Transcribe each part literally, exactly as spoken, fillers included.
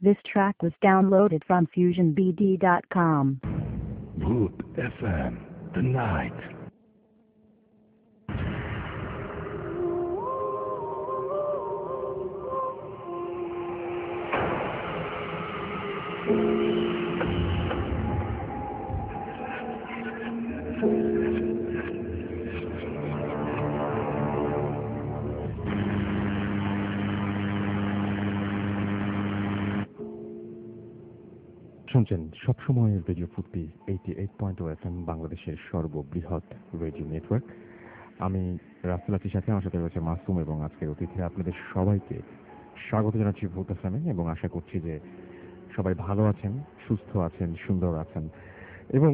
This track was downloaded from fusion b d dot com. Bhoot FM M, the night. শুনছেন সবসময়ের radio Foorti eighty eight point O F M, বাংলাদেশের সর্ববৃহৎ radio network. আমি Rasel Asir সাথে আমার সাথে রয়েছে মাসুম এবং আজকের অতিথি। আপনাদের সবাইকে স্বাগত জানাচ্ছি ভূত এফ এমে এবং আশা করছি যে সবাই ভালো আছেন, সুস্থ আছেন, সুন্দর আছেন। এবং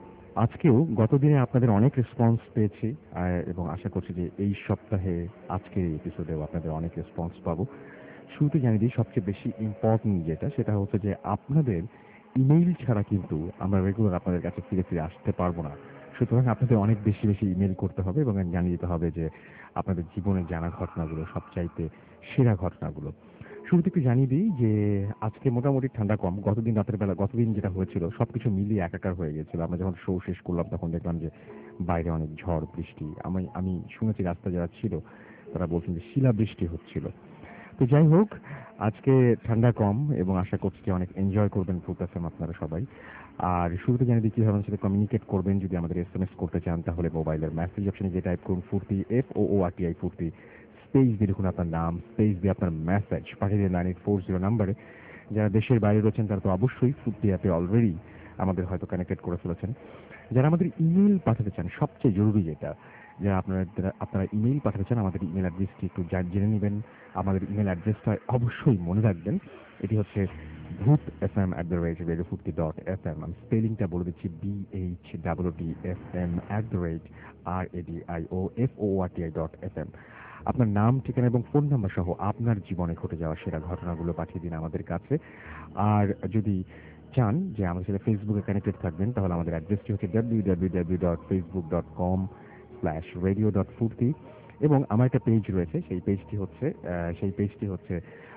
আজকেও গতদিনে আপনাদের অনেক রেসপন্স পেয়েছি এবং আশা করছি যে এই সপ্তাহে আজকের এই এপিসোডেও আপনাদের অনেক রেসপন্স পাবো। শুরুতে জানিয়ে দিই, সবচেয়ে বেশি ইম্পর্টেন্ট যেটা সেটা হচ্ছে যে আপনাদের ইমেইল ছাড়া কিন্তু আমরা রেগুলার আপনাদের কাছে ফিরে ফিরে আসতে পারবো না। সুতরাং আপনাদের অনেক বেশি বেশি ইমেইল করতে হবে এবং জানিয়ে দিতে হবে যে আপনাদের জীবনের জানা ঘটনাগুলো, সবচাইতে সেরা ঘটনাগুলো। শুরুতে একটু জানিয়ে দিই যে আজকে মোটামুটি ঠান্ডা কম। গতদিন রাতের বেলা, গতদিন যেটা হয়েছিল সবকিছু মিলিয়ে একাকার হয়ে গেছিল। আমরা যখন শো শেষ করলাম তখন দেখলাম যে বাইরে অনেক ঝড় বৃষ্টি। আমি আমি শুনেছি রাস্তা যারা ছিল তারা বলছেন যে শিলা বৃষ্টি হচ্ছিল। তো যাই হোক, আজকে ঠান্ডা কম এবং আশা করছি যে অনেক এনজয় করবেন ভূত এফ এম আপনারা সবাই। আর শুরুতে জানিয়ে দিই কীভাবে আমাদের সাথে কমিউনিকেট করবেন। যদি আমাদের এস এম এস করতে চান তাহলে মোবাইলের মেসেজ অপশনে গিয়ে টাইপ করুন Foorti, F O O R T I Foorti, space দিয়ে লিখুন আপনার নাম, স্পেস দিয়ে আপনার মেসেজ পাঠিয়ে দিন নাইন এইট ফোর জিরো নাম্বারে। যারা দেশের বাইরে রয়েছেন তারা তো অবশ্যই ফুর্তি অ্যাপে অলরেডি আমাদের হয়তো কানেক্টেড করে ফেলেছেন। যারা আমাদের ইমেল পাঠাতে চান, সবচেয়ে জরুরি যেটা, যারা আপনারা আপনারা ইমেল পাঠাতে চান আমাদের ইমেল অ্যাড্রেসটি একটু জেনে নেবেন। আমাদের ইমেল অ্যাড্রেসটা অবশ্যই মনে রাখবেন। এটি হচ্ছে Bhoot F M at the rate radio Foorti dot F M. আমি স্পেলিংটা বলে দিচ্ছি, B H W D F M at the rate R A D I O F O R T I dot F M. আপনার নাম, ঠিকানা এবং phone number সহ আপনার জীবনে ঘটে যাওয়া সেরা ঘটনাগুলো পাঠিয়ে দিন আমাদের কাছে। আর যদি চান যে আমাদের সাথে ফেসবুকে কানেক্টেড থাকবেন তাহলে আমাদের অ্যাড্রেসটি হচ্ছে W W W dot Facebook dot com slash radio dot Foorti. এবং আমার একটা পেজ রয়েছে, সেই পেজটি হচ্ছে সেই পেজটি হচ্ছে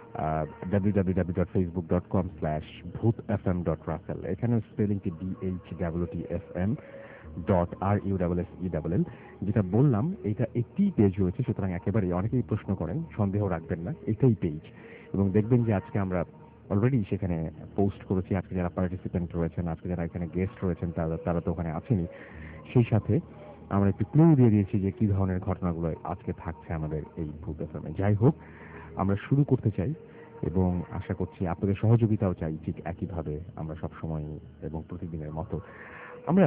W W W dot Facebook dot com slash Bhoot F M dot রাসেল। এখানে স্পেলিংটি D H W T F M dot R U double S E double L. যেটা বললাম এটা একটি পেজ রয়েছে, সুতরাং একেবারেই অনেকেই প্রশ্ন করেন, সন্দেহ রাখবেন না, এটাই পেজ। এবং দেখবেন যে আজকে আমরা অলরেডি সেখানে পোস্ট করেছি। আজকে যারা পার্টিসিপেন্ট রয়েছেন, আজকে যারা এখানে গেস্ট রয়েছেন তারা তারা তো ওখানে আছেনই। সেই সাথে আমরা একটু ক্লু দিয়ে দিয়েছি যে কি ধরনের ঘটনাগুলো আজকে থাকছে আমাদের এই ভূত এফএমে। যাই হোক, আমরা শুরু করতে চাই এবং আশা করছি আপনাদের সহযোগিতাও চাই ঠিক একইভাবে আমরা সব সময় এবং প্রতিদিনের মতো। আমরা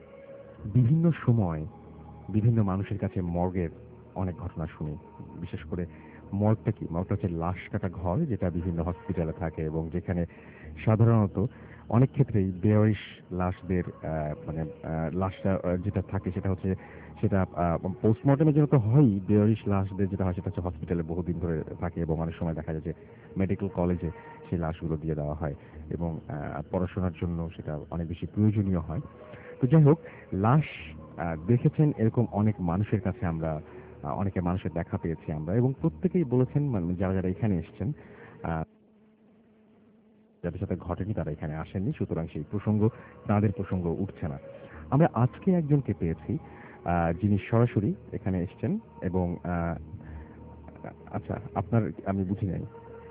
বিভিন্ন সময় বিভিন্ন মানুষের কাছে মর্গের অনেক ঘটনা শুনি। বিশেষ করে মর্গটা কি? মর্গটা হচ্ছে লাশ কাটা ঘর, যেটা বিভিন্ন হসপিটালে থাকে এবং যেখানে সাধারণত অনেক ক্ষেত্রেই বেওয়ারিশ লাশদের মানে লাশটা যেটা থাকে সেটা হচ্ছে সেটা পোস্টমর্টমের জন্য তো হয়ই, বেওয়ারিশ লাশদের যেটা হয় সেটা হচ্ছে হসপিটালে বহুদিন ধরে থাকে এবং অনেক সময় দেখা যায় যে মেডিকেল কলেজে সেই লাশগুলো দিয়ে দেওয়া হয় এবং পড়াশোনার জন্য সেটা অনেক বেশি প্রয়োজনীয় হয়। তো যাই হোক, লাশ দেখেছেন এরকম অনেক মানুষের কাছে আমরা অনেকে মানুষের দেখা পেয়েছি আমরা, এবং প্রত্যেকেই বলেছেন মানে যারা যারা এখানে এসেছেন যাদের সাথে ঘটেনি তারা এখানে আসেননি, সুতরাং সেই প্রসঙ্গ তাদের প্রসঙ্গ উঠছে না। আমরা আজকে একজনকে পেয়েছি যিনি সরাসরি এখানে এসেছেন এবং আচ্ছা আপনার আমি বুঝি নাই,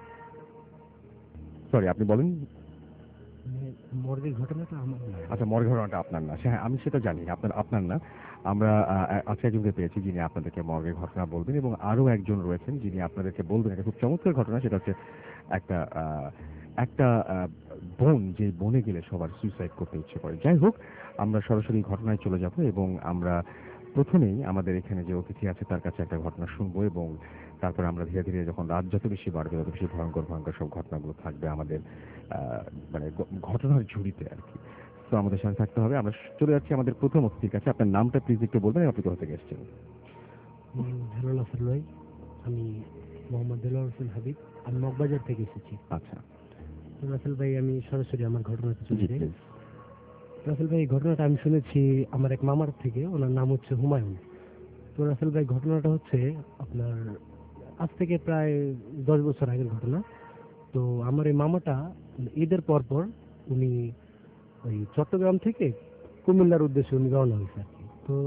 সরি আপনি বলেন। মর্গের ঘটনাটা আমার না। আচ্ছা, মর্গের ঘটনাটা আপনার না, হ্যাঁ আমি সেটা জানি আপনার আপনার না। আমরা আজকে একজনকে পেয়েছি যিনি আপনাদেরকে মর্গের ঘটনা বলবেন এবং আরও একজন রয়েছেন যিনি আপনাদেরকে বলবেন একটা খুব চমৎকার ঘটনা। সেটা হচ্ছে একটা একটা বন, যে বনে গেলে সবার সুইসাইড করতে ইচ্ছে করে। যাই হোক, আমরা সরাসরি ঘটনায় চলে যাব এবং আমরা প্রথমেই আমাদের এখানে যে অতিথি আছে তার কাছে একটা ঘটনা শুনবো এবং তারপরে আমরা ধীরে ধীরে যখন রাত যত বেশি বাড়বে তত বেশি ভয়ঙ্কর ভয়ঙ্কর সব ঘটনাগুলো থাকবে আমাদের মানে ঘটনার ঝুড়িতে আর কি। তো আমাদের সাথে থাকতে হবে। আমরা চলে যাচ্ছি আমাদের প্রথম অতিথির কাছে। আপনার নামটা প্লিজ একটু বলবেন, আপনি কোথা থেকে এসেছেন? হ্যালো নাসির ভাই, আমি মোহাম্মদ দেলোয়ার হোসেন হাবিব, আমি মগবাজার থেকে এসেছি। আচ্ছা তো রাসেল ভাই, আমি সরাসরি আমার ঘটনাতে চলে যাই। রাসেল ভাই, ঘটনাটা আমি শুনেছি আমার এক মামার থেকে, ওনার নাম হচ্ছে হুমায়ুন। তো রাসেল ভাই, ঘটনাটা হচ্ছে আপনার আজ থেকে প্রায় দশ বছর আগের ঘটনা। তো আমার এই মামাটা ঈদের পর পর উনি ওই চট্টগ্রাম থেকে কুমিল্লার উদ্দেশ্যে উনি রওনা হয়েছে আর কি। তো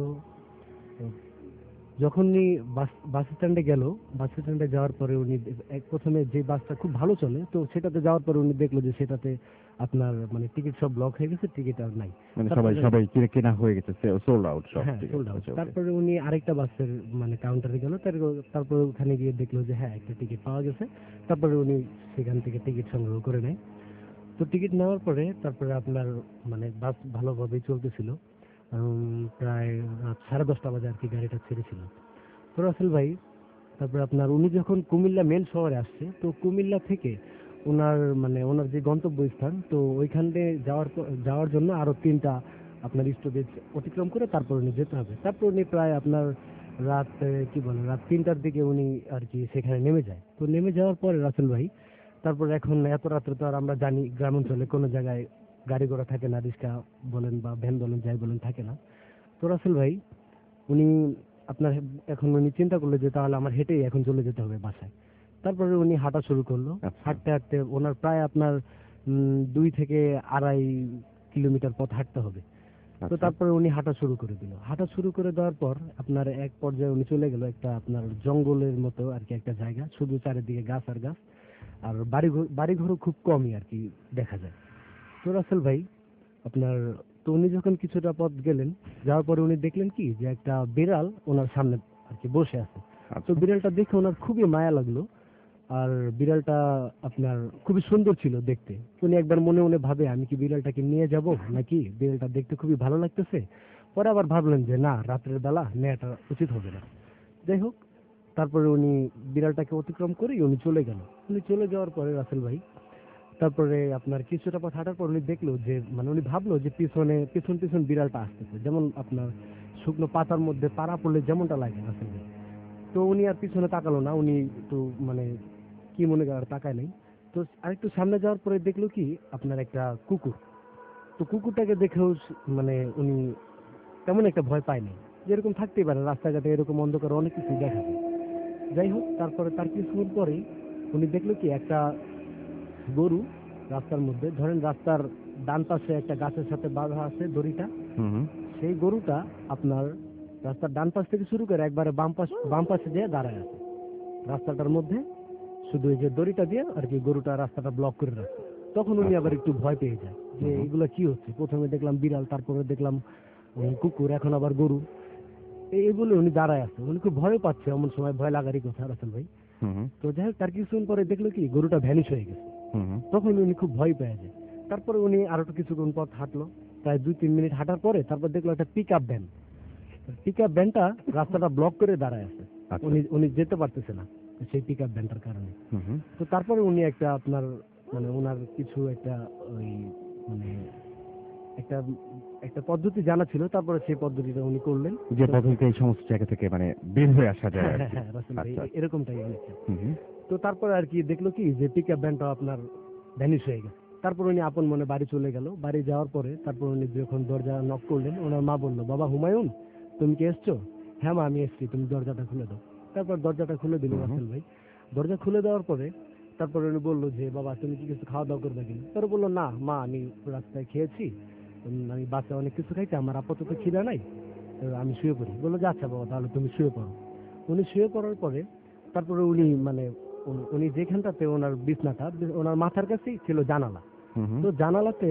যখনই বাস বাস স্ট্যান্ডে গেল, বাস স্ট্যান্ডে যাওয়ার পরে উনি এক প্রথমে যে বাসটা খুব ভালো চলে, তো সেটাতে যাওয়ার পরে উনি দেখলো যে সেটাতে আপনার মানে টিকিট সব ব্লক হয়ে গেছে, টিকিট আর নাই। মানে সবাই সবাই কিনে কেনা হয়ে গেছে, সোল্ড আউট সব। হ্যাঁ, ঠিক sold out। আছে, okay. তারপরে উনি আরেকটা বাসের মানে কাউন্টারে গেল, তারপরে ওখানে গিয়ে দেখলো যে হ্যাঁ একটা টিকিট পাওয়া গেছে। তারপরে উনি সেখান থেকে টিকিট সংগ্রহ করে নেয়। তো টিকিট নেওয়ার পরে তারপরে আপনার মানে বাস ভালোভাবেই চলতেছিল। উম, প্রায় রাত সাড়ে দশটা বাজে আর কি গাড়িটা ছেড়েছিল। তো রাসেল ভাই তারপরে আপনার উনি যখন কুমিল্লা মেন শহরে আসছে, তো কুমিল্লা থেকে ওনার মানে ওনার যে গন্তব্যস্থান, তো ওইখানে যাওয়ার প- যাওয়ার জন্য আরো তিনটা আপনার স্টপেজ অতিক্রম করে তারপর উনি যেতে হবে। তারপর উনি প্রায় আপনার রাত আহ, কি বলে রাত তিনটার দিকে উনি আর কি সেখানে নেমে যায়। তো নেমে যাওয়ার পরে রাসেল ভাই তারপর এখন এত রাত্রে তো আর আমরা জানি গ্রাম অঞ্চলে কোনো জায়গায় গাড়ি ঘোড়া থাকে না, রিক্সা বলেন বা ভ্যান বলেন যাই বলেন থাকে না। তো রাসেল ভাই উনি আপনার এখন উনি চিন্তা করলো যে তাহলে আমার হেঁটেই এখন চলে যেতে হবে বাসায়। তারপরে উনি হাঁটা শুরু করলো। আচ্ছা। হাঁটতে হাঁটতে ওনার প্রায় আপনার উম, দুই থেকে আড়াই কিলোমিটার পথ হাঁটতে হবে। তো আচ্ছা। তারপরে উনি হাঁটা শুরু করে দিল। হাঁটা শুরু করে দেওয়ার পর আপনার এক পর্যায়ে উনি চলে গেল একটা আপনার জঙ্গলের মতো আর কি একটা জায়গা, শুধু চারিদিকে গাছ আর গাছ, আর বাড়ি বাড়িঘরও খুব কমই আর কি দেখা যায়। তো রাসেল ভাই আপনার তো উনি যখন কিছুটা পথ গেলেন, যাওয়ার পরে উনি দেখলেন কি যে একটা বিড়াল ওনার সামনে আর কি বসে আছে। তো আচ্ছা। বিড়ালটা দেখে ওনার খুবই মায়া লাগলো। আর বিড়ালটা আপনার খুবই সুন্দর ছিল দেখতে। উনি একবার মনে মনে ভাবে আমি কি বিড়ালটাকে নিয়ে যাব নাকি, বিড়ালটা দেখতে খুবই ভালো লাগতেছে। পরে আবার ভাবলেন যে না, রাত্রের বেলা নেওয়াটা উচিত হবে না। যাই হোক, তারপরে উনি বিড়ালটাকে অতিক্রম করে উনি চলে গেল। উনি চলে যাওয়ার পরে রাসেল ভাই তারপরে আপনার কিছুটা পথ হাঁটার পর উনি দেখলো যে মানে উনি ভাবলো যে পিছনে পিছন পিছন বিড়ালটা আসতেছে, যেমন আপনার শুকনো পাতার মধ্যে পাড়া পড়লে যেমনটা লাগে আসলে। তো উনি আর পিছনে তাকালো না, উনি একটু মানে কি মনে করে আর তাকায় নাই। তো আরেকটু সামনে যাওয়ার পরে দেখলো কি আপনার একটা কুকুর। তো কুকুরটাকে দেখেও স- মানে উনি তেমন একটা ভয় পায়নি, যেরকম থাকতেই পারে রাস্তাঘাটে এরকম অন্ধকার অনেক কিছু দেখা যায়। যাই হোক, তারপরে তার কিছুক্ষণ পরেই উনি দেখলো কি একটা গরু রাস্তার মধ্যে, ধরেন রাস্তার ডান পাশে একটা গাছের সাথে বাঁধা আছে দড়িটা, হুম হুম। সেই গরুটা আপনার রাস্তার ডান পাশ থেকে শুরু করে একবারে বাম পাশ বাম পাশে যেয়ে দাঁড়ায় আছে রাস্তাটার মধ্যে, শুধু এই যে দড়িটা দিয়ে আর কি গরুটা রাস্তাটা ব্লক করে রাখছে। তখন উনি আবার একটু ভয় পেয়ে যায় যে হুম। এগুলো কি হচ্ছে, প্রথমে দেখলাম বিড়াল, তারপরে দেখলাম উম, কুকুর, এখন আবার গরু। এই এই বলে উনি দাঁড়ায় আছে, উনি খুব ভয় পাচ্ছে। এমন সময় ভয় লাগারই কথা রাসেল ভাই। হুম হুম। তো যাই হোক, তার কিছুক্ষণ পরে দেখলো কি গরুটা ভ্যানিশ হয়ে গেছে। হুম হুম। তখন উনি খুব ভয় পেয়ে যায়। তারপরে উনি আরো একটু কিছুক্ষণ পথ হাঁটলো, প্রায় দুই তিন মিনিট হাঁটার পরে তারপর দেখলো একটা pick up van. Pick up ভ্যানটা রাস্তাটা ব্লক করে দাঁড়ায় আছে, আচ্ছা। উনি উনি যেতে পারতেছে না সেই পিক আপ ভ্যানটার কারণে। হুম হুম। তো তারপরে উনি একটা আপনার মানে ওনার কিছু একটা ওই মানে একটা একটা পদ্ধতি জানা ছিল, তারপরে সেই পদ্ধতিটা উনি করলেন। যে পদ্ধতিতে এই সমস্ত জায়গা থেকে মানে বের হয়ে আসা যায় হ্যাঁ আর হ্যাঁ কি। হ্যাঁ রাসেল ভাই, আচ্ছা। এরকমটাই অনেকটা। হুম হুম। তো তারপরে আর কি দেখলো কি যে পিক আপ ভ্যানটা আপনার ভ্যানিশ হয়ে গেছে। তারপর উনি আপন মনে বাড়ি চলে গেল। বাড়ি যাওয়ার পরে তারপর উনি যখন দরজা নক করলেন, ওনার মা বললো, বাবা হুমায়ুন তুমি কি এসছো? হ্যাঁ মা আমি এসছি, তুমি দরজাটা খুলে দাও। তারপর দরজাটা খুলে দিল হুম হুম। রাসেল ভাই। দরজা খুলে দেওয়ার পরে তারপর উনি বললো যে বাবা তুমি কি কিছু খাওয়া দাওয়া করবে কিনা? তারা বললো না মা, আমি রাস্তায় খেয়েছি, উম, আমি বাসায় অনেক কিছু খাইছি, আমার আপাতত খিদা নাই, তো আমি শুয়ে পড়ি। বললো যে আচ্ছা বাবা তাহলে তুমি শুয়ে পড়ো। উনি শুয়ে পড়ার পরে তারপরে উনি মানে উনি উনি যেখানটাতে ওনার বিছনাটা, ওনার মাথার কাছেই ছিল জানালা। হুম হুম। তো জানালাতে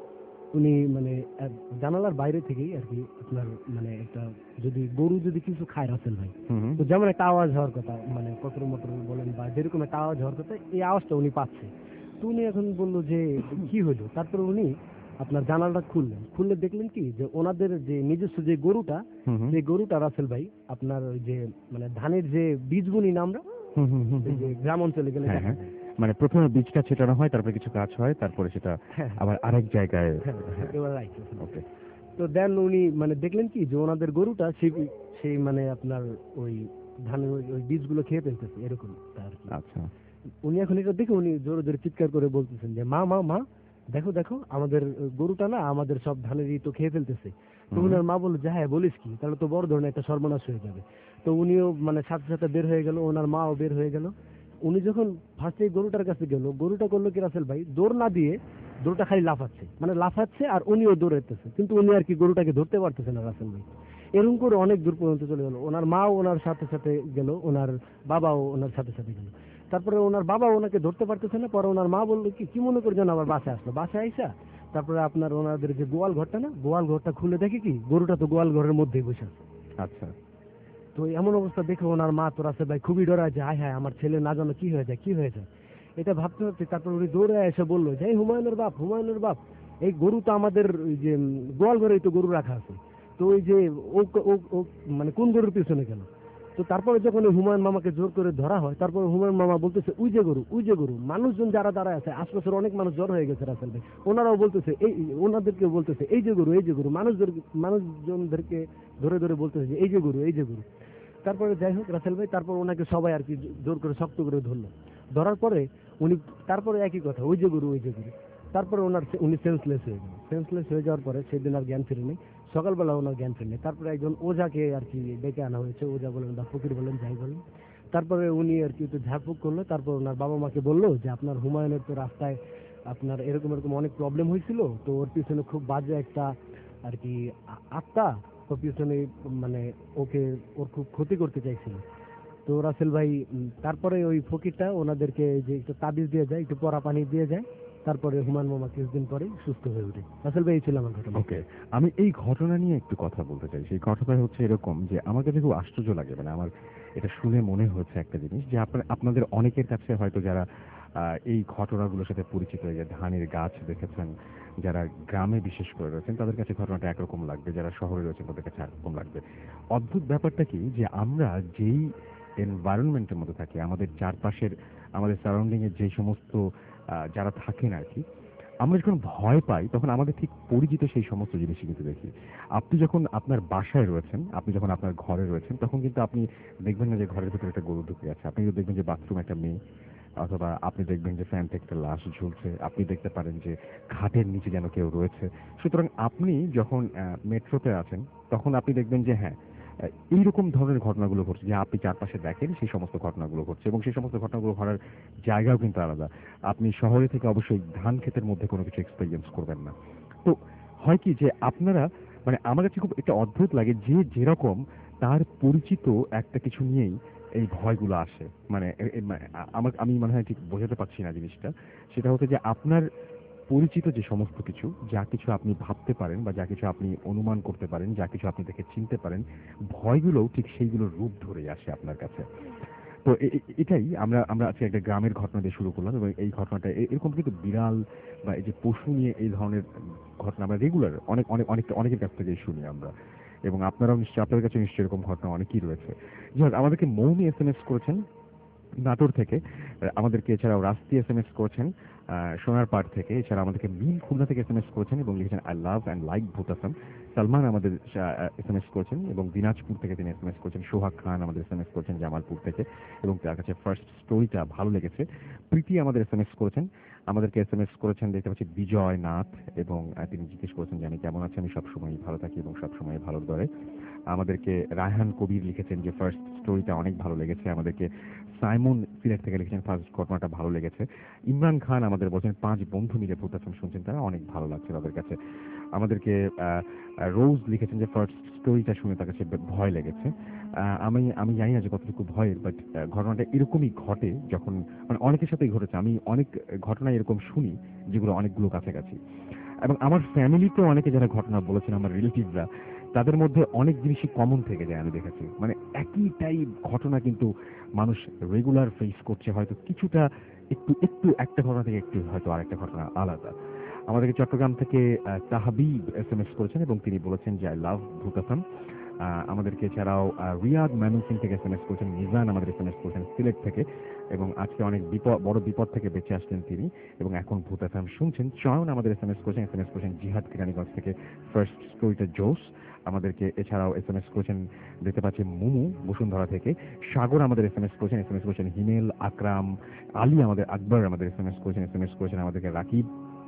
উনি মানে এক জানালার বাইরে থেকেই আর কি আপনার মানে একটা যদি গরু যদি কিছু খায় রাসেল ভাই, হুম হুম। তো যেমন একটা আওয়াজ হওয়ার কথা, মানে কতর মটর বলেন বা যেরকম একটা আওয়াজ হওয়ার কথা, এই আওয়াজটা উনি পাচ্ছে। তো উনি এখন বললো যে কি হলো। তারপরে উনি আপনার জানালাটা খুললেন, খুললে দেখলেন কি যে ওনাদের যে নিজস্ব যে গরুটা, হুম হুম। সেই গরুটা রাসেল ভাই আপনার ওই যে মানে ধানের যে বীজ বুনি না আমরা, হুম হুম হুম এই যে হুম। গ্রাম অঞ্চলে গেলে হ্যাঁ দেখা হ্যাঁ, যায়। মানে প্রথমে বীজটা ছেটানো হয়, তারপরে কিছু কাজ হয়, তারপরে সেটা হ্যাঁ আবার আরেক জায়গায়। হ্যাঁ হ্যাঁ। একেবারে রাইট। ওকে। তো দেন উনি মানে দেখলেন কি যে ওনাদের গরুটা সেই সেই মানে আপনার ওই ধানের ওই ওই বীজগুলো খেয়ে ফেলতেছে এরকম আর কি। আচ্ছা। উনি এখন এটা দেখে উনি জোরে জোরে চিৎকার করে বলতেছেন যে মা মা মা দেখো দেখো আমাদের গরুটা না আমাদের সব ধানের ই তো খেয়ে ফেলতেছে। তো হুম। উনার মা বললো যে হ্যাঁ বলিস কি, তাহলে তো বড় ধরনের একটা সর্বনাশ হয়ে যাবে। তো উনিও মানে সাথে সাথে বের হয়ে গেল, ওনার মাও বের হয়ে গেল। উনি যখন ফার্স্টে গরুটার কাছে গেল, গরুটা করলো কি রাসেল ভাই, দৌড় না দিয়ে গরুটা খালি লাফাচ্ছে, মানে লাফাচ্ছে আর উনিও দৌড়াইতেছে, কিন্তু উনি আর কি গরুটাকে ধরতে পারতেছে না রাসেল ভাই। এরকম করে অনেক দূর পর্যন্ত চলে গেল। ওনার মাও ওনার সাথে সাথে গেল, ওনার বাবাও ওনার সাথে সাথে গেল। তারপরে ওনার বাবা ওনাকে ধরতে পারতেছে না, পরে ওনার মা বললো কি কি মনে করে যেন আবার বাসায় আসলো, বাসায় আইসা তারপরে আপনার ওনাদের যে গোয়াল ঘরটা না, গোয়াল ঘরটা খুলে দেখে কি গরুটা তো গোয়াল ঘরের মধ্যেই বসে আছে। আচ্ছা। তো এমন অবস্থা দেখে ওনার মা তো রাসেল ভাই খুবই ডরা যায়, হায় হায় আমার ছেলে না জানো কি হয়ে যায় কি হয়ে যায়, এটা ভাবতে ভাবতে তারপর উনি দৌড়ে এসে বললো যে এই হুমায়ুনের বাপ, হুমায়ুনের বাপ, এই গরু তো আমাদের ওই যে গোয়াল ঘরেই তো গরু রাখা আছে, তো ওই যে ও ও- ও মানে কোন গরুর পিছনে গেল। তো তারপরে যখন ওই হুমায়ুন মামাকে জোর করে ধরা হয়, তারপরে হুমায়ুন মামা বলতেছে উই যে গরু, উই যে গরু। মানুষজন যারা দাঁড়ায় আছে আশপাশের অনেক মানুষ জড় হয়ে গেছে রাসেল ভাই, ওনারাও বলতেছে এই, ওনাদেরকে বলতেছে এই যে গরু এই যে গরু, মানুষদের মানুষজনদেরকে ধরে ধরে বলতেছে যে এই যে গরু এই যে গরু। তারপরে যাই হোক রাসেল ভাই, তারপর ওনাকে সবাই আর কি জোর করে শক্ত করে ধরলো। ধরার পরে উনি তারপরে একই কথা ওই যে গরু ওই যে গরু। তারপরে ওনার উনি সেন্সলেস হয়ে গেল। সেন্সলেস হয়ে যাওয়ার পরে সেদিন আর জ্ঞান ফিরে নেই, সকালবেলা ওনার জ্ঞান ফিরে নেই। তারপরে একজন ওঝাকে আর কি ডেকে আনা হয়েছে, ওঝা বলেন বা ফকির বলেন যাই বলেন। তারপরে উনি আর কি একটু ঝাড়ফুঁক করলো, তারপর ওনার বাবা মাকে বললো যে আপনার হুমায়ুনের তো রাস্তায় আপনার এরকম এরকম অনেক প্রবলেম হয়েছিল, তো ওর পিছনে খুব বাজে একটা আর কি আ- আত্মা ওর পিছনে, মানে ওকে ওর খুব ক্ষতি করতে চাইছিল। তো রাসেল ভাই উম, তারপরে ওই ফকিরটা ওনাদেরকে যে একটু তাবিজ দিয়ে যায়, একটু পরা পানি দিয়ে যায়, তারপরে হুমায়ুন মামা কিছুদিন পরে সুস্থ হয়ে ওঠে। রাসেল ভাই এই ছিল আমার ঘটনা। ওকে, আমি এই ঘটনা নিয়ে একটু কথা বলতে চাই। সেই ঘটনা হচ্ছে এরকম যে আমার কাছে খুব আশ্চর্য লাগে, মানে আমার এটা শুনে মনে হচ্ছে একটা জিনিস যে আপনার আপনাদের অনেকের কাছে হয়তো যারা আহ, এই ঘটনাগুলোর সাথে পরিচিত, এই যে ধানের গাছ দেখেছেন, যারা গ্রামে বিশেষ করে রয়েছেন তাদের কাছে ঘটনাটা একরকম লাগবে, যারা শহরে রয়েছেন তাদের কাছে একরকম লাগবে। অদ্ভুত ব্যাপারটা কি যে আমরা যেই এনভায়রনমেন্টের মধ্যে থাকি, আমাদের চারপাশের আমাদের সারাউন্ডিং এর যে সমস্ত আহ, যারা থাকেন আর কি, আমরা যখন ভয় পাই তখন আমাদের ঠিক পরিচিত সেই সমস্ত জিনিসই কিন্তু দেখি। আপনি যখন আপনার বাসায় রয়েছেন, আপনি যখন আপনার ঘরে রয়েছেন, তখন কিন্তু আপনি দেখবেন না যে ঘরের ভিতরে একটা গরু ঢুকে আছে, আপনি কিন্তু দেখবেন যে বাথরুমে একটা মেয়ে, অথবা আপনি দেখবেন যে ফ্যান থেকে একটা লাশ ঝুলছে, আপনি দেখতে পারেন যে খাটের নিচে যেন কেউ রয়েছে। সুতরাং আপনি যখন মেট্রোতে আছেন তখন আপনি দেখবেন যে হ্যাঁ, আহ, এইরকম ধরনের ঘটনাগুলো ঘটছে, যে আপনি চারপাশে দেখেন সেই সমস্ত ঘটনাগুলো ঘটছে, এবং সেই সমস্ত ঘটনাগুলো ঘটার জায়গাও কিন্তু আলাদা। আপনি শহরে থেকে অবশ্যই ধান ক্ষেতের মধ্যে কোনো কিছু এক্সপেরিয়েন্স করবেন না। তো হয় কি যে আপনারা, মানে আমার কাছে খুব একটা অদ্ভুত লাগে যে যেরকম তার পরিচিত একটা কিছু নিয়েই এই ভয়গুলো আসে। মানে এ- এ- মানে আ- আমার আমি মনে হয় ঠিক বোঝাতে পারছি না জিনিসটা। সেটা হচ্ছে যে আপনার পরিচিত যে সমস্ত কিছু, যা কিছু আপনি ভাবতে পারেন বা যা কিছু আপনি অনুমান করতে পারেন, যা কিছু আপনি দেখে চিনতে পারেন, ভয়গুলোও ঠিক সেইগুলোর রূপ ধরেই আসে আপনার কাছে। তো এ- এ- এটাই আমরা আমরা আজকে একটা গ্রামের ঘটনা দিয়ে শুরু করলাম, এবং এই ঘটনাটা এ- এরকম কিন্তু বিড়াল বা এই যে পশু নিয়ে এই ধরনের ঘটনা আমরা রেগুলার অনেক অনেক অনেক অনেকের কাছ থেকে শুনি আমরা, এবং আপনারাও নিশ্চয়ই, আপনাদের কাছে নিশ্চয়ই এরকম ঘটনা অনেকই রয়েছে। যাই হোক, আমাদেরকে মৌমি এস এম এস করেছেন নাটোর থেকে, আহ, আমাদেরকে এছাড়াও রাস্তি এস এম এস করেছেন আহ, সোনার পাড় থেকে, এছাড়া আমাদেরকে মিন খুলনা থেকে এস এম এস করেছেন এবং লিখেছেন আই লাভ অ্যান্ড লাইক ভূতাসাম। সালমান আমাদের এস এম এস করেছেন এবং দিনাজপুর থেকে তিনি এস এম এস করেছেন। সোহাগ খান আমাদের এস এম এস করেছেন জামালপুর থেকে, এবং তার কাছে ফার্স্ট স্টোরিটা ভালো লেগেছে। প্রীতি আমাদের এস এম এস করেছেন, আমাদেরকে এস এম এস করেছেন দেখতে পাচ্ছি বিজয় নাথ, এবং আহ, তিনি জিজ্ঞেস করেছেন যে আমি কেমন আছি, আমি সবসময় ভালো থাকি এবং সবসময় ভালোর দরে। আমাদেরকে রায়হান কবির লিখেছেন যে ফার্স্ট স্টোরিটা অনেক ভালো লেগেছে। আমাদেরকে সাইমন সিলেট থেকে লিখেছেন ফার্স্ট ঘটনাটা ভালো লেগেছে। ইমরান খান আমাদের বলছেন পাঁচ বন্ধু মিলে ভূতাসন শুনছেন, তারা অনেক ভালো লাগছে তাদের কাছে। আমাদেরকে আহ, আহ, রোজ লিখেছেন যে ফার্স্ট স্টোরিটা শুনে তার কাছে ভয় লেগেছে। আহ, আমি আমি জানি না যে কতটুকু ভয়ের, বাট ঘটনাটা এরকমই ঘটে যখন, মানে অনেকের সাথেই ঘটেছে। আমি অনেক ঘটনা এরকম শুনি যেগুলো অনেকগুলো কাছাকাছি, এবং আমার ফ্যামিলিতে অনেকে যারা ঘটনা বলেছেন, আমার রিলেটিভরা, তাদের মধ্যে অনেক জিনিসই কমন থেকে যায় আমি দেখেছি। মানে একই টাইপ ঘটনা কিন্তু মানুষ রেগুলার ফেস করছে, হয়তো কিছুটা একটু একটু একটা ঘটনা থেকে একটু হয়তো আরেকটা ঘটনা আলাদা। আমাদেরকে চট্টগ্রাম থেকে আহ, তাহাবিব এস এম এস করেছেন এবং তিনি বলেছেন যে আই লাভ ভূতাসাম। আহ, আমাদেরকে এছাড়াও আহ, রিয়াদ ম্যানুসিং থেকে এস এম এস করেছেন, মিজান আমাদের এস এম এস করেছেন সিলেট থেকে, এবং আজকে অনেক বিপদ, বড় বিপদ থেকে বেঁচে আসলেন তিনি, এবং এখন ভূত এফ এম শুনছেন। চয়ন আমাদের এস এম এস করেছেন, এস এম এস করেছেন জিহাদ কিরানীগঞ্জ থেকে ফার্স্ট স্টোরিটা জোস। আমাদেরকে এছাড়াও এস এম এস করেছেন দেখতে পাচ্ছি মুমু বসুন্ধরা থেকে। সাগর আমাদের এস এম এস করেছেন, এস এম এস করেছেন হিমেল আকরাম আলী, আমাদের আকবর আমাদের এস এম এস করেছেন, এস এম এস করেছেন আমাদেরকে রাকিব।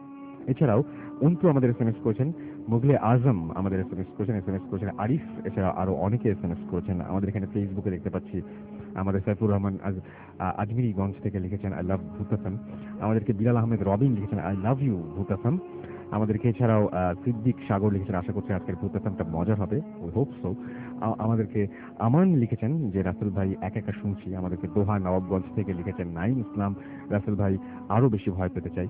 এছাড়াও অন্তু আমাদের এস এম এস করেছেন, মুগলে আজম আমাদের এস এম এস করেছেন, এস এম এস করেছেন আরিফ, এছাড়া আরো অনেকে এস এম এস করেছেন। আমাদের এখানে ফেসবুকে দেখতে পাচ্ছি আমাদের সাইফুর রহমান আজ আজমিরিগঞ্জ থেকে লিখেছেন আই লাভ ভূতাসাম। আমাদেরকে বিলাল আহমেদ রবিন লিখেছেন আই লাভ ইউ ভূতাসাম। আমাদেরকে এছাড়াও সিদ্দিক সাগর লিখেছেন আশা করছি আজকের ভূতাসামটা মজার হবে, উই হোপ সো। আমাদেরকে আমান লিখেছেন যে রাসেল ভাই এক একা শুনছি। আমাদেরকে দোহা নবাবগঞ্জ থেকে লিখেছেন নাইম ইসলাম, রাসেল ভাই আরো বেশি ভয় পেতে চাই,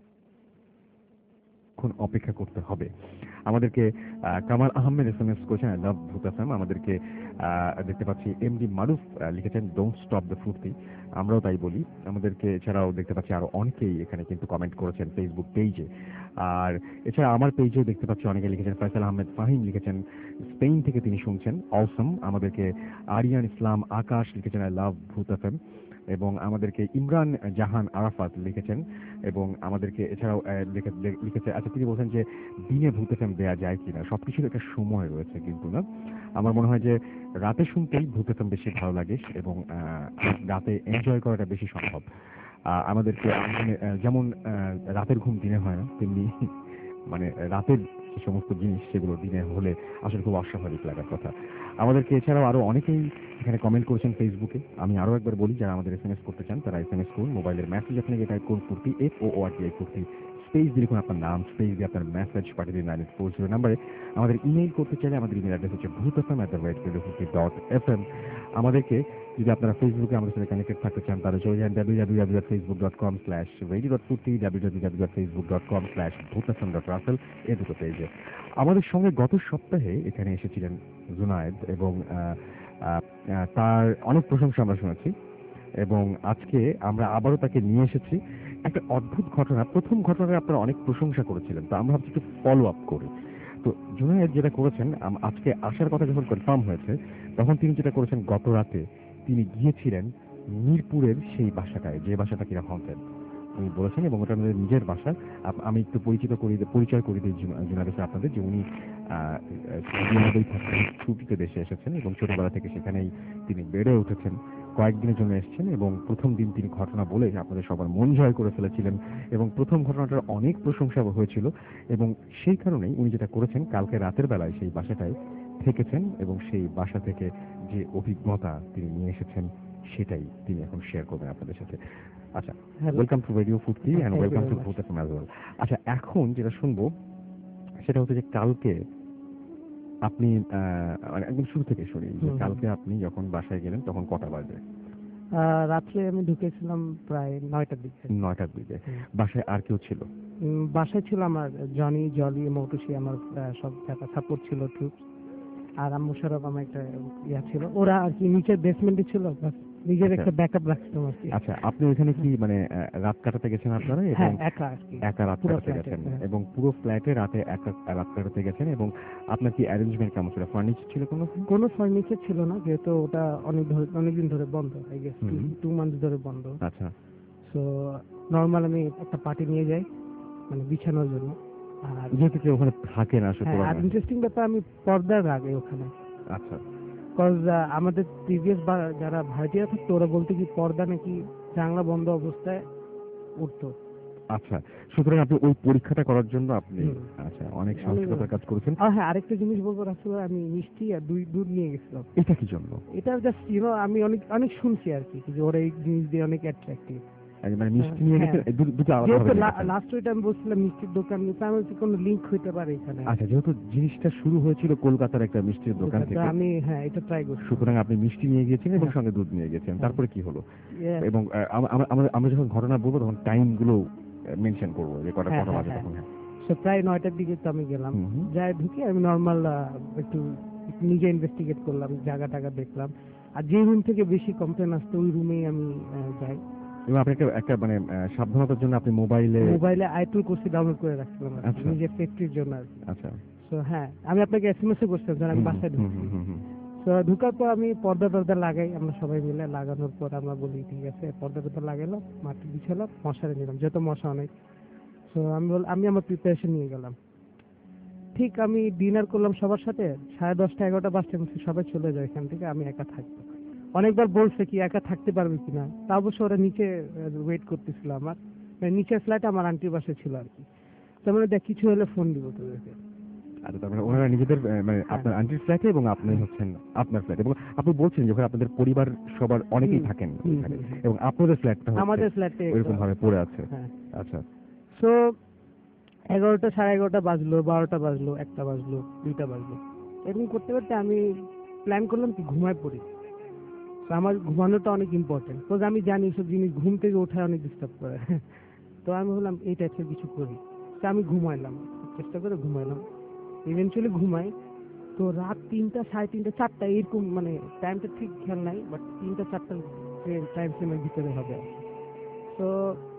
এখন অপেক্ষা করতে হবে। আমাদেরকে Kamal Ahmed S M S করেছেন আই লাভ ভূতাসাম। আমাদেরকে দেখতে পাচ্ছি এমডি মারুফ লিখেছেন ডোন্ট স্টপ দ্য ফুর্তি, আমরাও তাই বলি। আমাদেরকে এছাড়াও দেখতে পাচ্ছি আরো অনেকেই এখানে কিন্তু কমেন্ট করেছেন ফেসবুক পেজে। আর এছাড়া আমার পেজেও দেখতে পাচ্ছি অনেকে লিখেছেন, ফয়সাল আহমেদ ফাহিম লিখেছেন স্পেন থেকে তিনি শুনছেন অসম। আমাদেরকে আরিয়ান ইসলাম আকাশ লিখেছেন আই লাভ ভূতাসাম, এবং আমাদেরকে ইমরান জাহান আরাফাত লিখেছেন, এবং আমাদেরকে এছাড়াও লিখেছে, আচ্ছা তিনি বলছেন যে দিনে ভূত এফএম দেওয়া যায় কিনা, সবকিছুর একটা সময় রয়েছে কিন্তু না। আমার মনে হয় যে রাতে শুনতেই ভূত এফএম বেশি ভালো লাগে এবং রাতে এনজয় করাটা বেশি সম্ভব। আমাদেরকে যেমন রাতের ঘুম দিনে হয় না, তেমনি মানে রাতের যে সমস্ত জিনিস সেগুলো দিনে হলে আসলে খুব অস্বাভাবিক লাগার কথা। আমাদেরকে এছাড়াও আরো অনেকেই এখানে কমেন্ট করেছেন ফেসবুকে। আমি আরো একবার বলি, যারা আমাদের এস এম এস করতে চান তারা এস এম এস করুন, মোবাইলের মেসেজ আপনাকে টাইপ করুন Foorti F O R T I Foorti, space দিয়ে লিখুন আপনার নাম, স্পেস দিয়ে আপনার মেসেজ পাঠিয়ে দিন নাইন এইট ফোর জিরো নাম্বারে। আমাদের ইমেইল করতে চাইলে আমাদের ইমেল অ্যাড্রেস হচ্ছে Bhoot F M at the rate radio Foorti dot F M. আমাদেরকে যদি আপনারা ফেসবুকে আমাদের সাথে কানেক্টেড থাকতে চান তাহলে চলে যান W W W dot Facebook dot com slash radio dot Foorti, W W W dot Facebook dot com slash Bhoot F M dot Russel, এ দুটো পেজে। আমাদের সঙ্গে গত সপ্তাহে এখানে এসেছিলেন জুনায়েদ, এবং তার অনেক প্রশংসা আমরা শুনেছি, এবং আজকে আমরা আবারও তাকে নিয়ে এসেছি। একটা অদ্ভুত ঘটনা, প্রথম ঘটনায় আপনারা অনেক প্রশংসা করেছিলেন, তো আমরা ভাবছি একটু ফলো আপ করি। তো জুনায়েদ যেটা করেছেন, আজকে আসার কথা যখন কনফার্ম হয়েছে তখন তিনি যেটা করেছেন, গত রাতে তিনি গিয়েছিলেন মিরপুরের সেই বাসাটায়, যে বাসাটা কিনা হন্টেড উনি বলেছেন, এবং ওটা আমাদের নিজের বাসা। আমি একটু পরিচিত করি পরিচয় করে দিই জুনায়েদ আপনাদের, যে উনি থাকেন, ছুটিতে দেশে এসেছেন এবং ছোটবেলা থেকে সেখানেই তিনি বেড়ে উঠেছেন। কয়েকদিনের জন্য এসেছেন এবং প্রথম দিন তিনি ঘটনা বলে আপনাদের সবার মন জয় করে ফেলেছিলেন, এবং প্রথম ঘটনাটার অনেক প্রশংসা হয়েছিল, এবং সেই কারণেই উনি যেটা করেছেন কালকে রাতের বেলায় সেই বাসাটায় থেকেছেন, এবং সেই বাসা থেকে যে অভিজ্ঞতা তিনি নিয়ে এসেছেন সেটাই তিনি এখন শেয়ার করবেন আপনাদের সাথে। আচ্ছা, welcome to radio Foorti and welcome to Bhoot FM as well. আচ্ছা, এখন যেটা শুনবো সেটা হচ্ছে যে কালকে আপনি মানে একদম শুরু থেকে শুনি, যে কালকে আপনি যখন বাসায় গেলেন তখন কটা বাজে? রাত্রে আমি ঢুকেছিলাম প্রায় নয়টার দিকে। নয়টার দিকে। বাসায় আর কেউ ছিল? বাসায় ছিল আমার জনি, জলি, মৌটুসি, আমার সব যারা সাপোর্ট ছিল ট্রুপস, আর আম্মু সরব আমার একটা ইয়া ছিল, ওরা আর কি নিচের বেসমেন্টে ছিল, নিজের একটা ব্যাকআপ রাখছিলাম আর কি। আচ্ছা, আপনি ওখানে কি মানে রাত কাটাতে গেছেন আপনারা? এবং একা আর কি একা রাত কাটাতে গেছেন, এবং পুরো ফ্ল্যাটে রাতে একা রাত কাটাতে গেছেন, এবং আপনার কি অ্যারেঞ্জমেন্ট কেমন ছিল? ফার্নিচার ছিল? কোনো কোনো ফার্নিচার ছিল না, যেহেতু ওটা অনেক অনেকদিন ধরে বন্ধ, আই গেস টু মান্থ ধরে বন্ধ। আচ্ছা, সো নর্মাল আমি একটা পার্টি নিয়ে যাই মানে বিছানোর জন্য, আর যেহেতু কেউ ওখানে থাকে না। আর ইন্টারেস্টিং ব্যাপার, আমি পর্দার আগে ওখানে। আচ্ছা, কজ আমাদের প্রিভিয়াস যারা ভাড়াটিয়া থাকতো ওরা বলতে কি পর্দা নাকি জানলা বন্ধ অবস্থায় উঠতো। আচ্ছা, সুতরাং আপনি ওই পরীক্ষাটা করার জন্য আপনি আচ্ছা অনেক সাহসিকতার কাজ করেছেন। হ্যাঁ, আরেকটা জিনিস বলবো রাসেল, আমি মিষ্টি আর দুই দুধ নিয়ে গেছিলাম। এটা কি জন্য? এটা জাস্ট ইউনো আমি অনেক অনেক শুনছি আর কি, যে ওরা এই জিনিস দিয়ে অনেক অ্যাট্রাক্টিভ। মানে মিষ্টি নিয়ে গেছে দুটো আলাদা হবে। লাস্ট ওইটা আমি বলছিলাম মিষ্টির দোকান, আমি কোনো লিংক হইতে পারে এখানে। আচ্ছা, যেহেতু জিনিসটা শুরু হয়েছিল কলকাতার একটা মিষ্টির দোকান থেকে, আমি হ্যাঁ এটা ট্রাই করছি। সুতরাং আপনি মিষ্টি নিয়ে গিয়েছেন এবং সঙ্গে দুধ নিয়ে গেছেন। তারপরে কি হলো? এবং আমরা যখন ঘটনা বলবো তখন টাইম গুলো মেনশন করবো, যে কটা কটা বাজে তখন। সো প্রায় নয়টার দিকে তো আমি গেলাম, যাই ঢুকে আমি নর্মাল একটু নিজে ইনভেস্টিগেট করলাম, জায়গা টাগা দেখলাম, আর যে রুম থেকে বেশি কমপ্লেন আসতো ওই রুমেই আমি যাই। এবং আপনি একটা মানে সাবধানতার জন্য আপনি মোবাইলে মোবাইলে আইটুল কোর্সি ডাউনলোড করে রাখছিলাম নিজের সেফটির জন্য। আচ্ছা, সো হ্যাঁ, আমি আপনাকে এসএমএস এ করছিলাম যখন আমি বাসায় ঢুকছি। তো ঢুকার পর আমি পর্দা টর্দা লাগাই, আমরা সবাই মিলে লাগানোর পর আমরা বলি ঠিক আছে, পর্দা টর্দা লাগাইলাম, মাটি বিছালাম, মশারি নিলাম, যেহেতু মশা অনেক। তো আমি বল আমি আমার প্রিপারেশন নিয়ে গেলাম। ঠিক আমি ডিনার করলাম সবার সাথে, সাড়ে দশটা এগারোটা বাজতে সবাই চলে যায় এখান থেকে, আমি একা থাকবো। অনেকবার বলছে কি একা থাকতে পারবে কিনা, তা অবশ্য ওরা নিচে ওয়েট করতেছিল আমার, নিচের ফ্ল্যাটে আমার আন্টির বাসায় ছিল আর কি। তার মানে দেখ কিছু হলে ফোন দিব তোদেরকে। আচ্ছা, তার মানে ওনারা নিজেদের আহ, মানে হ্যাঁ। আপনার আন্টির ফ্ল্যাটে এবং আপনি হচ্ছেন আপনার ফ্ল্যাট, এবং আপনি বলছেন যে ওখানে আপনাদের পরিবার সবার অনেকেই হুম, থাকেন হুম, ওখানে, হুম, হুম। এবং আপনাদের ফ্ল্যাটটা হচ্ছে আমাদের ফ্ল্যাটে ওইরকম ভাবে পড়ে আছে। হ্যাঁ। আচ্ছা। সো এগারোটা সাড়ে এগারোটা বাজলো, বারোটা বাজলো, একটা বাজলো, দুইটা বাজলো, এরকম করতে করতে আমি প্ল্যান করলাম কি ঘুমায় পড়ি। তো আমার ঘুমানোটা অনেক ইম্পর্টেন্ট, বিকজ আমি জানি সব জিনিস ঘুম থেকে ওঠায় অনেক ডিস্টার্ব করে। তো আমি বললাম এই টাইপের কিছু করি। তো আমি ঘুমাইলাম, চেষ্টা করে ঘুমাইলাম, ইভেনচুয়ালি ঘুমাই। তো রাত তিনটা সাড়ে তিনটা চারটা এরকম, মানে টাইমটা ঠিক খেয়াল নাই, বাট তিনটা চারটা টাইম ফ্রেমের ভিতরে হবে। তো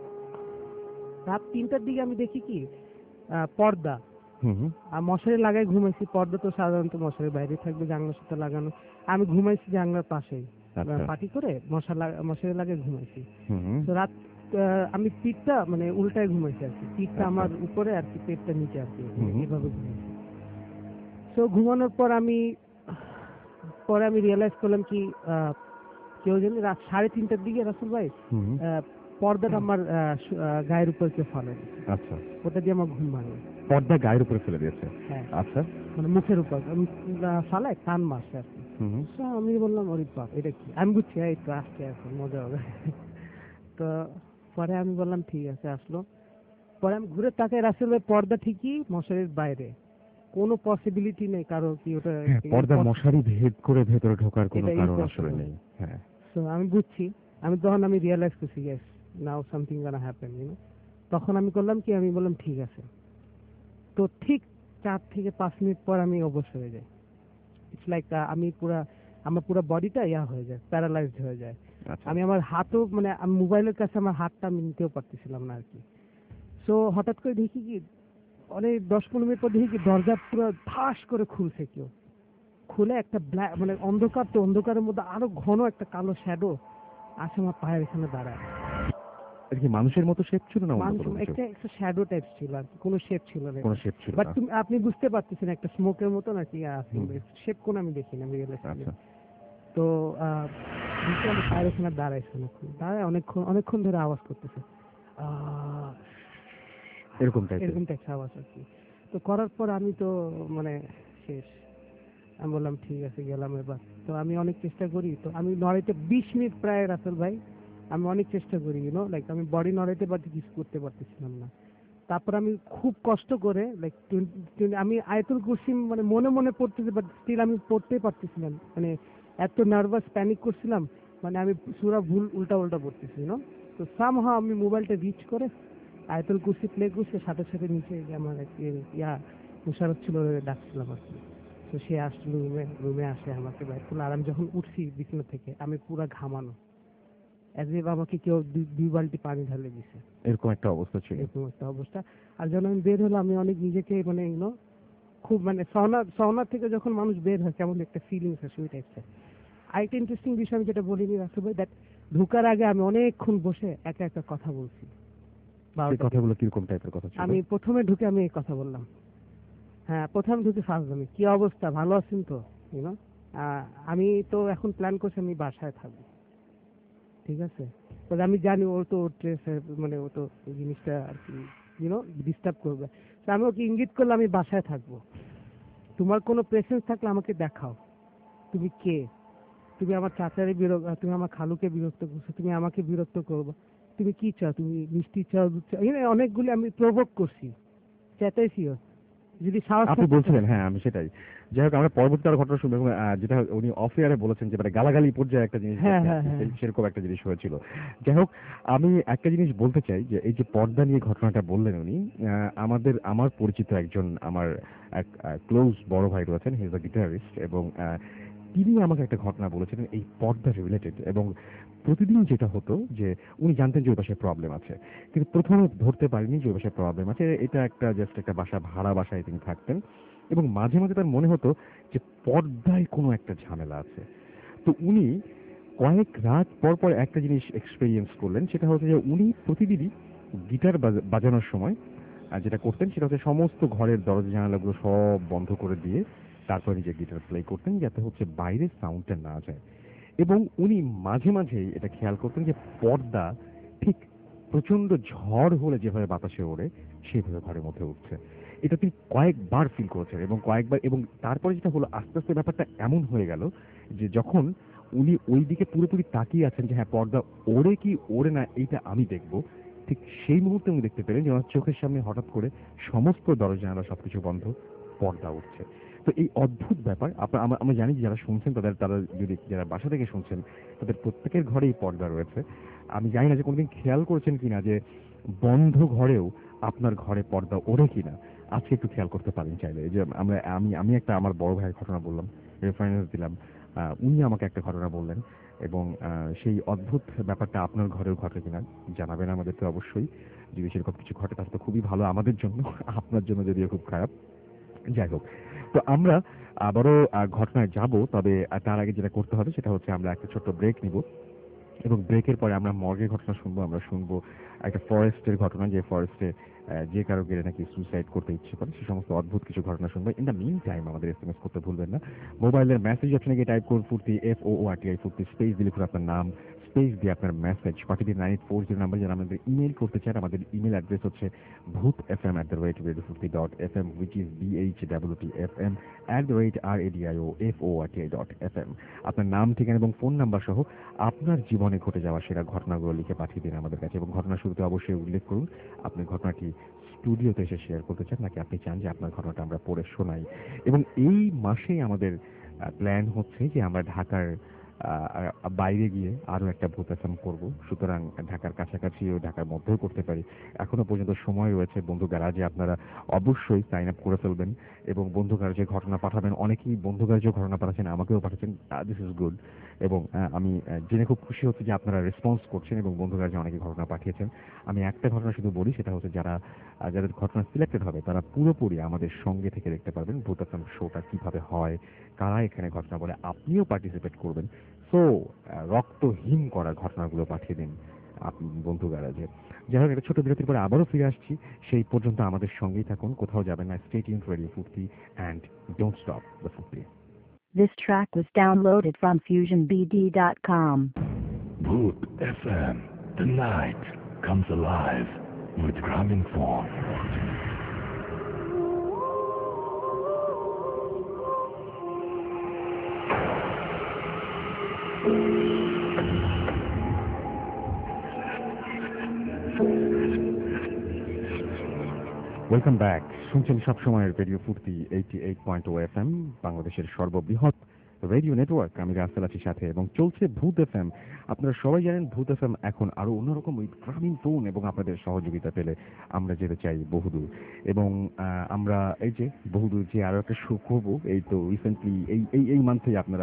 রাত তিনটার দিকে আমি দেখি কি আহ, পর্দা হুম হুম। আর মশারি লাগাই ঘুমাইছি। পর্দা তো সাধারণত মশারির বাইরে থাকবে, জানলার সাথে লাগানো। আমি ঘুমাইছি জানলার পাশেই, আচ্ছা। পাটি করে মশা লাগা- মশারি লাগিয়ে ঘুমাইছি। হুম হুম। তো রাত আহ, আমি পিঠটা মানে উল্টায় ঘুমাইছি আর কি, পিঠটা আচ্ছা। আমার উপরে আর কি, পেটটা নিচে আর কি, হুম হুম। এভাবে ঘুমাইছি। তো ঘুমানোর পর আমি পরে আমি রিয়েলাইজ করলাম কি আহ, কেউ জানি রাত সাড়ে তিনটার দিকে রাসেল ভাই হুম হুম। আহ, পর্দাটা আমার আহ, শু- আহ, গায়ের উপর কেউ ফেলে, আচ্ছা, ওটা দিয়ে আমার ঘুম ভাঙে। পর্দা গায়ের উপরে ফেলে দিয়েছে। হ্যাঁ, আচ্ছা। মানে মুখের উপর উম, আহ, ফালায় টান মারছে আর কি। হুম হুম। So আমি বললাম ওরে বাপ, এটা কি? আমি বুঝছি এই তো আসছে এখন মজা হবে। তো পরে আমি বললাম ঠিক আছে, আসলো। পরে আমি ঘুরে তাকাই, রাসেল ভাই পর্দা ঠিকই মশারির বাইরে, কোনো পসিবিলিটি নেই কারো কি ওটা। হ্যাঁ, পর্দা মশারি ভেদ করে ভেতরে ঢোকার কোনো এটা কারণ আসলে impossible। নেই। হ্যাঁ। So আমি বুঝছি, আমি তখন আমি রিয়েলাইজ করছি yes now something gonna happen, you know. তখন আমি করলাম কি, আমি বললাম ঠিক আছে। তো ঠিক চার থেকে পাঁচ মিনিট পর আমি অবশ হয়ে যাই। ইটস লাইক আমি পুরা আমার পুরো বডিটা ইয়া হয়ে যায়, প্যারালাইজড হয়ে যায়। আচ্ছা। আমি আমার হাতও মানে আমি মোবাইলের কাছে আমার হাতটা আমি নিতেও পারতেছিলাম না আর কি। সো হঠাৎ করে দেখি কি অনেক দশ পনেরো মিনিট পর দেখি কি দরজা পুরো ঠাস করে খুলছে কেউ। খুলে একটা ব্ল্যাক মানে অন্ধকার, তো অন্ধকারের মধ্যে আরো ঘন একটা কালো শ্যাডো আসে আমার পায়ের এখানে দাঁড়ায়। এটা কি মানুষের মতো শেপ ছিল না অন্য মানুষ কোনো কিছু? একটা একটা শ্যাডো টাইপ ছিল আর কি, কোনো শেপ ছিল না। কোনো শেপ ছিল বাট না। তুমি আপনি বুঝতে পারতেছেন একটা স্মোকের মতো নাকি হুম। শেপ কোন আমি দেখি না, আমি রিয়েলাইজ করি। আচ্ছা। তো আহ, নিচে আমার পায়ের ওখানে দাঁড়াইছে অনেকক্ষণ, দাঁড়ায় অনেকক্ষণ অনেকক্ষণ ধরে আওয়াজ করতেছে আহ, এরকম টাইপের। এরকম একটা আওয়াজ আর কি। তো করার পর আমি তো মানে শেষ। আমি বললাম ঠিক আছে গেলাম এবার। তো আমি অনেক চেষ্টা করি, তো আমি নড়াইতে বিশ মিনিট প্রায় রাসেল ভাই আমি অনেক চেষ্টা করি, ইউনো লাইক আমি বডি নড়াইতে পারছি, কিছু করতে পারতেছিলাম না। তারপর আমি খুব কষ্ট করে লাইক আমি আয়াতুল কুরসি মানে মনে মনে পড়তেছি, বাট স্টিল আমি পড়তেই পারতেছিলাম, মানে এত নার্ভাস প্যানিক করছিলাম, মানে আমি পুরা ভুল উল্টা উল্টা পড়তেছি না। তো সামহাও আমি মোবাইলটা রিচ করে আয়াতুল কুরসি প্লে করছে, সাথে সাথে নিচে আমার এক ইয়া মুশারফ ছিল, ওরে ডাকছিলাম আর কি। তো সে আসলো রুমে, রুমে আসে আমাকে বাইর করলো। আর আমি যখন উঠছি বিছানা থেকে আমি পুরা ঘামানো, অ্যাজ ইফ আমাকে কেউ দুই- দুই বালতি পানি ঢালে দিছে, এরকম একটা অবস্থা ছিল। এরকম একটা অবস্থা। আর যখন আমি বের হলাম আমি অনেক নিজেকে মানে ইউনো খুব মানে সওনা সওনা থেকে যখন মানুষ বের হয় কেমন একটা ফিলিংস আসে ওই টাইপটা। আরেকটা ইন্টারেস্টিং বিষয় আমি যেটা বলিনি রাসেল ভাই, দ্যাট ঢোকার আগে আমি অনেকক্ষণ বসে একা একা কথা বলছি। সেই বারোটা দিকে কথাগুলো কিরকম টাইপের কথা ছিল? আমি প্রথমে ঢুকে আমি এই কথা বললাম, হ্যাঁ প্রথম ঢুকে ফার্স্ট আমি কি অবস্থা, ভালো আছেন তো, ইউনো আমি তো এখন প্ল্যান করছি আমি বাসায় থাকবো, ঠিক আছে। তবে আমি জানি ও তো ট্রেস মানে ও তো এই জিনিসটা আর কি ইউনো ডিস্টার্ব করবে। তো আমি ওকে ইঙ্গিত করলাম আমি বাসায় থাকবো, তোমার কোনো প্রেসেন্স থাকলে আমাকে দেখাও, তুমি কে, তুমি আমার চাচারে বিরক্ত, তুমি আমার খালুকে বিরক্ত করছো, তুমি আমাকে বিরক্ত করবো, তুমি কি চাও, তুমি মিষ্টি চাও, দুধ চাও, এই অনেকগুলি আমি প্রভোগ করছি, চেতাইছিও, যদি সাহস আপনি থাকতো। বলছিলেন, হ্যাঁ আমি সেটাই। যাই হোক, আমরা পরবর্তী আরো ঘটনা শুনবো, এবং আহ, যেটা উনি অফ এয়ারে বলেছেন যে মানে গালাগালি পর্যায়ে একটা জিনিস হ্যাঁ ঘটে হ্যাঁ আর কি, হ্যাঁ সেই- সেরকম একটা জিনিস হয়েছিল। যাই হোক, আমি একটা জিনিস বলতে চাই যে এই যে পর্দা নিয়ে ঘটনাটা বললেন উনি, আহ, আমাদের আমার পরিচিত একজন আমার এক ক্লোজ বড় ভাই রয়েছেন, হি ইজ আ গিটারিস্ট, এবং আহ, তিনি আমাকে একটা ঘটনা বলেছিলেন এই পর্দা রিলেটেড। এবং প্রতিদিন যেটা হতো যে উনি জানতেন যে ওই বাসায় প্রবলেম আছে, কিন্তু প্রথমে ধরতে পারেনি যে ওই বাসায় প্রবলেম আছে, এটা একটা জাস্ট একটা বাসা, ভাড়া বাসায় তিনি থাকতেন। এবং মাঝে মাঝে তার মনে হতো যে পর্দায় কোনো একটা ঝামেলা আছে। তো উনি কয়েক রাত পর পর একটা জিনিস এক্সপেরিয়েন্স করলেন, সেটা হচ্ছে যে উনি প্রতিদিনই গিটার বাজা- বাজানোর সময় আর যেটা করতেন সেটা হচ্ছে সমস্ত ঘরের দরজা জানালাগুলো সব বন্ধ করে দিয়ে তারপর নিজে গিটার প্লে করতেন, যাতে হচ্ছে বাইরের সাউন্ডটা না যায়। এবং উনি মাঝে মাঝে এটা খেয়াল করতেন যে পর্দা ঠিক প্রচন্ড ঝড় হলে যেভাবে বাতাসে ওড়ে সেভাবে ঘরের মধ্যে উঠছে। এটা তিনি কয়েকবার ফিল করেছেন এবং কয়েকবার, এবং তারপরে যেটা হলো আস্তে আস্তে ব্যাপারটা এমন হয়ে গেল যে যখন উনি ওই দিকে পুরোপুরি তাকিয়ে আছেন যে হ্যাঁ পর্দা ওড়ে কি ওড়ে না এইটা আমি দেখব, ঠিক সেই মুহূর্তে উনি দেখতে পেলেন যে ওনার চোখের সামনে হঠাৎ করে সমস্ত দরজা জানালা সবকিছু বন্ধ, পর্দা উঠছে। তো এই অদ্ভুত ব্যাপার আপনার, আমরা আমরা জানি যে যারা শুনছেন তাদের, তারা যদি যারা বাসা থেকে শুনছেন তাদের প্রত্যেকের ঘরেই পর্দা রয়েছে। আমি জানি না যে কোনোদিন খেয়াল করেছেন কিনা যে বন্ধ ঘরেও আপনার ঘরে পর্দা ওড়ে কিনা। আজকে একটু খেয়াল করতে পারেন চাইলে। এই যে আমরা আমি আমি একটা আমার বড় ভাইয়ের ঘটনা বললাম, রেফারেন্স দিলাম, আহ, উনি আমাকে একটা ঘটনা বললেন, এবং আহ, সেই অদ্ভুত ব্যাপারটা আপনার ঘরেও ঘটে কিনা জানাবেন আমাদেরকে অবশ্যই। যদি সেরকম কিছু ঘটে তাহলে তো খুবই ভালো আমাদের জন্য, আপনার জন্য যদিও খুব খারাপ। যাই হোক, তো আমরা আবারও আহ, ঘটনায় যাব, তবে আহ, তার আগে যেটা করতে হবে সেটা হচ্ছে আমরা একটা ছোট্ট ব্রেক নিব, এবং ব্রেকের পরে আমরা মর্গের ঘটনা শুনবো। আমরা শুনবো একটা ফরেস্টের ঘটনা, যে ফরেস্টে যে কারো গেলে নাকি সুইসাইড করতে ইচ্ছে করে, সে সমস্ত অদ্ভুত কিছু ঘটনা শুনবো। ইন দ্য মিন টাইম আমাদের এস এম এস করতে ভুলবেন না। মোবাইলের মেসেজ অপশনে গিয়ে টাইপ করুন Foorti, F O R T I Foorti, space দিয়ে লিখুন আপনার নাম, স্পেস দিয়ে আপনার মেসেজ পাঠিয়ে দিন nine eight four zero number. যারা আমাদের ইমেল করতে চান, আমাদের ইমেল অ্যাড্রেস হচ্ছে Bhoot F M at the rate radio Foorti dot F M, which is B H W T F M at the rate R A D I O F O R T I dot F M. আপনার নাম, ঠিকানা এবং phone number সহ আপনার জীবনে ঘটে যাওয়া সেরা ঘটনাগুলো লিখে পাঠিয়ে দিন আমাদের কাছে, এবং ঘটনা শুরুতে অবশ্যই উল্লেখ করুন আপনি ঘটনাটি স্টুডিওতে এসে শেয়ার করতে চান নাকি আপনি চান যে আপনার ঘটনাটা আমরা পড়ে শোনাই। এবং এই মাসেই আমাদের প্ল্যান হচ্ছে যে আমরা ঢাকার আহ, বাইরে গিয়ে আরো একটা ভূত এফএম করব। সুতরাং ঢাকার কাছাকাছি ও ঢাকার মধ্যেও করতে পারি, এখনো পর্যন্ত সময় রয়েছে। বন্ধু গ্যারাজে আপনারা অবশ্যই সাইন আপ করে ফেলবেন এবং বন্ধু গ্যারাজে ঘটনা পাঠাবেন। অনেকেই বন্ধু গ্যারাজেও ঘটনা পাঠাচ্ছেন, আমাকেও পাঠাচ্ছেন, দিস ইজ গুড। এবং আহ, আমি আহ, জেনে খুব খুশি হচ্ছে যে আপনারা রেসপন্স করছেন এবং বন্ধু গ্যারাজে অনেকে ঘটনা পাঠিয়েছেন। আমি একটা ঘটনা শুধু বলি, সেটা হচ্ছে যারা আহ, যাদের ঘটনা সিলেক্টেড হবে তারা পুরোপুরি আমাদের সঙ্গে থেকে দেখতে পারবেন ভূত এফএম শোটা কিভাবে হয়, কারা এখানে ঘটনা বলে, আপনিও পার্টিসিপেট করবেন। সো রক্তহীন করা ঘটনাগুলো পাঠিয়ে দিন আপনি বন্ধু গ্যারাজে। যাই হোক, একটা ছোট বিরতির পরে আবারও ফিরে আসছি। সেই পর্যন্ত আমাদের সঙ্গেই থাকুন, কোথাও যাবেন না। Stay tuned radio Foorti and don't stop the Foorti. This track was downloaded from fusion b d dot com. Bhoot F M. The night comes alive with Graminphone. Welcome back. শুনছেন সবসময়ের radio Foorti eighty eight point O F M, বাংলাদেশের সর্ববৃহৎ radio network. আমি রাসেল আছি সাথে, এবং চলছে ভূত এফ এম। আপনারা সবাই জানেন ভূত এফ এম এখন আরো অন্যরকম উইথ গ্রামীণফোন, এবং আপনাদের সহযোগিতা পেলে আমরা যেতে চাই বহুদূর। এবং আহ, আমরা এই যে বহুদূর যে আরো একটা শো করবো, এই তো রিসেন্টলি এই এই এই মান্থেই আপনারা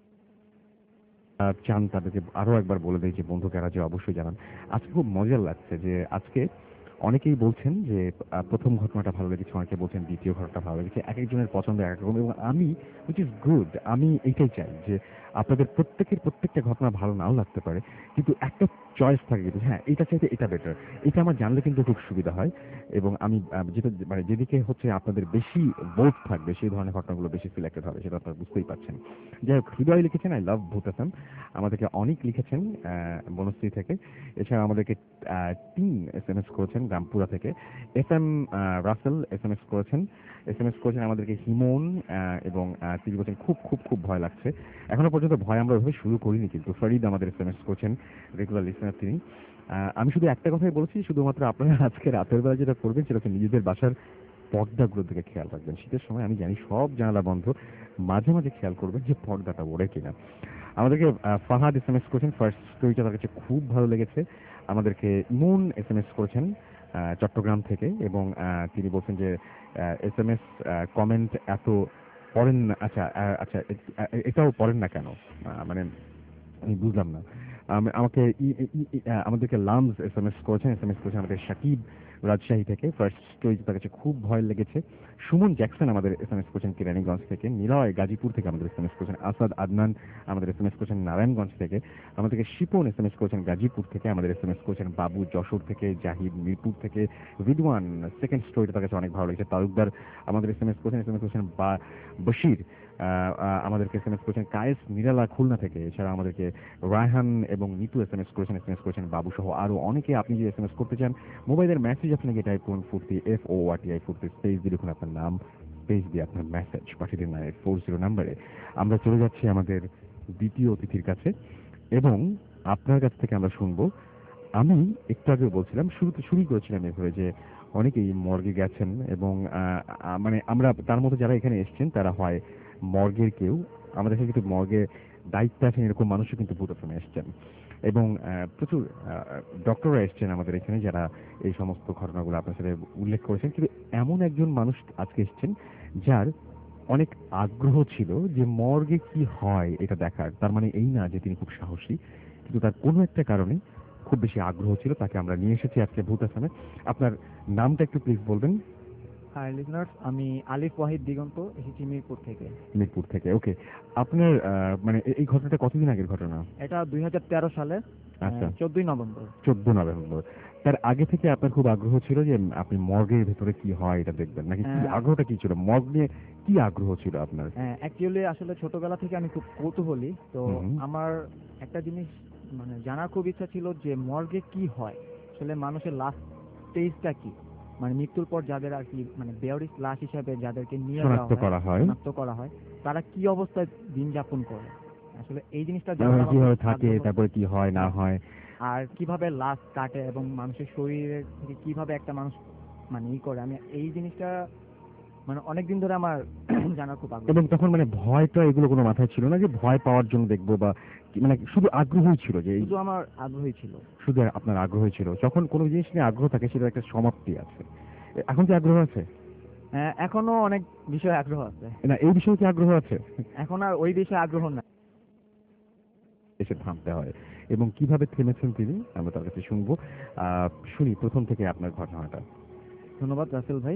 আহ, চান তাদেরকে আরো একবার বলে দেয় যে বন্ধু গ্যারাজে অবশ্যই জানান। আজকে খুব মজার লাগছে যে আজকে অনেকেই বলছেন যে আহ, প্রথম ঘটনাটা ভালো লেগেছে, অনেকে বলছেন দ্বিতীয় ঘটনাটা ভালো লেগেছে। এক একজনের পছন্দ এক এক রকম, এবং আমি উইচ ইজ গুড, আমি এইটাই চাই যে আপনাদের প্রত্যেকের প্রত্যেকটা ঘটনা ভালো নাও লাগতে পারে, কিন্তু একটা চয়েস থাকে কিন্তু হ্যাঁ এটা চাইতে এটা বেটার, এটা আমার জানলে কিন্তু খুব সুবিধা হয়। এবং আমি আহ, যেটা মানে যেদিকে হচ্ছে আপনাদের বেশি ভোট থাকবে সেই ধরনের ঘটনাগুলো বেশি সিলেক্টেড হবে, সেটা আপনারা বুঝতেই পারছেন। যাই হোক, হৃদয় লিখেছেন I love Bhoot F M, আমাদেরকে অনেক লিখেছেন বনশ্রী থেকে। এছাড়া আমাদেরকে তিন এস এম এস করেছেন রামপুরা থেকে। F M Russel S M S করেছেন এস এম এস করেছেন আমাদেরকে হিমন, আহ, এবং আহ, তিনি বলছেন খুব খুব খুব ভয় লাগছে। এখনো পর্যন্ত ভয় আমরা ওইভাবে শুরু করিনি, কিন্তু ফরিদ আমাদের এস এম এস করছেন, রেগুলার লিসনার তিনি। আহ, আমি শুধু একটা কথাই বলছি, শুধুমাত্র আপনারা আজকে রাতের বেলা যেটা করবেন সেটা হচ্ছে নিজেদের বাসার পর্দাগুলোর দিকে খেয়াল রাখবেন। শীতের সময় আমি জানি সব জানালা বন্ধ, মাঝে মাঝে খেয়াল করবেন যে পর্দাটা ওড়ে কিনা। আমাদেরকে আহ, ফাহাদ এস এম এস করেছেন, ফার্স্ট স্টোরিটা তার কাছে খুব ভালো লেগেছে। আমাদেরকে ইমন এস এম এস করেছেন আহ, চট্টগ্রাম থেকে, এবং আহ, তিনি বলছেন যে এস এম এস কমেন্ট এত পড়েন না। আচ্ছা আহ, আচ্ছা এ- এ- এটাও পড়েন না কেন, আহ, মানে আমি বুঝলাম না। আম- আমাকে ই- ই- ই- ই- আহ, আমাদেরকে লামস এস এম এস করেছেন এস এম এস করেছেন আমাদের সাকিব রাজশাহী থেকে, ফার্স্ট স্টোরি তার কাছে খুব ভয় লেগেছে। সুমন জ্যাকসন আমাদের এস এম এস করেছেন কেরানীগঞ্জ থেকে, নিলয় গাজীপুর থেকে আমাদের এস এম এস করেছেন, আসাদ আদনান আমাদের এস এম এস করেছেন নারায়ণগঞ্জ থেকে, আমাদেরকে শিপন এস এম এস করেছেন গাজীপুর থেকে, আমাদের এস এম এস করেছেন বাবু যশোর থেকে, জাহিদ মিরপুর থেকে, রিদওয়ান সেকেন্ড স্টোরিটা তার কাছে অনেক ভালো লেগেছে, তালুকদার আমাদের এস এম এস করেছেন এস এম এস করেছেন বা বশির আহ, আমাদেরকে এস এম এস করেছেন কায়েস নিরালা খুলনা থেকে। এছাড়া আমাদেরকে রায়হান এবং নিতু এস এম এস করেছেন, এস এম এস করেছেন বাবু সহ আরো অনেকে। আপনি যদি এস এম এস করতে চান, মোবাইলের মেসেজ আপনাকে টাইপ করুন Foorti, F O R T I Foorti, space দিয়ে লিখুন আপনার নাম, স্পেস দিয়ে আপনার মেসেজ পাঠিয়ে দিন নাইন এইট ফোর জিরো নাম্বারে। আমরা চলে যাচ্ছি আমাদের দ্বিতীয় অতিথির কাছে এবং আপনার কাছ থেকে আমরা শুনবো। আমি একটু আগে বলছিলাম, শুরুতে শুরু করেছিলাম এভাবে যে অনেকেই মর্গে গেছেন এবং আহ, আহ, মানে আমরা তার মধ্যে যারা এখানে এসেছেন তারা হয় মর্গের কেউ, আমাদের কাছে কিন্তু মর্গে দায়িত্ব আছেন এরকম মানুষও কিন্তু ভূতফ্রমে এসেছেন এবং আহ, প্রচুর ডক্টররা এসেছেন আমাদের এখানে যারা এই সমস্ত ঘটনাগুলো আপনার সাথে উল্লেখ করেছেন। কিন্তু এমন একজন মানুষ আজকে এসেছেন যার অনেক আগ্রহ ছিল যে মর্গে কি হয় এটা দেখার। তার মানে এই না যে তিনি খুব সাহসী, কিন্তু তার কোনো একটা কারণে খুব বেশি আগ্রহ ছিল, তাকে আমরা নিয়ে এসেছি আজকে ভূত আসামে। আপনার নামটা একটু প্লিজ বলবেন। হাই লিসনার্স, আমি আলিফ ওয়াহিদ দিগন্ত, এসেছি মিরপুর থেকে। মিরপুর থেকে, ওকে। আপনার আহ, মানে এ- এই ঘটনাটা কতদিন আগের ঘটনা? এটা দুই হাজার তেরো সালে আচ্ছা, চোদ্দই নভেম্বর। চোদ্দ নভেম্বর। তার আগে থেকে আপনার খুব আগ্রহ ছিল যে আপনি মর্গের ভেতরে কি হয় এটা দেখবেন, নাকি কি হ্যাঁ। আগ্রহটা কি ছিল, মর্গ নিয়ে কি আগ্রহ ছিল আপনার? অ্যাকচুয়ালি আসলে ছোটবেলা থেকে আমি খুব কৌতূহলী, তো হুম। আমার একটা জিনিস মানে জানার খুব ইচ্ছা ছিল যে মর্গে কি হয়, আসলে মানুষের লাস্ট স্টেজটা কি, মানে মৃত্যুর পর যাদের আর কি মানে বেয়ারিশ লাশ হিসাবে যাদেরকে নিয়ে যাওয়া শনাক্ত করা হয়, শনাক্ত করা হয়, তারা কি অবস্থায় দিন যাপন করে, আসলে এই জিনিসটা তারপরে জানার আমার কিভাবে খুব থাকে, আগ্রহ। তারপরে কি হয় না হয়, আর কিভাবে লাশ কাটে এবং মানুষের শরীরের থেকে কিভাবে একটা মানুষ মানে ই করে, আমি এই জিনিসটা মানে অনেকদিন ধরে আমার জানার খুব আগ্রহ। এবং তখন মানে ভয়টা এগুলো কোনো মাথায় ছিল না যে ভয় পাওয়ার জন্য দেখবো বা কি- মানে শুধু আগ্রহই ছিল যে এই শুধু আমার আগ্রহী ছিল। শুধু আপনার আগ্রহই ছিল। যখন কোনো জিনিস নিয়ে আগ্রহ থাকে সেটা একটা সমাপ্তি আছে। এ- এখন কি আগ্রহ আছে? হ্যাঁ, এখনো অনেক বিষয়ে আগ্রহ আছে। না, এই বিষয়ে কি আগ্রহ আছে? এখন আর ওই বিষয়ে আগ্রহ না। এসে থামতে হয় এবং কিভাবে থেমেছেন তিনি আমরা তার কাছে শুনবো। আহ, শুনি প্রথম থেকে আপনার ঘটনাটা। ধন্যবাদ রাসেল ভাই।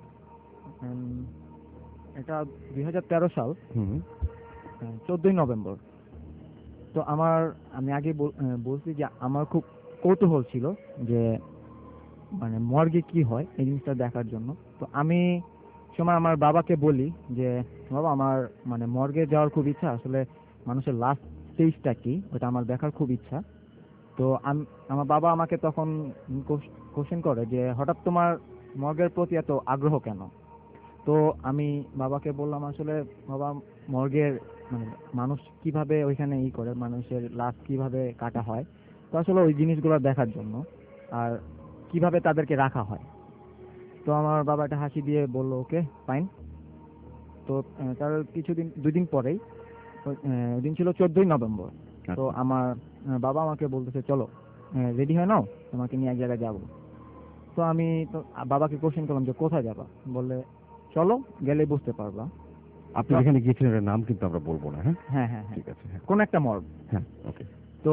উম, এটা দুই হাজার তেরো সাল হুম। চোদ্দই নভেম্বর। তো আমার আমি আগে বল- আহ, বলছি যে আমার খুব কৌতূহল ছিল যে মানে মর্গে কি হয় এই জিনিসটা দেখার জন্য। তো আমি সময় আমার বাবাকে বলি যে বাবা, আমার মানে মর্গে যাওয়ার খুব ইচ্ছা, আসলে মানুষের লাস্ট স্টেজটা কি ওটা আমার দেখার খুব ইচ্ছা। তো আমি আমার বাবা আমাকে তখন কোশ্চেন করে যে হঠাৎ তোমার মর্গের প্রতি এত আগ্রহ কেন? তো আমি বাবাকে বললাম আসলে বাবা, মর্গের মানে মানুষ কিভাবে ওইখানে ই করে, মানুষের লাশ কিভাবে কাটা হয়, তো আসলে ওই জিনিসগুলো দেখার জন্য, আর কিভাবে তাদেরকে রাখা হয়। তো আমার বাবা একটা হাসি দিয়ে বললো ওকে ফাইন। তো আহ, তার কিছুদিন দুই দিন পরেই ওই- আহ, ওই দিন ছিল চোদ্দই নভেম্বর। তো আচ্ছা। আমার আহ, বাবা আমাকে বলতেছে চলো রেডি হয়ে নাও, তোমাকে নিয়ে এক জায়গায় যাবো। তো আমি তো বাবাকে কোশ্চেন করলাম যে কোথায় যাবা, বললে চলো গেলে বুঝতে পারবা। আপনি যেখানে গিয়েছিলেন ওটার নাম কিন্তু আমরা বলবো না, হ্যাঁ? হ্যাঁ হ্যাঁ হ্যাঁ, ঠিক আছে, হ্যাঁ। কোন একটা মর্গ। হ্যাঁ, ওকে। তো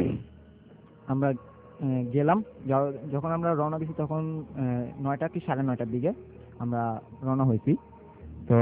আমরা আহ, গেলাম। যাও- যখন আমরা রওনা দিছি তখন আহ, নয়টা কি সাড়ে নয়টার দিকে আমরা রওনা হয়েছি। তো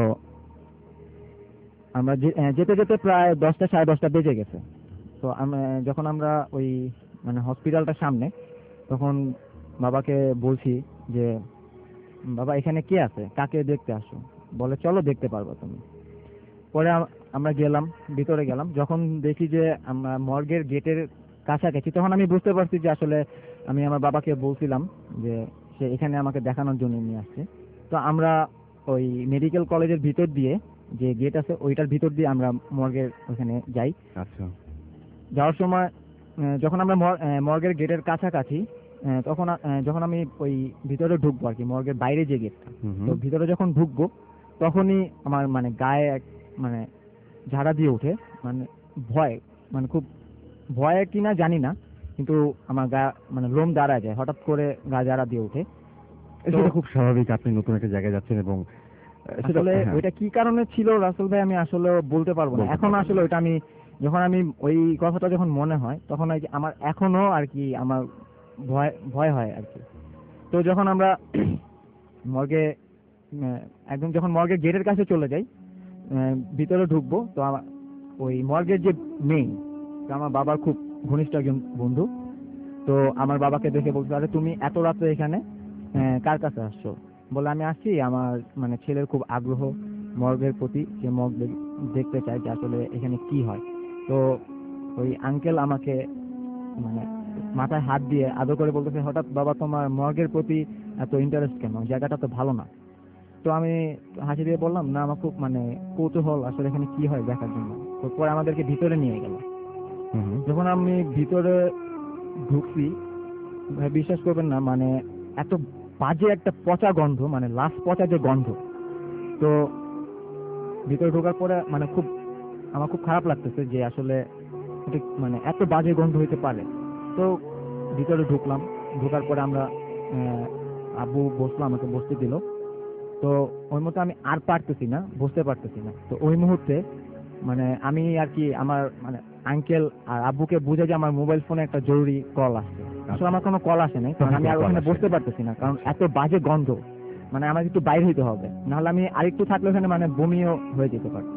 আমরা যে- আহ, যেতে যেতে প্রায় দশটা সাড়ে দশটা বেজে গেছে। তো আম- যখন আমরা ওই মানে হসপিটালটার সামনে, তখন বাবাকে বলছি যে বাবা এখানে কে আছে, কাকে দেখতে আসো? বলে চলো দেখতে পারবো তুমি। পরে আম- আমরা গেলাম, ভিতরে গেলাম। যখন দেখি যে আমরা মর্গের গেটের কাছাকাছি, তখন আমি বুঝতে পারছি যে আসলে আমি আমার বাবাকে বলছিলাম যে সে এখানে আমাকে দেখানোর জন্য নিয়ে আসছে। তো আমরা ওই মেডিকেল কলেজের ভিতর দিয়ে যে গেট আছে ওইটার ভিতর দিয়ে আমরা মর্গের ওখানে যাই। আচ্ছা। যাওয়ার সময় আহ, যখন আমরা মর- আহ, মর্গের গেটের কাছাকাছি, আহ, তখন আহ, যখন আমি ওই ভিতরে ঢুকবো আর কি, মর্গের বাইরে যে গেটটা, হুম হুম। তো ভিতরে যখন ঢুকবো তখনই আমার মানে গায়ে এক মানে ঝাড়া দিয়ে ওঠে, মানে ভয়, মানে খুব ভয় কিনা জানি না, কিন্তু আমার গা মানে লোম দাঁড়ায় যায়, হঠাৎ করে গা ঝাড়া দিয়ে ওঠে। তো সেটা খুব স্বাভাবিক, আপনি নতুন একটা জায়গায় যাচ্ছেন এবং আহ, সেটা আসলে হ্যাঁ, ওইটা কি কারণে ছিল রাসেল ভাই আমি আসলে বলতে পারবো না বলতে এখন। পারবেন না। আসলে ওইটা আমি যখন আমি ওই কথাটা যখন মনে হয় তখন ওই যে আমার এখনো আর কি আমার ভয় ভয় হয় আর কি। তো যখন আমরা মর্গে আহ, একদম যখন মর্গের গেটের কাছে চলে যাই, আহ, ভিতরে ঢুকবো, তো আমার ওই মর্গের যে মেইন, আমার বাবার খুব ঘনিষ্ঠ একজন বন্ধু। তো আমার বাবাকে দেখে বলছে আরে তুমি এত রাতে এখানে আহ, কার কাছে আসছো? বলে আমি আসছি আমার মানে ছেলের খুব আগ্রহ মর্গের প্রতি, সে মর্গ দেখ- দেখতে চাই যে আসলে এখানে কি হয়। তো ওই আঙ্কেল আমাকে মানে মাথায় হাত দিয়ে আদর করে বলতেছে, হঠাৎ বাবা তোমার মর্গের প্রতি এত ইন্টারেস্ট কেন, জায়গাটা তো ভালো না। তো আমি হাসি দিয়ে বললাম, না আমার খুব মানে কৌতূহল আসলে এখানে কি হয় দেখার জন্য। তো পরে আমাদেরকে ভিতরে নিয়ে গেল। হুম হুম। যখন আমি ভিতরে ঢুকছি, ভাই বিশ্বাস করবেন না, মানে এত বাজে একটা পচা গন্ধ, মানে লাশ পচা যে গন্ধ। তো ভিতরে ঢোকার পরে মানে খুব আমার খুব খারাপ লাগতেছে যে আসলে এটা মানে এত বাজে গন্ধ হইতে পারে। তো ভিতরে ঢুকলাম, ঢোকার পরে আমরা আহ, আব্বু বসলো, আমাকে বসতে দিল। তো ওই মুহূর্তে আমি আর পারতেছি না, বসতে পারতেছি না। তো ওই মুহূর্তে মানে আমি আর কি আমার মানে আঙ্কেল আর আব্বুকে বুঝে যে আমার মোবাইল ফোনে একটা জরুরি কল আসছে। আসলে আমার কোনো কল আসে নাই, কারণ আমি আর ওখানে বসতে পারতেছি না, কারণ এত বাজে গন্ধ। মানে আমাকে একটু বাইরে হইতে হবে, নাহলে আমি আরেকটু থাকলে ওখানে মানে বমিও হয়ে যেতে পারতো।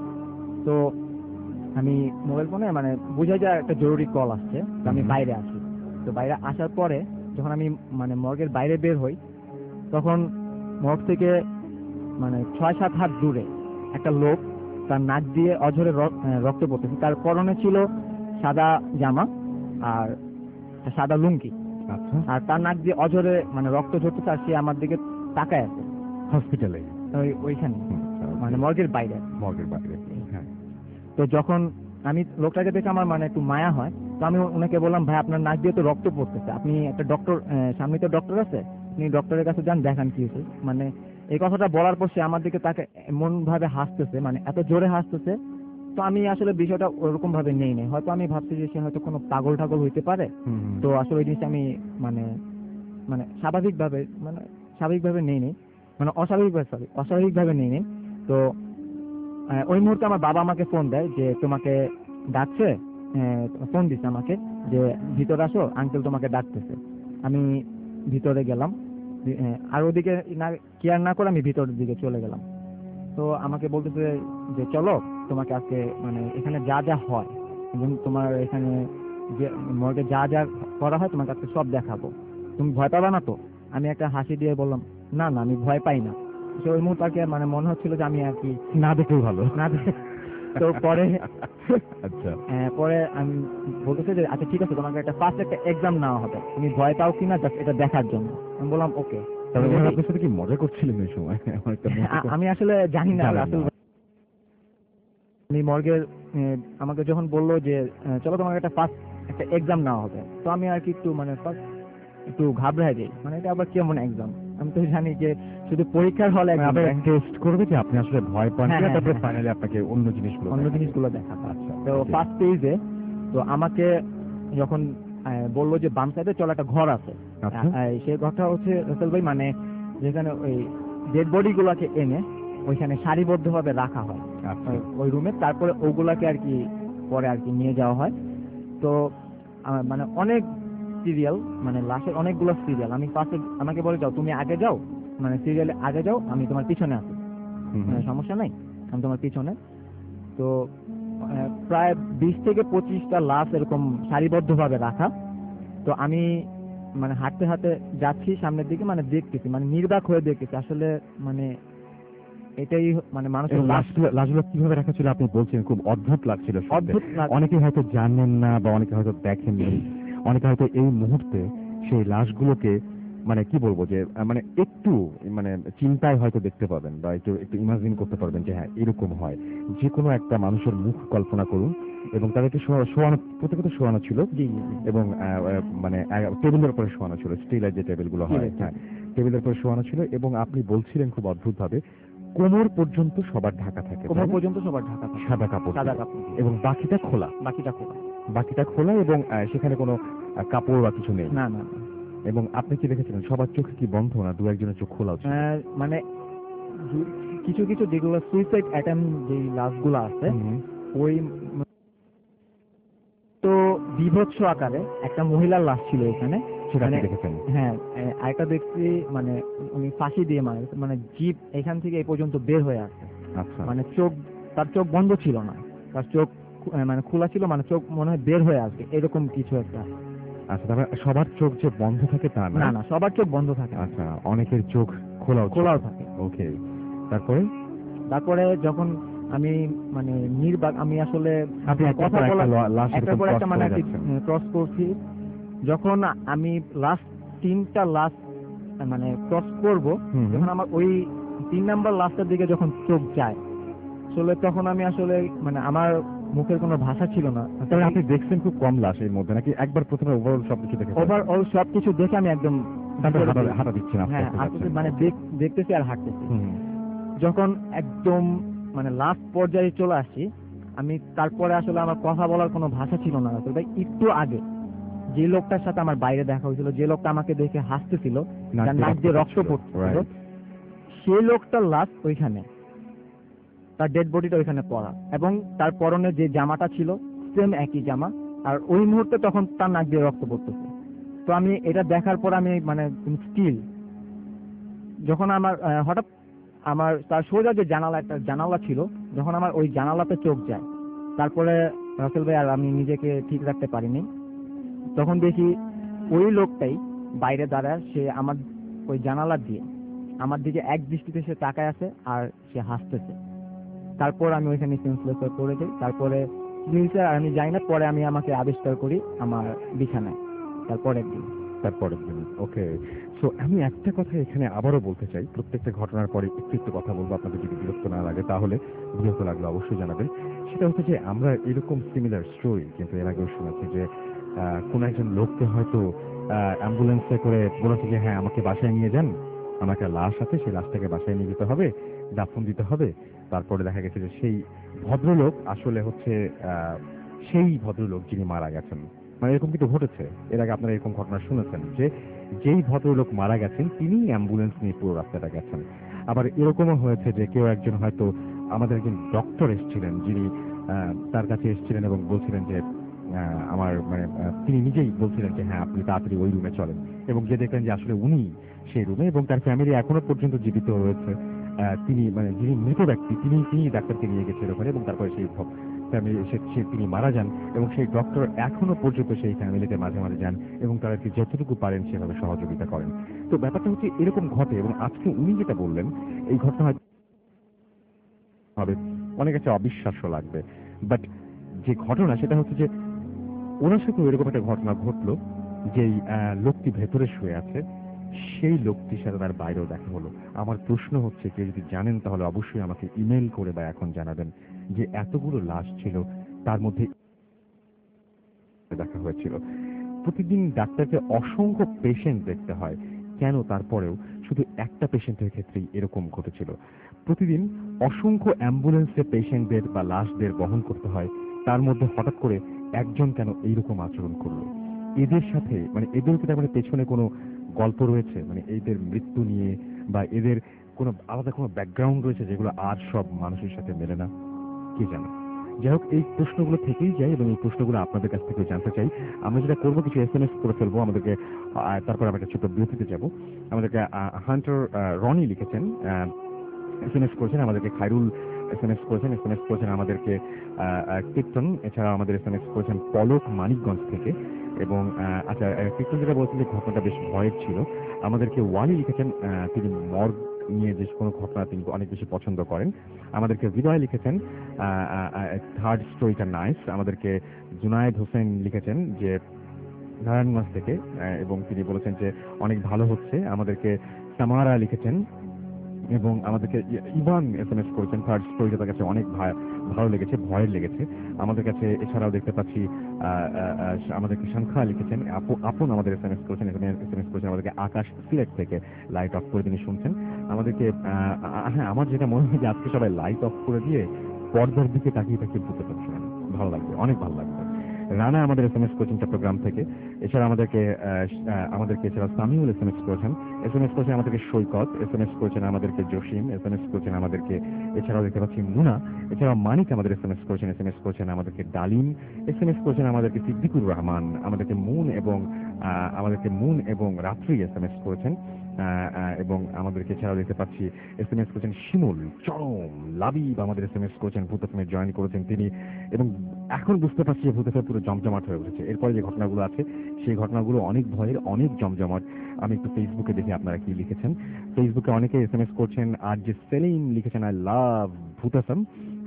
তো আমি মোবাইল ফোনে মানে বুঝে যায় একটা জরুরি কল আসছে, তো আমি হুম। বাইরে আসি। তো বাইরে আসার পরে যখন আমি মানে মর্গের বাইরে বের হই, তখন মর্গ থেকে মানে ছয় সাত হাত দূরে একটা লোক, তার নাক দিয়ে অঝরে রক- আহ, রক্ত পড়তেছে। তার পরনে ছিল সাদা জামা আর একটা সাদা লুঙ্গি, আচ্ছা। আর তার নাক দিয়ে অঝরে মানে রক্ত ঝরতেছে, আর সে আমার দিকে তাকায় আছে হসপিটালে? ওই ওইখানে হুম, মানে মর্গের বাইরে। মর্গের বাইরে। হ্যাঁ। তো যখন আমি লোকটাকে দেখে আমার মানে একটু মায়া হয়, তো আমি ওনাকে বললাম, ভাই আপনার নাক দিয়ে তো রক্ত পড়তেছে, আপনি একটা ডক্টর, সামনে তো ডক্টর আছে, আপনি ডক্টরের কাছে যান, দেখান কি হয়েছে। মানে এই কথাটা বলার পর সে আমার দিকে তাকে এমন ভাবে হাসতেছে, মানে এত জোরে হাসতেছে। তো আমি আসলে বিষয়টা ওরকম ভাবে নেই নাই, হয়তো আমি ভাবছি যে সে হয়তো কোনো পাগল টাগল হইতে পারে। হুম হুম। তো আসলে ওই জিনিসটা আমি মানে মানে স্বাভাবিকভাবে মানে স্বাভাবিকভাবে নেই নেই মানে অস্বাভাবিকভাবে সরি অস্বাভাবিকভাবে নেই নেই। তো আহ, ওই মুহূর্তে আমার বাবা আমাকে ফোন দেয় যে তোমাকে ডাকছে, ফোন দিচ্ছে আমাকে যে ভিতরে আসো, আঙ্কেল তোমাকে ডাকতেছে। আমি ভিতরে গেলাম, ভি- আহ, আর ওদিকে না কেয়ার না করে আমি ভিতরের দিকে চলে গেলাম। তো আমাকে বলতেছে যে চলো, তোমাকে আজকে মানে এখানে যা যা হয় এবং তোমার এখানে যে মর্গে যা যা করা হয় তোমাকে আজকে সব দেখাবো, তুমি ভয় পাবা না তো? আমি একটা হাসি দিয়ে বললাম, না না আমি ভয় পাই না। তো ওই মুহূর্তে আর কি মানে মনে হচ্ছিল যে আমি আর কি না দেখেও ভালো। না দেখে- তো পরে আচ্ছা। আহ, পরে আমি বলতেছে যে আচ্ছা ঠিক আছে, তোমাকে একটা ফার্স্ট একটা এক্সাম নেওয়া হবে, তুমি ভয় পাও কিনা জাস্ট এটা দেখার জন্য। আমি বললাম ওকে। তবে ওরা আপনার সাথে কি মজা করছিলেন ওই সময়? আমার একটা মনে হয়- আমি আসলে জানি না জানেন রাসেল না। আমি মর্গের আহ, আমাকে যখন বললো যে আহ, চলো তোমাকে একটা ফার্স্ট একটা এক্সাম নেওয়া হবে, তো আমি আর কি একটু মানে first একটু ঘাবড়ায় যাই, মানে এটা আবার কেমন এক্সাম। আমি তো জানি যে শুধু পরীক্ষার হলে মানে আপনাকে টেস্ট করবে যে আপনি আসলে ভয় পান হ্যাঁ, কিনা, হ্যাঁ, তারপরে হ্যাঁ। ফাইনালি আপনাকে অন্য জিনিসগুলো অন্য দেখাবে। জিনিসগুলো দেখা। আচ্ছা। তো okay. ফার্স্ট পেজে তো আমাকে যখন আহ, বললো যে বাম সাইডে চলো একটা ঘর আছে, আচ্ছা। আহ, সেই ঘরটা হচ্ছে রাসেল ভাই মানে যেখানে ওই ডেড বডি গুলাকে এনে ওইখানে সারিবদ্ধভাবে রাখা হয় আচ্ছা। ওই- ওই রুমে, তারপরে ওগুলাকে আর কি পরে আর কি নিয়ে যাওয়া হয়। তো আহ, মানে অনেক সিরিয়াল, মানে লাস্টের অনেকগুলো সিরিয়াল। আমি ফার্স্টে আমাকে বলে যাও তুমি আগে যাও, মানে সিরিয়ালে আগে যাও, আমি তোমার পিছনে আছি, হুম মানে হুম। সমস্যা নাই, আমি তোমার পিছনে। তো আহ, প্রায় বিশ থেকে পঁচিশটা লাশ এরকম সারিবদ্ধভাবে রাখা। তো আমি মানে হাঁটতে হাঁটতে যাচ্ছি সামনের দিকে, মানে দেখতেছি, মানে নির্বাক হয়ে দেখতেছি আসলে মানে এটাই হ- মানে মানুষের এবং লাশ। লাশগুলো লাশগুলো কিভাবে রাখা ছিল আপনি বলছেন, খুব অদ্ভুত লাগছিল শুনতে। অদ্ভুত লাগ- অনেকে হয়তো জানেন না বা অনেকে হয়তো দেখেননি, অনেকে হয়তো এই মুহূর্তে সেই লাশগুলোকে মানে কি বলবো যে আহ, মানে একটু মানে চিন্তায় হয়তো দেখতে পাবেন বা একটু একটু ইমাজিন করতে পারবেন যে হ্যাঁ এরকম হয়। যে কোনো একটা মানুষের মুখ কল্পনা করুন এবং তাদেরকে শোয়া- শোয়ানো, প্রত্যেকটা শোয়ানো ছিল জি জি জি। এবং আহ, আহ, মানে আহ, টেবিলের উপরে শোয়ানো ছিল, স্টিলের যে টেবিলগুলো হয়, টেবিল, হ্যাঁ টেবিলের উপরে শোয়ানো ছিল। এবং আপনি বলছিলেন খুব অদ্ভুত ভাবে কোমর পর্যন্ত সবার ঢাকা থাকে, কোমর তাই না? পর্যন্ত সবার ঢাকা থাকে, সাদা কাপড় সাদা দিয়ে। কাপড় দিয়ে। এবং বাকিটা খোলা, বাকিটা খোলা। বাকিটা খোলা এবং আহ, সেখানে কোনো আহ, কাপড় বা কিছু নেই। না না না। এবং আপনি কি দেখেছিলেন সবার চোখ কি বন্ধ না দু একজনের চোখ খোলা ছিল? আহ, মানে দু- কিছু কিছু যেগুলো সুইসাইড অ্যাটেম্প যে লাশগুলো আছে হুম, ওই তো বিভৎস আকারে একটা মহিলার লাশ ছিল এখানে। সেটা আপনি মানে- দেখেছেন? হ্যাঁ, আহ, আরেকটা দেখছি মানে উনি ফাঁসি দিয়ে মারা গেছে, মানে জিভ এখান থেকে এই পর্যন্ত বের হয়ে আসছে, আচ্ছা। মানে চোখ, তার চোখ বন্ধ ছিল না, তার চোখ খু- আহ, মানে খোলা ছিল, মানে চোখ মনে হয় বের হয়ে আসবে এরকম কিছু একটা। আচ্ছা, তারপরে সবার চোখ যে বন্ধ থাকে তা না? না না, সবার চোখ বন্ধ থাকে না, আচ্ছা, অনেকের চোখ খোলাও ছিল। খোলাও থাকে। ওকে, তারপরে? তারপরে যখন আমি মানে নির্বাক, আমি আসলে আপনি একটার কথা পর একটা বলা লা- লাশ একটার এরকম পর একটা cross মানে করে যাচ্ছেন। ক্রস করছি। যখন আমি লাস্ট তিনটা লাশ মানে ক্রস করব, হুম হুম। যখন আমার ওই তিন নাম্বার লাশটার দিকে যখন চোখ যায়, আসলে তখন আমি আসলে মানে আমার মুখের কোনো ভাষা ছিল না। তাহলে আপনি দেখছেন খুব কম লাশ এর মধ্যে, নাকি একবার প্রথমে ওভারঅল সবকিছু দেখে ওভারঅল সবকিছু দেখে আমি একদম তারপরে ভিতরে হাঁটা ঢুকে- হাঁটা দিচ্ছেন আস্তে হ্যাঁ আস্তে আস্তে আস্তে যাচ্ছেন। মানে দেখ- দেখতেছি আর হাঁটতেছি। হুম যখন একদম মানে লাস্ট পর্যায়ে চলে আসছি, আমি তারপরে আসলে আমার কথা বলার কোনো ভাষা ছিল না। তবে একটু আগে যে লোকটার সাথে আমার বাইরে দেখা হয়েছিল, যে লোকটা আমাকে দেখে হাসতেছিল, যার নাক দিয়ে রক্ত পড়ছিল, সেই লোকটার লাশ ওইখানে, তার ডেড বডিটা ওইখানে পড়া, এবং তার পরনে যে জামাটা ছিল সেম একই জামা, আর ওই মুহূর্তে তখন তার নাক দিয়ে রক্ত পড়তেছে। তো আমি এটা দেখার পর আমি মানে স্টিল, যখন আমার আহ, হঠাৎ আমার তার সোজা যে জানালা, একটা জানালা ছিল, যখন আমার ওই জানালাতে চোখ যায়, তারপরে রাসেল ভাই আর আমি নিজেকে ঠিক রাখতে পারিনি। তখন দেখি ওই লোকটাই বাইরে দাঁড়ায়, সে আমার ওই জানালা দিয়ে আমার দিকে এক দৃষ্টিতে সে তাকায় আছে আর সে হাসতেছে। তারপর আমি ওইখানে সেন্সলেস হয়ে পড়ে যাই। তারপরে কি হয়েছে আর আমি জানি না, পরে আমি আমাকে আবিষ্কার করি আমার বিছানায় তারপরের দিন। তারপরের দিন। ওকে, সো আমি একটা কথা এখানে আবারও বলতে চাই, প্রত্যেকটা ঘটনার পরে একটু একটু কথা বলবো, আপনাদের যদি বিরক্ত না লাগে, তাহলে বিরক্ত লাগলে অবশ্যই জানাবেন। সেটা হচ্ছে যে আমরা এরকম সিমিলার স্টোরি কিন্তু এর আগেও শুনেছি যে আহ, কোন একজন লোককে হয়তো অ্যাম্বুলেন্সে করে বলেছে যে হ্যাঁ আমাকে বাসায় নিয়ে যান, আমার একটা লাশ আছে, সেই লাশটাকে বাসায় নিয়ে যেতে হবে, দাফন দিতে হবে। তারপরে দেখা গেছে যে সেই ভদ্রলোক আসলে হচ্ছে আহ, সেই ভদ্রলোক যিনি মারা গেছেন। মানে এরকম কিন্তু ঘটেছে, এর আগে আপনারা এরকম ঘটনা শুনেছেন যে যেই ভদ্রলোক মারা গেছেন তিনি অ্যাম্বুলেন্স নিয়ে পুরো রাস্তাটা গেছেন। আবার এরকমও হয়েছে যে কেউ একজন হয়তো, আমাদের একজন ডক্টর এসেছিলেন যিনি আহ, তার কাছে এসেছিলেন এবং বলছিলেন যে আহ, আমার মানে আহ, তিনি নিজেই বলছিলেন যে হ্যাঁ আপনি তাড়াতাড়ি ওই রুমে চলেন, এবং যে দেখলেন যে আসলে উনি সেই রুমে, এবং তার ফ্যামিলি এখনো পর্যন্ত জীবিত রয়েছে। আহ, তিনি মানে যিনি মৃত ব্যক্তি তিনি তিনি ডাক্তারকে নিয়ে গেছিলেন ওখানে, এবং তারপরে সেই ফ্যামিলি সে তিনি মারা যান, এবং সেই ডক্টর এখনো পর্যন্ত সেই ফ্যামিলিতে মাঝে মাঝে যান এবং তাদেরকে যতটুকু পারেন সেভাবে সহযোগিতা করেন। তো ব্যাপারটা হচ্ছে এরকম ঘটে, এবং আজকে উনি যেটা বললেন এই ঘটনা হয়তো হবে অনেক কাছে অবিশ্বাস্য লাগবে, বাট যে ঘটনা সেটা হচ্ছে যে ওনার সাথে এরকম একটা ঘটনা ঘটলো, যেই আহ, লোকটি ভেতরে শুয়ে আছে সেই লোকটির সাথে তার বাইরেও দেখা হলো। আমার প্রশ্ন হচ্ছে, কেউ যদি জানেন তাহলে অবশ্যই আমাকে ইমেল করে বা এখন জানাবেন যে এতগুলো লাশ ছিল, তার মধ্যে দেখা হয়েছিল। প্রতিদিন ডাক্তারকে অসংখ্য পেশেন্ট দেখতে হয়, কেন তারপরেও শুধু একটা পেশেন্টের ক্ষেত্রেই এরকম ঘটেছিল? প্রতিদিন অসংখ্য অ্যাম্বুলেন্সে পেশেন্টদের বা লাশদের বহন করতে হয়, তার মধ্যে হঠাৎ করে একজন কেন এইরকম আচরণ করলো? এদের সাথে মানে এদের কি তার মানে পেছনে কোনো গল্প রয়েছে, মানে এদের মৃত্যু নিয়ে, বা এদের কোনো আলাদা কোনো ব্যাকগ্রাউন্ড রয়েছে যেগুলো আর সব মানুষের সাথে মেলে না? কি জানে। যাই হোক, এই প্রশ্নগুলো থেকেই যায় এবং এই প্রশ্নগুলো আপনাদের কাছ থেকে জানতে চাই। আমরা যেটা করবো, কিছু এস এম এস করে ফেলবো আমাদেরকে, আহ, তারপর আমরা একটা ছোট বিরতিতে যাব। আমাদেরকে হান্টার রনি লিখেছেন, এস এম এস করেছেন আমাদেরকে, খায়রুল এস এম এস করেছেন, এস এম এস করেছেন আমাদেরকে কীর্তন, এছাড়া আমাদের এস এম এস করেছেন পলক মানিকগঞ্জ থেকে। এবং আহ, আচ্ছা, আহ, কীর্তন যেটা বলছেন যে ঘটনাটা বেশ ভয়ের ছিল। আমাদেরকে ওয়ালি লিখেছেন, আহ, তিনি মর্গ নিয়ে যে কোনো ঘটনা তিনি অনেক বেশি পছন্দ করেন। আমাদেরকে বিনয় লিখেছেন থার্ড স্টোরিটা নাইস। আমাদেরকে জুনায়েদ হোসেন লিখেছেন যে নারায়ণগঞ্জ থেকে, আহ, এবং তিনি বলেছেন যে অনেক ভালো হচ্ছে। আমাদেরকে সামারা লিখেছেন এবং আমাদেরকে ই- ইভান এস এম এস করেছেন, থার্ড স্টোরিটা তার কাছে অনেক ভা- ভালো লেগেছে, ভয়ের লেগেছে আমাদের কাছে। এছাড়াও দেখতে পাচ্ছি আহ, আহ, আহ, আমাদেরকে সংখ্যা লিখেছেন, আপু- আপন আমাদের এস এম এস করেছেন, এস এম এস করেছেন আমাদেরকে আকাশ সিলেট থেকে, লাইট অফ করে তিনি শুনছেন আমাদেরকে। আহ, আহ, হ্যাঁ, আমার যেটা মনে হয় যে আজকে সবাই লাইট অফ করে দিয়ে পর্দার দিকে তাকিয়ে তাকিয়ে ভূতে শুনেন, ভালো লাগবে, অনেক ভালো লাগবে। রানা আমাদের এস এম এস করেছেন চট্টগ্রাম থেকে। এছাড়া আমাদেরকে আহ, আহ, আমাদেরকে এছাড়া সামিউল এস এম এস করেছেন, এস এম এস করেছেন আমাদেরকে সৈকত, এস এম এস করেছেন আমাদেরকে জসিম, এস এম এস করেছেন আমাদেরকে, এছাড়াও দেখতে পাচ্ছি মুনা, এছাড়াও মানিক আমাদের এস এম এস করেছেন, এস এম এস করেছেন আমাদেরকে ডালিম, এস এম এস করেছেন আমাদেরকে সিদ্দিকুর রহমান, আমাদেরকে মুন এবং আহ, আমাদেরকে মুন এবং রাত্রি এস এম এস করেছেন, আহ, আহ, এবং আমাদেরকে এছাড়াও দেখতে পাচ্ছি এস এম এস করেছেন শিমুল, চরম লাবিব আমাদের এস এম এস করেছেন, ভূত এফ এম জয়েন করেছেন তিনি। এবং এখন বুঝতে পারছি যে ভূত এফ এম পুরো জমজমাট হয়ে উঠেছে। এরপরে যে ঘটনাগুলো আছে সেই ঘটনাগুলো অনেক ভয়ের, অনেক জমজমাট। আমি একটু ফেসবুকে দেখি আপনারা কি লিখেছেন। ফেসবুকে অনেকে এস এম এস করছেন, আর যে সেলিম লিখেছেন I love Bhoot F M.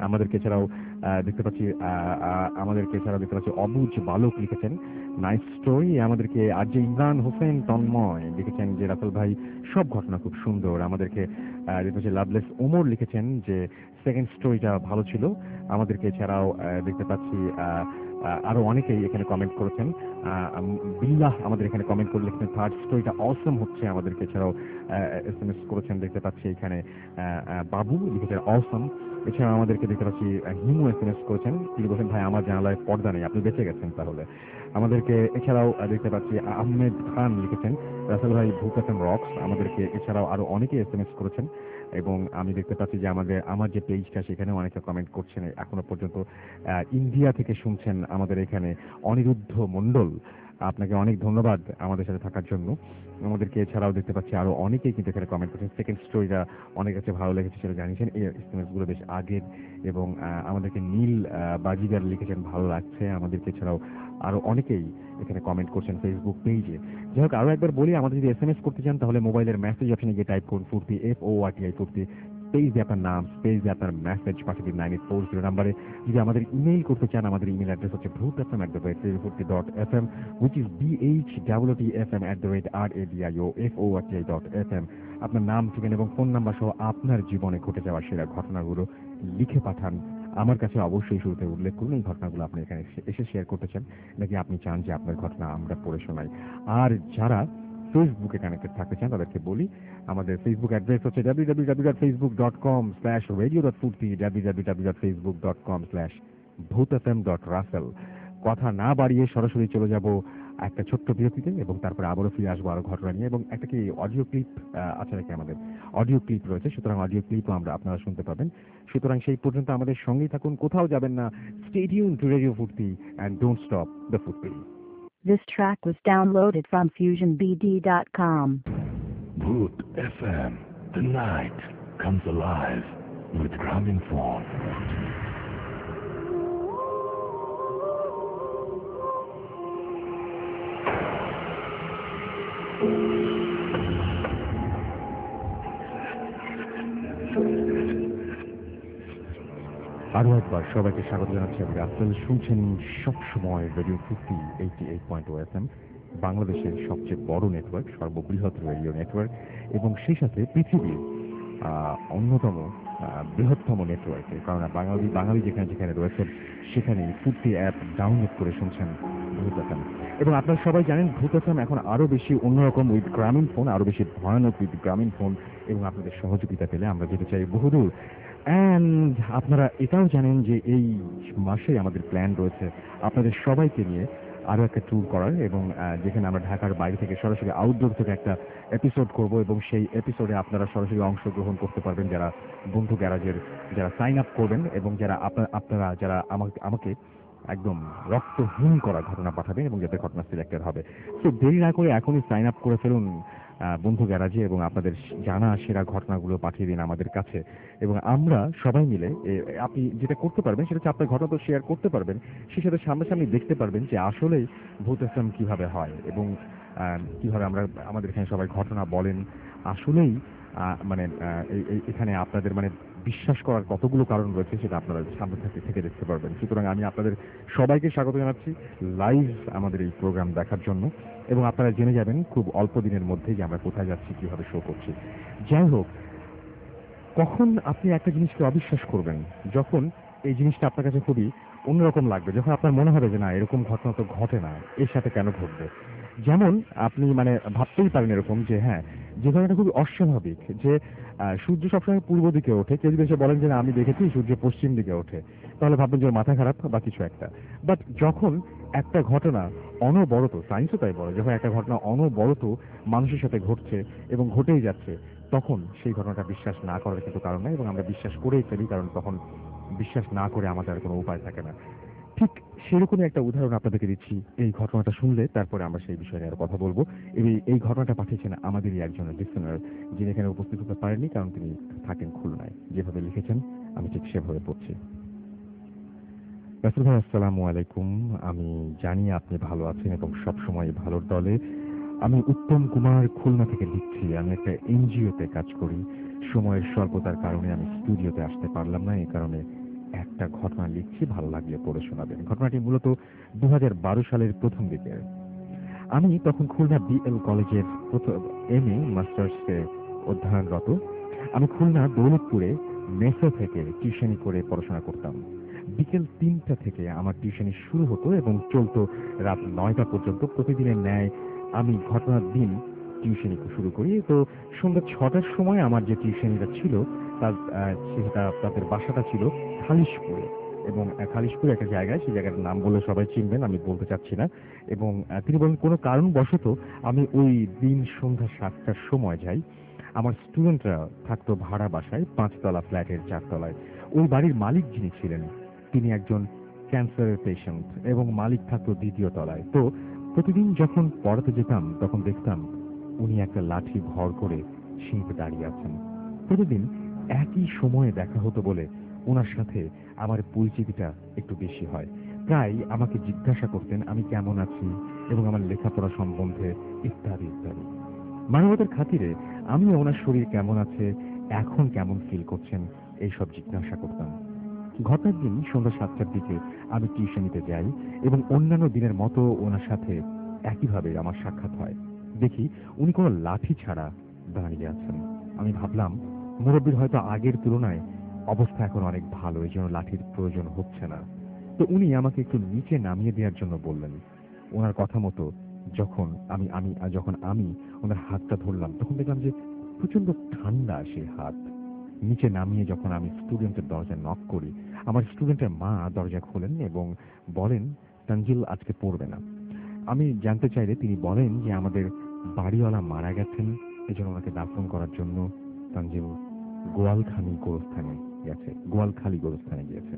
আমাদেরকে এছাড়াও আহ, দেখতে পাচ্ছি আহ, আহ, আমাদেরকে এছাড়াও দেখতে পাচ্ছি অবুজ বালক লিখেছেন নাইস স্টোরি। আমাদেরকে আর যে ইমরান হোসেন তন্ময় লিখেছেন যে রাসেল ভাই সব ঘটনা খুব সুন্দর। আমাদেরকে আহ, দেখতে পাচ্ছি লাভলেস ওমর লিখেছেন যে সেকেন্ড স্টোরিটা ভালো ছিল। আমাদেরকে এছাড়াও আহ, দেখতে পাচ্ছি আহ, আহ, আরো অনেকেই এখানে কমেন্ট করেছেন। আহ, উম, বিল্লাহ আমাদের এখানে কমেন্ট করে লিখেছেন থার্ড স্টোরিটা অসম হচ্ছে। আমাদেরকে এছাড়াও এস এম এস করেছেন দেখতে পাচ্ছি এখানে আহ, আহ, বাবু লিখেছেন অসম। এছাড়া আমাদেরকে দেখতে পাচ্ছি আহ, হিমু এস এম এস করেছেন, তিনি বলছেন ভাই আমার জানালায় পর্দা নেই, আপনি বেঁচে গেছেন তাহলে। আমাদেরকে এছাড়াও আহ, দেখতে পাচ্ছি আ- আহমেদ খান লিখেছেন রাসেল ভাই ভূত এফ এম রক্স। আমাদেরকে এছাড়াও আরো অনেকে এস এম এস করেছেন এবং আমি দেখতে পাচ্ছি যে আমাদের আমার যে পেজটা সেখানেও অনেকে কমেন্ট করছেন এখনো পর্যন্ত। আহ, ইন্ডিয়া থেকে শুনছেন আমাদের এখানে অনিরুদ্ধ মণ্ডল, আপনাকে অনেক ধন্যবাদ আমাদের সাথে থাকার জন্য। আমাদেরকে এছাড়াও দেখতে পাচ্ছি আরো অনেকেই কিন্তু এখানে কমেন্ট করছেন সেকেন্ড স্টোরিটা অনেক কাছে ভালো লেগেছে সেটা জানিয়েছেন। এই এসএমএস গুলো বেশ আগের এবং আহ, আমাদেরকে নীল আহ, বাজিদার লিখেছেন ভালো লাগছে। আমাদেরকে এছাড়াও আরো অনেকেই এখানে কমেন্ট করছেন ফেসবুক পেজে। যাই হোক আরো একবার বলি, আমাদের যদি এসএমএস করতে চান তাহলে মোবাইলের মেসেজ অপশনে গিয়ে টাইপ করুন Foorti F O R T I Foorti, space দিয়ে আপনার নাম, স্পেস দিয়ে আপনার মেসেজ পাঠিয়ে দিন নাইন এইট ফোর জিরো নাম্বারে। যদি আমাদের ইমেইল করতে চান আমাদের ইমেল অ্যাড্রেস হচ্ছে Bhoot F M at the rate Foorti dot F M, which is B H W T F M at the rate R A D I O F O R T I dot F M. আপনার নাম ঠিকানা এবং phone number সহ আপনার জীবনে ঘটে যাওয়া সেরা ঘটনাগুলো লিখে পাঠান আমার কাছে। অবশ্যই শুরুতে উল্লেখ করুন এই ঘটনাগুলো আপনি এখানে এসে- এসে শেয়ার করতে চান নাকি আপনি চান যে আপনার ঘটনা আমরা পড়ে শোনাই। আর যারা ফেসবুকে কানেক্টেড থাকতে চান তাদেরকে বলি আমাদের ফেসবুক অ্যাড্রেস হচ্ছে W W W dot Facebook dot com slash radio dot Foorti, W W W dot Facebook dot com slash Bhoot F M dot Russel. কথা না বাড়িয়ে সরাসরি চলে যাব একটা ছোট্ট বিরতিতে এবং তারপরে আবারও ফিরে আসবো আরো ঘটনা নিয়ে। এবং একটা কি অডিও ক্লিপ আছে নাকি, আমাদের অডিও ক্লিপ রয়েছে, সুতরাং অডিও ক্লিপও আমরা আপনারা শুনতে পাবেন। সুতরাং সেই পর্যন্ত আমাদের সঙ্গেই থাকুন, কোথাও যাবেন না। Stay tune to radio Foorti and don't stop the Foorti. This track was downloaded from fusion b d dot com. Bhoot F M. The night comes alive with Gramophone. আরো একবার সবাইকে স্বাগত জানাচ্ছি। আমি রাসেল, শুনছেন সবসময় radio Foorti eighty eight point O F M, বাংলাদেশের সবচেয়ে বড় নেটওয়ার্ক, সর্ববৃহৎ রেডিও নেটওয়ার্ক এবং সেই সাথে পৃথিবীর আহ, অন্যতম আহ, বৃহত্তম নেটওয়ার্কে। কারণ বাঙালি বাঙালি যেখানে যেখানে রয়েছে সেখানে ফুর্তি অ্যাপ ডাউনলোড করে শুনছেন ভূত এফ এম। এবং আপনারা সবাই জানেন ভূত এফ এম এখন আরো বেশি অন্যরকম উইথ গ্রামীণ ফোন, আরো বেশি ভয়ানক উইথ গ্রামীণ ফোন। এবং আপনাদের সহযোগিতা পেলে আমরা যেতে চাই বহুদূর। অ্যান্ড আপনারা এটাও জানেন যে এই মাসে আমাদের প্ল্যান রয়েছে আপনাদের সবাইকে নিয়ে আরো একটা ট্যুর করার, এবং আহ, যেখানে আমরা ঢাকার বাইরে থেকে সরাসরি আউটডোর থেকে একটা এপিসোড করব এবং সেই এপিসোডে আপনারা সরাসরি অংশগ্রহণ করতে পারবেন যারা বন্ধু গ্যারাজের যারা সাইন আপ করবেন এবং যারা আপনার আপনারা যারা আমাকে আমাকে একদম রক্তহীন করা ঘটনা পাঠাবেন এবং যাদের ঘটনা সিলেক্টেড হবে। তো দেরি না করে এখনই সাইন আপ করে ফেলুন আহ, বন্ধু গ্যারাজে এবং আপনাদের জানা সেরা ঘটনাগুলো পাঠিয়ে দিন আমাদের কাছে। এবং আমরা সবাই মিলে এ, আপনি যেটা করতে পারবেন সেটা হচ্ছে আপনার ঘটনা তো শেয়ার করতে পারবেন, সেই সাথে সামনাসামনি দেখতে পারবেন যে আসলেই ভূত এফএম কিভাবে হয় এবং আহ, কিভাবে আমরা আমাদের এখানে সবাই ঘটনা বলেন। আসলেই আহ, মানে আহ, এই- এই- এখানে আপনাদের মানে বিশ্বাস করার কতগুলো কারণ রয়েছে সেটা আপনারা সামনে থেকে থেকে দেখতে পারবেন। সুতরাং আমি আপনাদের সবাইকে স্বাগত জানাচ্ছি লাইভ আমাদের এই প্রোগ্রাম দেখার জন্য এবং আপনারা জেনে যাবেন খুব অল্প দিনের মধ্যেই যে আমরা কোথায় যাচ্ছি, কিভাবে শো করছি। যাই হোক, কখন আপনি একটা জিনিসকে অবিশ্বাস করবেন? যখন এই জিনিসটা আপনার কাছে খুবই অন্যরকম লাগবে, যখন আপনার মনে হবে যে না এরকম ঘটনা তো ঘটে না, এর সাথে কেন ঘটবে। যেমন আপনি মানে ভাবতেই পারেন এরকম যে হ্যাঁ, যে ঘটনাটা খুবই অস্বাভাবিক যে আহ, সূর্য সবসময় পূর্ব দিকে ওঠে, কেউ যদি এসে বলেন যে না আমি দেখেছি সূর্য পশ্চিম দিকে ওঠে, তাহলে ভাববেন যে ওর মাথা খারাপ বা কিছু একটা। বাট যখন একটা ঘটনা অনবরত, সায়েন্সও তাই বলে, যখন একটা ঘটনা অনবরত মানুষের সাথে ঘটছে এবং ঘটেই যাচ্ছে, তখন সেই ঘটনাটা বিশ্বাস না করার কিন্তু কারণ নাই এবং আমরা বিশ্বাস করেই ফেলি, কারণ তখন বিশ্বাস না করে আমাদের আর কোনো উপায় থাকে না। ঠিক সেরকমই একটা উদাহরণ আপনাদেরকে দিচ্ছি এই ঘটনাটা শুনলে, তারপরে আমরা সেই বিষয়ে আর কথা বলবো। এই এই ঘটনাটা পাঠিয়েছেন আমাদেরই একজন লিসেনার, যিনি এখানে উপস্থিত হতে পারেননি কারণ তিনি থাকেন খুলনায়। যেভাবে লিখেছেন আমি ঠিক সেভাবে পড়ছি। রাসেল ভাই আসসালামু আলাইকুম, আমি জানি আপনি ভালো আছেন এবং সবসময় ভালোর দলে। আমি উত্তম কুমার খুলনা থেকে লিখছি। আমি একটা এনজিওতে কাজ করি। সময়ের স্বল্পতার কারণে আমি স্টুডিওতে আসতে পারলাম না, এই কারণে একটা ঘটনা লিখছি, ভালো লাগলে পড়ে শোনাবেন। ঘটনাটি মূলত দু হাজার বারো সালের প্রথম দিকে। আমি তখন খুলনা বিএল কলেজের এম এ মাস্টার্সে অধ্যয়নরত। আমি খুলনা দৌলতপুরে মেসো থেকে টিউশনি করে পড়াশোনা করতাম। বিকেল তিনটা থেকে আমার টিউশনি শুরু হতো এবং চলতো রাত নয়টা পর্যন্ত। প্রতিদিনের ন্যায় আমি ঘটনার দিন টিউশনি শুরু করি। তো সন্ধ্যা ছটার সময় আমার যে টিউশনিটা ছিল তার আহ, সেটা তাদের বাসাটা ছিল খালিশপুরে, এবং আহ, খালিশপুরে একটা জায়গায়, সেই জায়গাটার নাম বলে সবাই চিনবেন, আমি বলতে চাচ্ছি না। এবং আহ, তিনি বলেন কোনো কারণবশত আমি ওই দিন সন্ধ্যা সাতটার সময় যাই। আমার স্টুডেন্টরা থাকতো ভাড়া বাসায়, পাঁচতলা ফ্ল্যাটের চারতলায়। ওই বাড়ির মালিক যিনি ছিলেন তিনি একজন ক্যান্সারের পেশেন্ট এবং মালিক থাকতো দ্বিতীয় তলায়। তো প্রতিদিন যখন পড়াতে যেতাম তখন দেখতাম উনি একটা লাঠি ভর করে সিঁড়িতে দাঁড়িয়ে আছেন। প্রতিদিন একই সময়ে দেখা হতো বলে ওনার সাথে আমার পরিচিতিটা একটু বেশি হয়। প্রায় আমাকে জিজ্ঞাসা করতেন আমি কেমন আছি এবং আমার লেখাপড়া সম্বন্ধে ইত্যাদি ইত্যাদি। মানবতার খাতিরে আমি ওনার শরীর কেমন আছে, এখন কেমন ফিল করছেন, এইসব জিজ্ঞাসা করতাম। ঘটনার দিন সন্ধ্যা সাতটার দিকে আমি টিউশনিতে যাই এবং অন্যান্য দিনের মতো ওনার সাথে একইভাবে আমার সাক্ষাৎ হয়। দেখি উনি কোনো লাঠি ছাড়া দাঁড়িয়ে আছেন। আমি ভাবলাম মুরব্বীর হয়তো আগের তুলনায় অবস্থা এখন অনেক ভালো, এই জন্য লাঠির প্রয়োজন হচ্ছে না। তো উনি আমাকে একটু নিচে নামিয়ে দেওয়ার জন্য বললেন। ওনার কথা মতো যখন আমি আমি যখন আমি ওনার হাতটা ধরলাম তখন দেখলাম যে প্রচন্ড ঠান্ডা সেই হাত। নিচে নামিয়ে যখন আমি স্টুডেন্টের দরজা নক করি, আমার স্টুডেন্টের মা দরজা খোলেন এবং বলেন তানজিল আজকে পড়বে না। আমি জানতে চাইলে তিনি বলেন যে আমাদের বাড়িওয়ালা মারা গেছেন, এজন্য ওনাকে দাফন করার জন্য তানজিল গোয়ালখালী গোরস্থানে গেছে গোয়ালখালী গোরস্থানে গিয়েছে।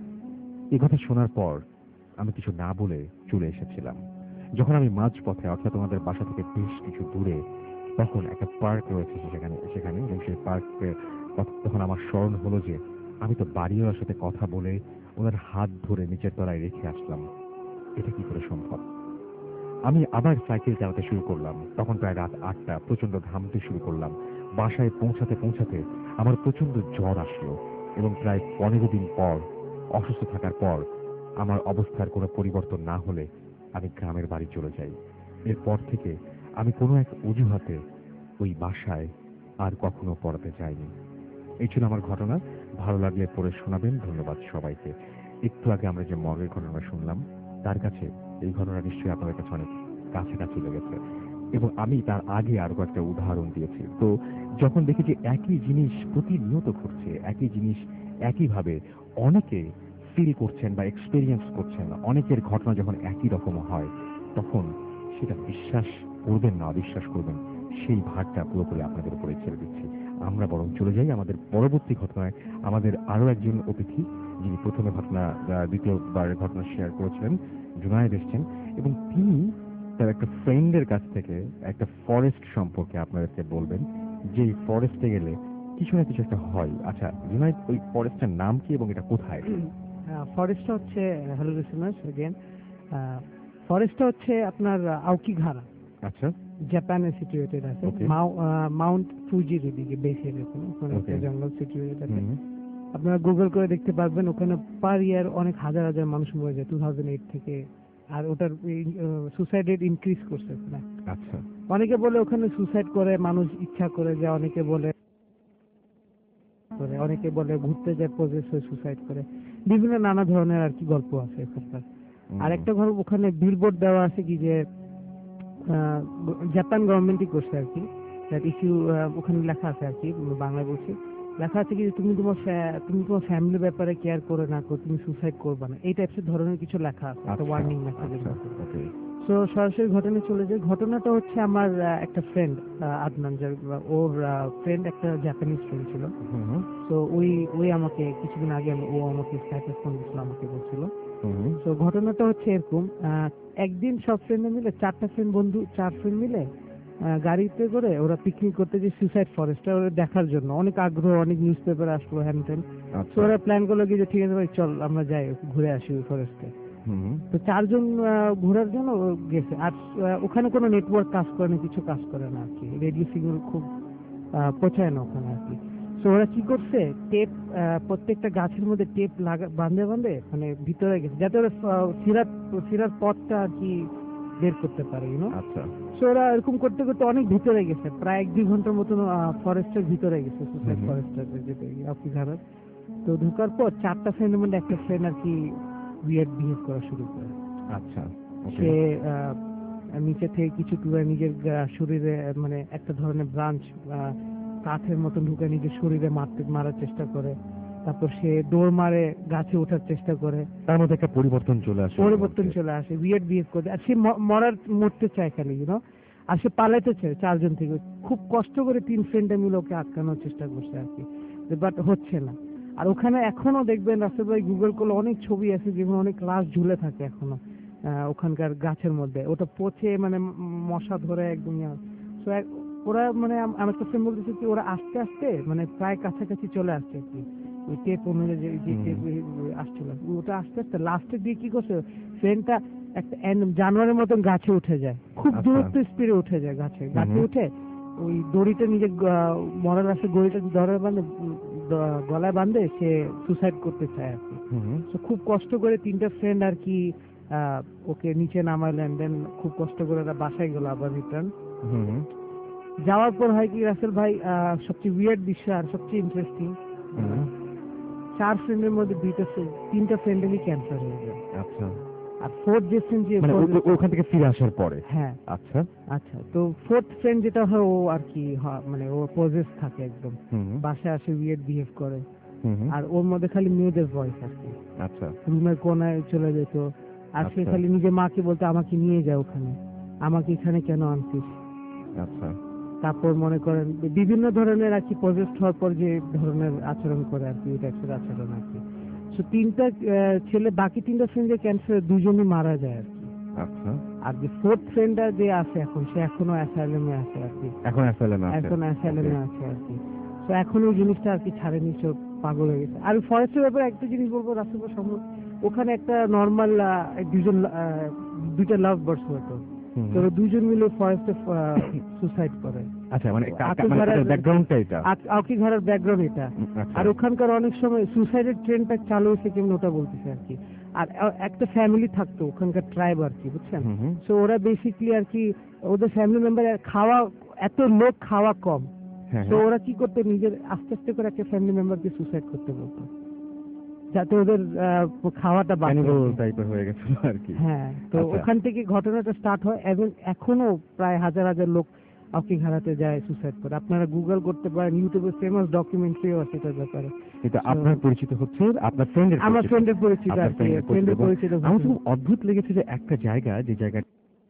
এই কথা শোনার পর আমি কিছু না বলে চলে এসেছিলাম। যখন আমি মাঝপথে অর্থাৎ আমাদের বাসা থেকে বেশ কিছু দূরে, তখন একটা পার্ক রয়েছে সেখানে সেখানে এবং সেই পার্কে তখন আমার স্মরণ হলো যে আমি তো বাড়িওয়ালার সাথে কথা বলে ওনার হাত ধরে নিচের তলায় রেখে আসলাম। এটা কি করে সম্ভব? আমি আবার সাইকেল চালাতে শুরু করলাম। তখন প্রায় রাত আটটা। প্রচন্ড ঘামতে শুরু করলাম। বাসায় পৌঁছাতে পৌঁছাতে আমার প্রচন্ড জ্বর আসলো এবং প্রায় পনেরো দিন পর, অসুস্থ থাকার পর, আমার অবস্থার কোনো পরিবর্তন না হলে আমি গ্রামের বাড়ি চলে যাই। এরপর থেকে আমি কোনো এক অজুহাতে ওই বাসায় আর কখনো পড়াতে যাইনি। এই ছিল আমার ঘটনা। ভালো লাগলে পড়ে শোনাবেন। ধন্যবাদ সবাইকে। একটু আগে আমরা যে মর্গের ঘটনা শুনলাম, তার কাছে এই ঘটনা নিশ্চয়ই আপনাদের কাছে অনেক কাছাকাছি লেগেছে এবং আমি তার আগে আরো একটা উদাহরণ দিয়েছি। তো যখন দেখি যে একই জিনিস প্রতিনিয়ত ঘটছে, একই জিনিস একইভাবে অনেকে ফিল করছেন বা এক্সপেরিয়েন্স করছেন, অনেকের ঘটনা যখন একই রকম হয়, তখন সেটা বিশ্বাস করবেন না অবিশ্বাস করবেন, সেই ভারটা পুরোপুরি আপনাদের উপরে ছেড়ে দিচ্ছি। আমরা বরং চলে যাই আমাদের পরবর্তী ঘটনায়। আমাদের আরো একজন অতিথি যিনি প্রথমে ঘটনা দ্বিতীয়বারের ঘটনা শেয়ার করেছিলেন, জুনায়েদ এসছেন এবং তিনি তার একটা ফ্রেন্ডের কাছ থেকে একটা ফরেস্ট সম্পর্কে আপনাদেরকে বলবেন, যে ফরেস্টে গেলে কিছু না কিছু একটা হয়। আচ্ছা জুনায়েদ, ওই ফরেস্টের নাম কি এবং এটা কোথায়? ফরেস্টটা হচ্ছে, হ্যালো লিসেনার্স অ্যাগেন, ফরেস্টটা হচ্ছে আপনার আউকিঘারা, আচ্ছা, জাপানে সিচুয়েটেড আছে। Okay. মাউন্ট ফুজির এদিকে বেশি এরকম ওখানে একটা Okay. জঙ্গল সিচুয়েটেড আছে। হুম, আপনারা গুগল করে দেখতে পারবেন, ওখানে পার ইয়ার অনেক হাজার হাজার মানুষ মরে যায় টু থাউজেন্ড এইট থেকে। আর ওটার সুসাইড রেট ইনক্রিজ করছে ওখানে। আচ্ছা, অনেকে বলে ওখানে সুসাইড করে মানুষ ইচ্ছা করে যায়, অনেকে বলে করে, অনেকে বলে ঘুরতে যায় পজেস হয়ে সুসাইড করে, বিভিন্ন নানা ধরনের আর কি গল্প আছে ওখানকার। হুম, আর একটা গল্প ওখানে বিলবোর্ড দেওয়া আছে কি যে আহ, জাপান গভর্নমেন্টই করছে আর কি, ইফ ইউ, ওখানে লেখা আছে আর কি, বাংলায় বলছি, লেখা আছে কি যে তুমি তোমার ফ্যা- তুমি তোমার ফ্যামিলির ব্যাপারে কেয়ার করে না করো, তুমি সুসাইড করবে না, এই টাইপের ধরনের কিছু লেখা আছে, একটা আচ্ছা, ওয়ার্নিং মেসেজের আচ্ছা, মতো। okay, তো সরাসরি ঘটনা চলে যায়। ঘটনাটা হচ্ছে আমার আহ, একটা ফ্রেন্ড আদনান, যার ওর ফ্রেন্ড একটা জাপানিজ ফ্রেন্ড ছিল। হুম, হুম, তো ওই ওই আমাকে কিছুদিন আগে আমি- ও আমাকে স্ট্যাটাস ফোন দিয়েছিল, আমাকে বলছিল। হুম, তো ঘটনাটা হচ্ছে এরকম, আহ, একদিন সব ফ্রেন্ড মিলে, চারটা ফ্রেন্ড বন্ধু, চার ফ্রেন্ড মিলে আহ, গাড়িতে করে ওরা পিকনিক করতে যে সুসাইড ফরেস্টটা ওরা দেখার জন্য অনেক আগ্রহ, অনেক নিউজ পেপার আসলো হ্যান ত্যান। তো আচ্ছা, ওরা প্ল্যান করলো কি যে ঠিক আছে ভাই চল আমরা যাই ঘুরে আসি ওই ফরেস্টে। হুম, তো চারজন আহ, ঘোরার জন্য ও গেছে। আর আহ, ওখানে কোনো নেটওয়ার্ক কাজ করে না, কিছু কাজ করে না আর কি, রেডিও সিগন্যাল খুব আহ, পৌঁছায় না ওখানে আর কি। তো ওরা কি করছে, টেপ প্রত্যেকটা গাছের মধ্যে টেপ লাগা বাঁধে বাঁধে মানে ভিতরে গেছে, যাতে ওরা আহ, ফিরার ফিরার পথটা আর কি বের করতে পারে, ইউনো। আচ্ছা তো ওরা এরকম করতে করতে অনেক ভিতরে গেছে, প্রায় এক দুই ঘন্টার মতন ফরেস্টের ভিতরে গেছে, সুসাইড হুম। ফরেস্টের যেটা অফিসারের। তো ঢোকার পর চারটা ফ্রেন্ডের মধ্যে একটা ফ্রেন্ড আর কি উইয়ার্ড বিহেভ করা শুরু করে। আচ্ছা ওকে সে আহ, নিচে থেকে কিছু টুকরা নিজের গা- শরীরে আহ, মানে একটা ধরনের ব্রাঞ্চ কাঠের মতন ঢুকে নিজের শরীরে মারতে মারার চেষ্টা করে। তারপর সে দৌড় মারে, গাছে ওঠার চেষ্টা করে, তার মধ্যে একটা পরিবর্তন চলে আসে পরিবর্তন চলে আসে, উইয়ার্ড বিহেভ করে, আর সে ম- মরার মরতে চায় খালি, ইউনো। আর সে পালাতে চায় চারজন থেকে, খুব কষ্ট করে তিন ফ্রেন্ডে মিলে ওকে আটকানোর চেষ্টা করছে আর কি, বাট হচ্ছে না। আর ওখানে এখনো দেখবেন রাস্তা ভাই গুগল করলে অনেক ছবি আছে যেগুলো অনেক লাশ ঝুলে থাকে এখনো আহ, ওখানকার গাছের মধ্যে, ওটা পচে মানে ম- মশা ধরে একদম ইয়া। So, এক- ওরা মানে আম- আমার কাছে বলতেছে কি ওরা আস্তে আস্তে মানে প্রায় কাছাকাছি চলে আসছে আর কি, ওই টেপ অনুযায়ী যে- যে হুম। টেপ আসছিল ওটা আস্তে আস্তে লাস্টের দিয়ে কি করছে, ট্রেনটা একটা এন- জানোয়ারের মতন গাছে উঠে যায়, খুব আচ্ছা। দূরত্ব স্পিডে উঠে যায় গাছে গাছে হুম। উঠে ওই দড়িটা নিজের গ- মরার রাস্তা দড়িটা ধরে বাঁধে, উম, দ- গলায় বাঁধে সে সুসাইড করতে চায় আর কি। হুম তো খুব কষ্ট করে তিনটা ফ্রেন্ড আর কি আহ, ওকে নিচে নামালেন, দেন খুব কষ্ট করে ওরা বাসায় গেল আবার রিটার্ন। হুম যাওয়ার পর হয় কি রাসেল ভাই, আহ, সবচেয়ে উইয়ার্ড বিষয় আর সবচেয়ে ইন্টারেস্টিং, হুম। চার ফ্রেন্ডের মধ্যে দুইটা friend- তিনটা ফ্রেন্ডেরই ক্যান্সার হয়ে যায়। আচ্ছা আর ফোর্থ যে friend যে মানে ও- ও- ওখান থেকে ফিরে আসার পরে হ্যাঁ আচ্ছা আচ্ছা, তো ফোর্থ ফ্রেন্ড যেটা হয় ও আর কি হয় মানে ও পজেস থাকে একদম, হুম বাসায় আসে উইয়ার্ড বিহেভ করে, হুম আর ওর মধ্যে খালি মেয়েদের ভয়েস আর কি, আচ্ছা রুমের কোনায় চলে যেত, আর সে আচ্ছা। খালি নিজের মাকে বলতো আমাকে নিয়ে যাও ওখানে, আমাকে এখানে কেন আনছিস। আচ্ছা তারপর মনে করেন যে বিভিন্ন ধরনের আর কি পজেস্ট হওয়ার পর যে ধরনের আচরণ করে আর কি, ওই টাইপের আচরণ আর কি। তো তিনটা আহ, ছেলে, বাকি তিনটা ফ্রেন্ড যে ক্যান্সার দুজনই মারা যায় আর কি। আচ্ছা আর যে ফোর্থ ফ্রেন্ডটা যে আছে এখন, সে এখনো অ্যাসাইলামে আছে আর কি, এখন অ্যাসাইলামে আছে এখন অ্যাসাইলামে Okay. আছে আর কি। তো এখন ওই জিনিসটা আর কি ছাড়েনি, সব পাগল হয়ে গেছে। আর ফরেস্টের ব্যাপারে একটা জিনিস বলবো রাস্তা সম্ভব, ওখানে একটা নর্মাল দুজন আহ, দুইটা লাভ বার্ডস হতো, হুম। তো ওরা দুজন মিলে ফরেস্টে সুসাইড করে। আচ্ছা মানে কা- আকিব মানে ভাড়ার- ব্যাকগ্রাউন্ডটা এটা আক- আকি ঘরের ব্যাকগ্রাউন্ড এটা। আচ্ছা। আর ওখানকার অনেক সময় সুসাইডের ট্রেনটা চালু হয়েছে কেমন ওটা বলতেছে আর কি। আর আ- একটা ফ্যামিলি থাকতো ওখানকার ট্রাইব আর কি, বুঝছেন। হুম হুম। তো ওরা বেসিকলি আর কি ওদের ফ্যামিলি মেম্বার খাওয়া, এত লোক খাওয়া কম, হ্যাঁ তো হ্যাঁ। ওরা কি করতে নিজের আস্তে আস্তে করে একটা ফ্যামিলি মেম্বারকে সুসাইড করতে বলতো, যাতে ওদের আহ, খাওয়াটা বাঁচে। ক্যানিবাল টাইপের হয়ে গেছিল আর কি। হ্যাঁ, তো আচ্ছা। ওখান থেকে ঘটনাটা স্টার্ট হয় এবং এখনো প্রায় হাজার হাজার লোক অকিঘাড়াতে যায় সুসাইড করে। আপনারা গুগল করতে পারেন, ইউটিউবে ফেমাস ডকুমেন্টারিও আছে এটার ব্যাপারে। কিন্তু আপনার পরিচিত হচ্ছে আপনার ফ্রেন্ডের আমার ফ্রেন্ডের পরিচিত আর কি, ফ্রেন্ডের পরিচিত। আমার খুব অদ্ভুত লেগেছে যে একটা জায়গা, যে জায়গা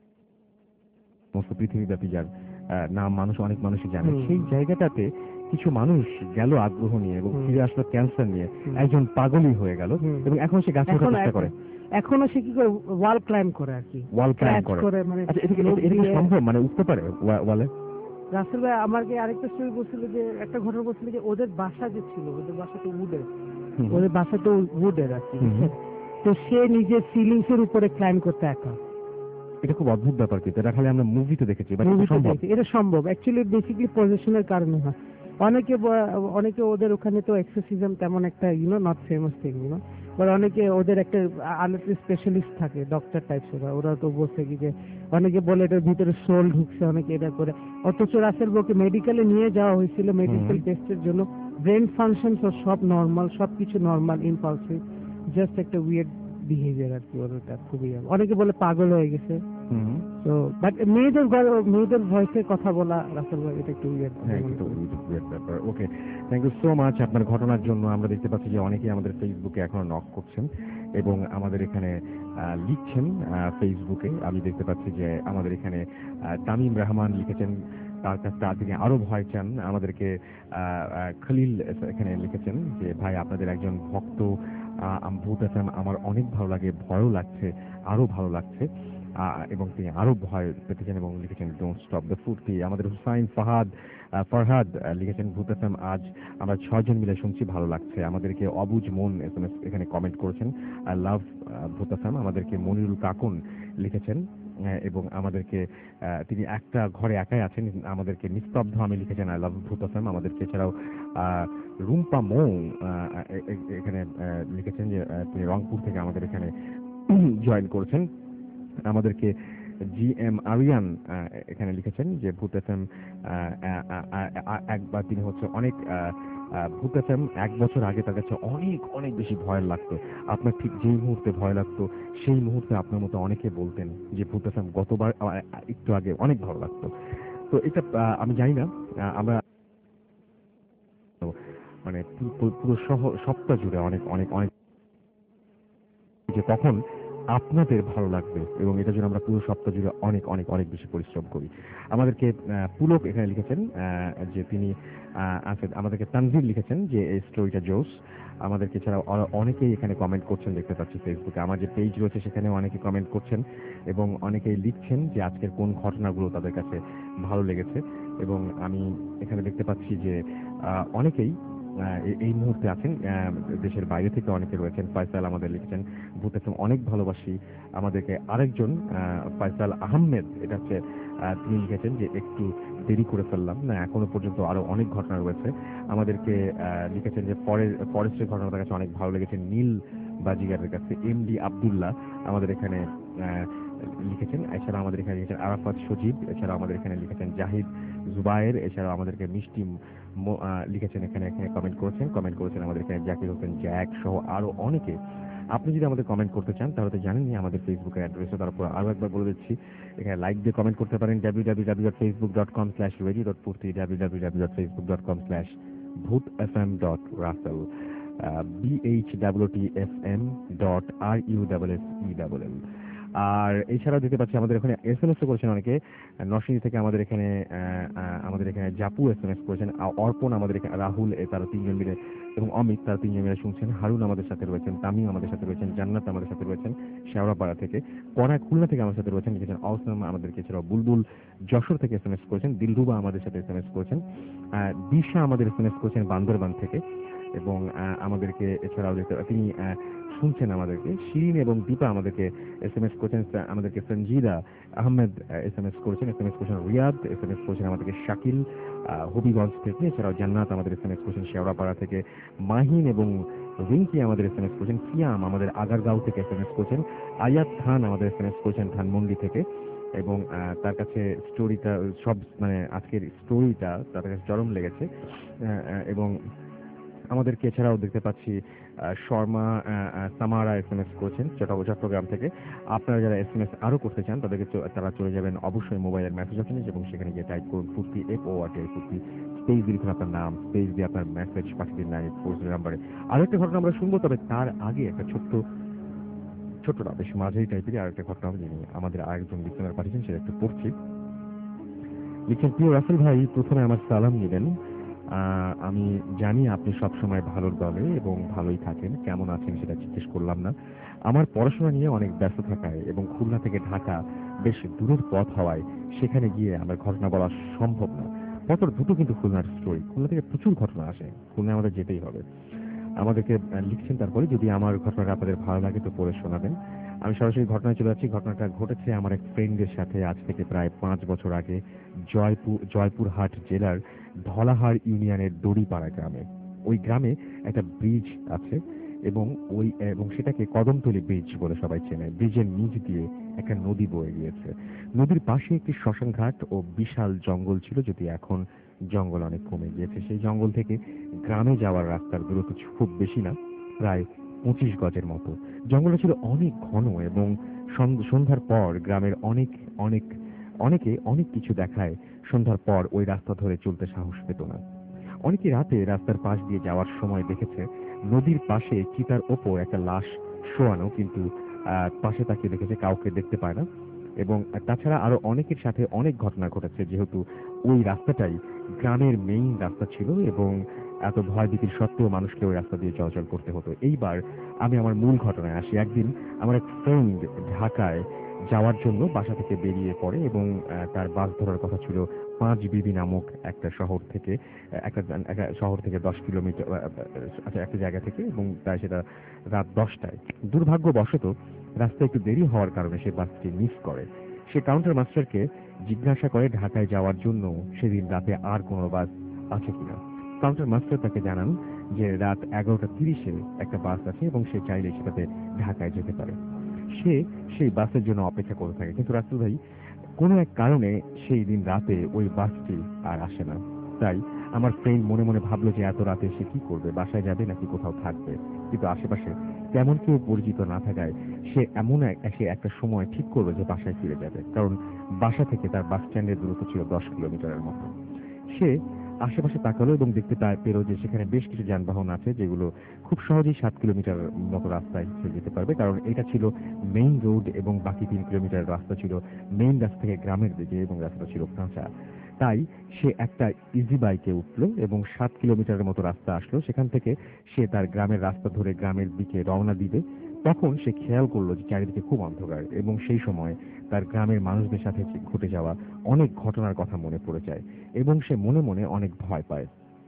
সমস্ত পৃথিবীব্যাপী যার আহ, নাম মানুষ অনেক মানুষই জানে, হুম। সেই জায়গাটাতে কিছু মানুষ গেল আগ্রহ নিয়ে এবং হুম। ফিরে আসলো ক্যান্সার নিয়ে, হুম। একজন পাগলই হয়ে গেল হুম। এবং এখন সে গাছে ওঠার এখনো চেষ্টা করে, এখনো সে কি করে ওয়াল ক্লাইম্ব করে আর কি, ওয়াল ক্লাইম্ব Catch করে। মানে আচ্ছা এটা কি লোক এটা কি দিয়ে- সম্ভব, মানে উঠতে পারে ওয়া- ওয়ালে? রাসেল ভাই আমাকে আরেকটা স্টোরি বলছিল যে, একটা ঘটনা বলছিল যে ওদের বাসা যে ছিল, ওদের বাসা তো উডের, হুম। ওদের বাসা তো উডের আর কি, হুম। বুঝছেন? তো সে নিজের সিলিংস এর উপরে ক্লাইম্ব করতে একা। এটা খুব অদ্ভুত ব্যাপার, কিন্তু এটা খালি আমরা মুভিতে দেখেছি, বাট এটা মুভিতে সম্ভব। দেখি, এটা সম্ভব অ্যাকচুয়ালি বেসিক্যালি পজিশনের কারণে হয়। অনেকে ব- অনেকে ওদের ওখানে তো এক্সোসিজম তেমন একটা you know not famous thing you know, but অনেকে ওদের একটা আলাদা স্পেশালিস্ট থাকে, ডক্টর টাইপস, ওরা ওরা তো বলছে কি যে অনেকে বলে এটার ভিতরে সোল ঢুকছে, অনেকে এটা করে। অথচ রাসেল বউকে মেডিকেলে নিয়ে যাওয়া হয়েছিল মেডিকেল হুম। টেস্টের জন্য, ব্রেন ফাংশন সব নর্মাল, সবকিছু নর্মাল, ইম্পালসিভ, জাস্ট একটা উইয়ার্ড বিহেভিয়ার আর কি ওটা খুবই। অনেকে বলে পাগল হয়ে গেছে। হুম। তো বাট মেয়েদের গলা- মেয়েদের ভয়েসে কথা বলা রাসেল ভাই এটা একটু উইয়ার্ড। হ্যাঁ কিন্তু ব্যাপার। Okay, thank you so much আপনার ঘটনার জন্য। আমরা দেখতে পাচ্ছি যে অনেকেই আমাদের ফেসবুকে এখনো নক করছেন এবং আমাদের এখানে আহ, লিখছেন আহ, ফেসবুকে। আমি দেখতে পাচ্ছি যে আমাদের এখানে আহ, তামিম রহমান লিখেছেন, তার কাছ তার থেকে আরো ভয় চান। আমাদেরকে আহ, আহ, খলিল এখানে লিখেছেন যে ভাই আপনাদের একজন ভক্ত, আহ, আম- ভূত এফ এম আমার অনেক ভালো লাগে, ভয়ও লাগছে, আরো ভালো লাগছে। আহ, এবং তিনি আরো ভয় পেতেছেন এবং লিখেছেন ডোন্ট স্টপ দ্য ফুর্তি। আমাদের হুসাইন ফাহাদ আহ, ফরহাদ আহ, লিখেছেন ভূত এফ এম আজ আমরা ছয়জন মিলে শুনছি, ভালো লাগছে। আমাদেরকে Obuj Mon S M S এখানে কমেন্ট করেছেন, I love Bhoot F M. আমাদেরকে মনিরুল কাকুন লিখেছেন আহ, এবং আমাদেরকে আহ, তিনি একটা ঘরে একাই আছেন, আমাদেরকে নিস্তব্ধ আমি লিখেছেন I love Bhoot F M. আমাদেরকে এছাড়াও আহ, রুম্পা মৌ আহ, এ- এ- এখানে আহ, লিখেছেন যে আহ, তিনি রংপুর থেকে আমাদের এখানে জয়েন করেছেন। আমাদেরকে জি এম আরিয়ান আহ, এখানে লিখেছেন যে ভূত এফ এম একবার তিনি হচ্ছে অনেক আহ, আহ, ভূত এফ এম এক বছর আগে তার কাছে অনেক অনেক বেশি ভয় লাগতো। আপনার ঠিক যেই মুহূর্তে ভয় লাগতো সেই মুহূর্তে আপনার মতো অনেকে বলতেন যে ভূত এফ এম গতবার আহ, একটু আগে অনেক ভালো লাগতো। তো এটা আহ, আমি জানি না আহ, আমরা মানে পু- পুরো শহর সপ্তাহ জুড়ে অনেক অনেক অনেক যে তখন আপনাদের ভালো লাগবে এবং এটার জন্য আমরা পুরো সপ্তাহ জুড়ে অনেক অনেক অনেক বেশি পরিশ্রম করি। আমাদেরকে আহ, পুলক এখানে লিখেছেন আহ, যে তিনি আহ, আছে, আমাদেরকে তানভীর লিখেছেন যে এই স্টোরিটা জোস। আমাদেরকে এছাড়াও অ- অনেকেই এখানে কমেন্ট করছেন দেখতে পাচ্ছি ফেসবুকে। আমার যে পেজ রয়েছে সেখানে অনেকে কমেন্ট করছেন এবং অনেকেই লিখছেন যে আজকের কোন ঘটনাগুলো তাদের কাছে ভালো লেগেছে। এবং আমি এখানে দেখতে পাচ্ছি যে আহ, অনেকেই আহ, এ- এই মুহূর্তে আছেন আহ, দেশের বাইরে থেকে অনেকে রয়েছেন। ফয়সাল আমাদের লিখেছেন ভূত এফ এম অনেক ভালোবাসি। আমাদেরকে আরেকজন আহ, ফয়সাল আহমেদ, এটা হচ্ছে আহ, তিনি লিখেছেন যে একটু দেরি করে ফেললাম না, এখনো পর্যন্ত আরো অনেক ঘটনা রয়েছে। আমাদেরকে আহ, লিখেছেন যে পরের ফরেস্টের ঘটনা তার কাছে অনেক ভালো লেগেছে নীল বাজিগারের কাছে। এম ডি আবদুল্লাহ আমাদের এখানে আহ, লিখেছেন। এছাড়া আমাদের এখানে লিখেছেন আরাফাত সজীব। এছাড়া আমাদের এখানে লিখেছেন জাহিদ জুবায়ের। এছাড়াও আমাদেরকে মিষ্টি ম- আহ, লিখেছেন, এখানে এখানে কমেন্ট করেছেন কমেন্ট করেছেন আমাদের এখানে জাকির হোসেন জ্যাক সহ আরো অনেকে। আপনি যদি আমাদের কমেন্ট করতে চান তাহলে তো জানেনই আমাদের ফেসবুকের অ্যাড্রেসে, তারপর আরো একবার বলে দিচ্ছি, এখানে লাইক দিয়ে কমেন্ট করতে পারেন W W W dot Facebook dot com slash radio dot Foorti, W W W dot Facebook dot com slash Bhoot F M dot Russel, B H W T F M dot R U double S E double L. আর এছাড়াও দেখতে পাচ্ছি আমাদের এখানে S M S করেছেন অনেকে। নরসিংদী থেকে আমাদের এখানে আহ, আহ, আমাদের এখানে জাপু এস এম এস করেছেন, আ- অর্পণ আমাদের এখানে, রাহুল এ তারা তিনজন মিলে এবং অমিত তারা তিনজন মিলে শুনছেন। হারুন আমাদের সাথে রয়েছেন, তামিম আমাদের সাথে রয়েছেন, জান্নাত আমাদের সাথে রয়েছেন শেওড়াপাড়া থেকে, কড়া খুলনা থেকে আমাদের সাথে রয়েছেন লিখেছেন অসম আমাদেরকে, এছাড়াও বুলবুল যশোর থেকে এস এম এস করেছেন, দিলরুবা আমাদের সাথে এস এম এস করেছেন, আহ, দিশা আমাদের এস এম এস করেছেন বান্দরবান থেকে এবং আহ, আমাদেরকে এছাড়াও দেখতে- তিনি আহ, শুনছেন আমাদেরকে। শিরিন এবং দীপা আমাদেরকে এস এম এস করেছেন, আমাদেরকে Sanjida Ahmed S M S করেছেন, এস এম এস করেছেন রিয়াদ, এস এম এস করেছেন আমাদেরকে শাকিল আহ, হবিগঞ্জ থেকে, এছাড়াও জান্নাত আমাদের এস এম এস করেছেন শেওড়াপাড়া থেকে, মাহিন এবং রিঙ্কি আমাদের এস এম এস করেছেন, সিয়াম আমাদের আগারগাঁও থেকে এস এম এস করেছেন, আয়াত খান আমাদের এস এম এস করেছেন ধানমন্ডি থেকে এবং আহ, তার কাছে স্টোরিটা সব মানে আজকের স্টোরিটা তার কাছে চরম লেগেছে। আহ, আহ, এবং আমাদেরকে এছাড়াও দেখতে পাচ্ছি আহ, শর্মা আহ, আহ, সামারা এস এম এস করেছেন চট্টগ্রাম চট্টগ্রাম থেকে। আপনারা যারা এস এম এস আরো করতে চান তাদেরকে চ- তারা চলে যাবেন অবশ্যই মোবাইলের মেসেজ অপশনে এবং সেখানে গিয়ে টাইপ করুন Foorti F O R T I Foorti, space দিয়ে লিখুন আপনার নাম, স্পেস দিয়ে আপনার মেসেজ পাঠিয়ে দিন নাইন এইট ফোর জিরো নাম্বারে। আরো একটা ঘটনা আমরা শুনবো, তবে তার আগে একটা ছোট্ট ছোট্ট না বেশ মাঝারি টাইপেরই আর একটা ঘটনা হবে, যিনি আমাদের আরেকজন লিসেনার পাঠিয়েছেন সেটা একটু পড়ছি। লিখছেন, প্রিয় রাসেল ভাই, প্রথমে আমার সালাম নেবেন। আহ, আমি জানি আপনি সবসময় ভালোর দলে এবং ভালোই থাকেন, কেমন আছেন সেটা জিজ্ঞেস করলাম না। আমার পড়াশোনা নিয়ে অনেক ব্যস্ত থাকায় এবং খুলনা থেকে ঢাকা বেশ দূরের পথ হওয়ায় সেখানে গিয়ে আমার ঘটনা বলা সম্ভব না। কত দ্রুত কিন্তু খুলনার স্টোরি, খুলনা থেকে প্রচুর ঘটনা আসে, খুলনা আমাদের যেতেই হবে। আমাদেরকে আহ, লিখছেন তারপরে, যদি আমার ঘটনাটা আপনাদের ভালো লাগে তো পড়ে শোনাবেন। আমি সরাসরি ঘটনায় চলে যাচ্ছি। ঘটনাটা ঘটেছে আমার এক ফ্রেন্ডের সাথে আজ থেকে প্রায় পাঁচ বছর আগে, জয়পুর জয়পুরহাট জেলার ধলাহার ইউনিয়নের দড়িপাড়া গ্রামে। ওই গ্রামে একটা ব্রিজ আছে এবং ওই এবং সেটাকে কদমতলী ব্রিজ বলে সবাই চেনে। ব্রিজের নিচ দিয়ে একটা নদী বয়ে গিয়েছে। নদীর পাশে একটি শ্মশান ঘাট ও বিশাল জঙ্গল ছিল, যদি এখন জঙ্গল অনেক কমে গিয়েছে। সেই জঙ্গল থেকে গ্রামে যাওয়ার রাস্তার দূরত্ব খুব বেশি না, প্রায় পঁচিশ গজের মতো। জঙ্গলটা ছিল অনেক ঘন এবং সন- সন্ধ্যার পর গ্রামের অনেক অনেক অনেকে অনেক কিছু দেখায় সন্ধ্যার পর ওই রাস্তা ধরে চলতে সাহস পেত না। অনেকে রাতে রাস্তার পাশ দিয়ে যাওয়ার সময় দেখেছে নদীর পাশে চিতার ওপর একটা লাশ শোয়ানো, কিন্তু আহ, পাশে তাকিয়ে দেখেছে কাউকে দেখতে পায় না। এবং তাছাড়া আরো অনেকের সাথে অনেক ঘটনা ঘটেছে, যেহেতু ওই রাস্তাটাই গ্রামের মেইন রাস্তা ছিল এবং এত ভয় ভীতির সত্ত্বেও মানুষকে ওই রাস্তা দিয়ে চলাচল করতে হতো। এইবার আমি আমার মূল ঘটনায় আসি। একদিন আমার এক ফ্রেন্ড ঢাকায় যাওয়ার জন্য বাসা থেকে বেরিয়ে পড়ে এবং আহ, তার বাস ধরার কথা ছিল পাঁচ বিবি নামক একটা শহর থেকে, আহ, একটা একটা শহর থেকে দশ কিলোমিটার আহ, আহ, আচ্ছা একটা জায়গা থেকে, এবং তাই সেটা রাত দশটায়। দুর্ভাগ্যবশত রাস্তায় একটু দেরি হওয়ার কারণে সে বাসটি মিস করে। সে কাউন্টার মাস্টারকে জিজ্ঞাসা করে ঢাকায় যাওয়ার জন্য সেদিন রাতে আর কোনো বাস আছে কিনা। কাউন্টার মাস্টার তাকে জানান যে রাত এগারোটা তিরিশে একটা বাস আছে এবং সে চাইলে সেটাতে ঢাকায় যেতে পারে। সে সেই বাসের জন্য অপেক্ষা করতে থাকে, কিন্তু রাসেল ভাই কোনো এক কারণে সেই দিন রাতে ওই বাসটি আর আসে না। তাই আমার ফ্রেন্ড মনে মনে ভাবলো যে এত রাতে সে কি করবে, বাসায় যাবে নাকি কোথাও থাকবে। কিন্তু আশেপাশে তেমন কেউ পরিচিত না থাকায় সে এমন সে একটা সময় ঠিক করলো যে বাসায় ফিরে যাবে, কারণ বাসা থেকে তার বাস স্ট্যান্ডের দূরত্ব ছিল দশ কিলোমিটারের মতো। সে আশেপাশে তাকালো এবং দেখতে পেল যে সেখানে বেশ কিছু যানবাহন আছে যেগুলো খুব সহজেই সাত কিলোমিটার মতো রাস্তায় সে যেতে পারবে, কারণ এটা ছিল মেইন রোড এবং বাকি তিন কিলোমিটার রাস্তা ছিল মেইন রাস্তা থেকে গ্রামের দিকে এবং রাস্তা ছিল কাঁচা। তাই সে একটা ইজি বাইকে উঠলো এবং সাত কিলোমিটারের মতো রাস্তা আসলো। সেখান থেকে সে তার গ্রামের রাস্তা ধরে গ্রামের দিকে রওনা দিবে। তখন সে খেয়াল করলো যে চারিদিকে খুব অন্ধকার এবং সেই সময় তার গ্রামের মানুষদের সাথে ঘটে যাওয়া অনেক ঘটনার কথা মনে পড়ে যায় এবং সে মনে মনে অনেক ভয় পায়।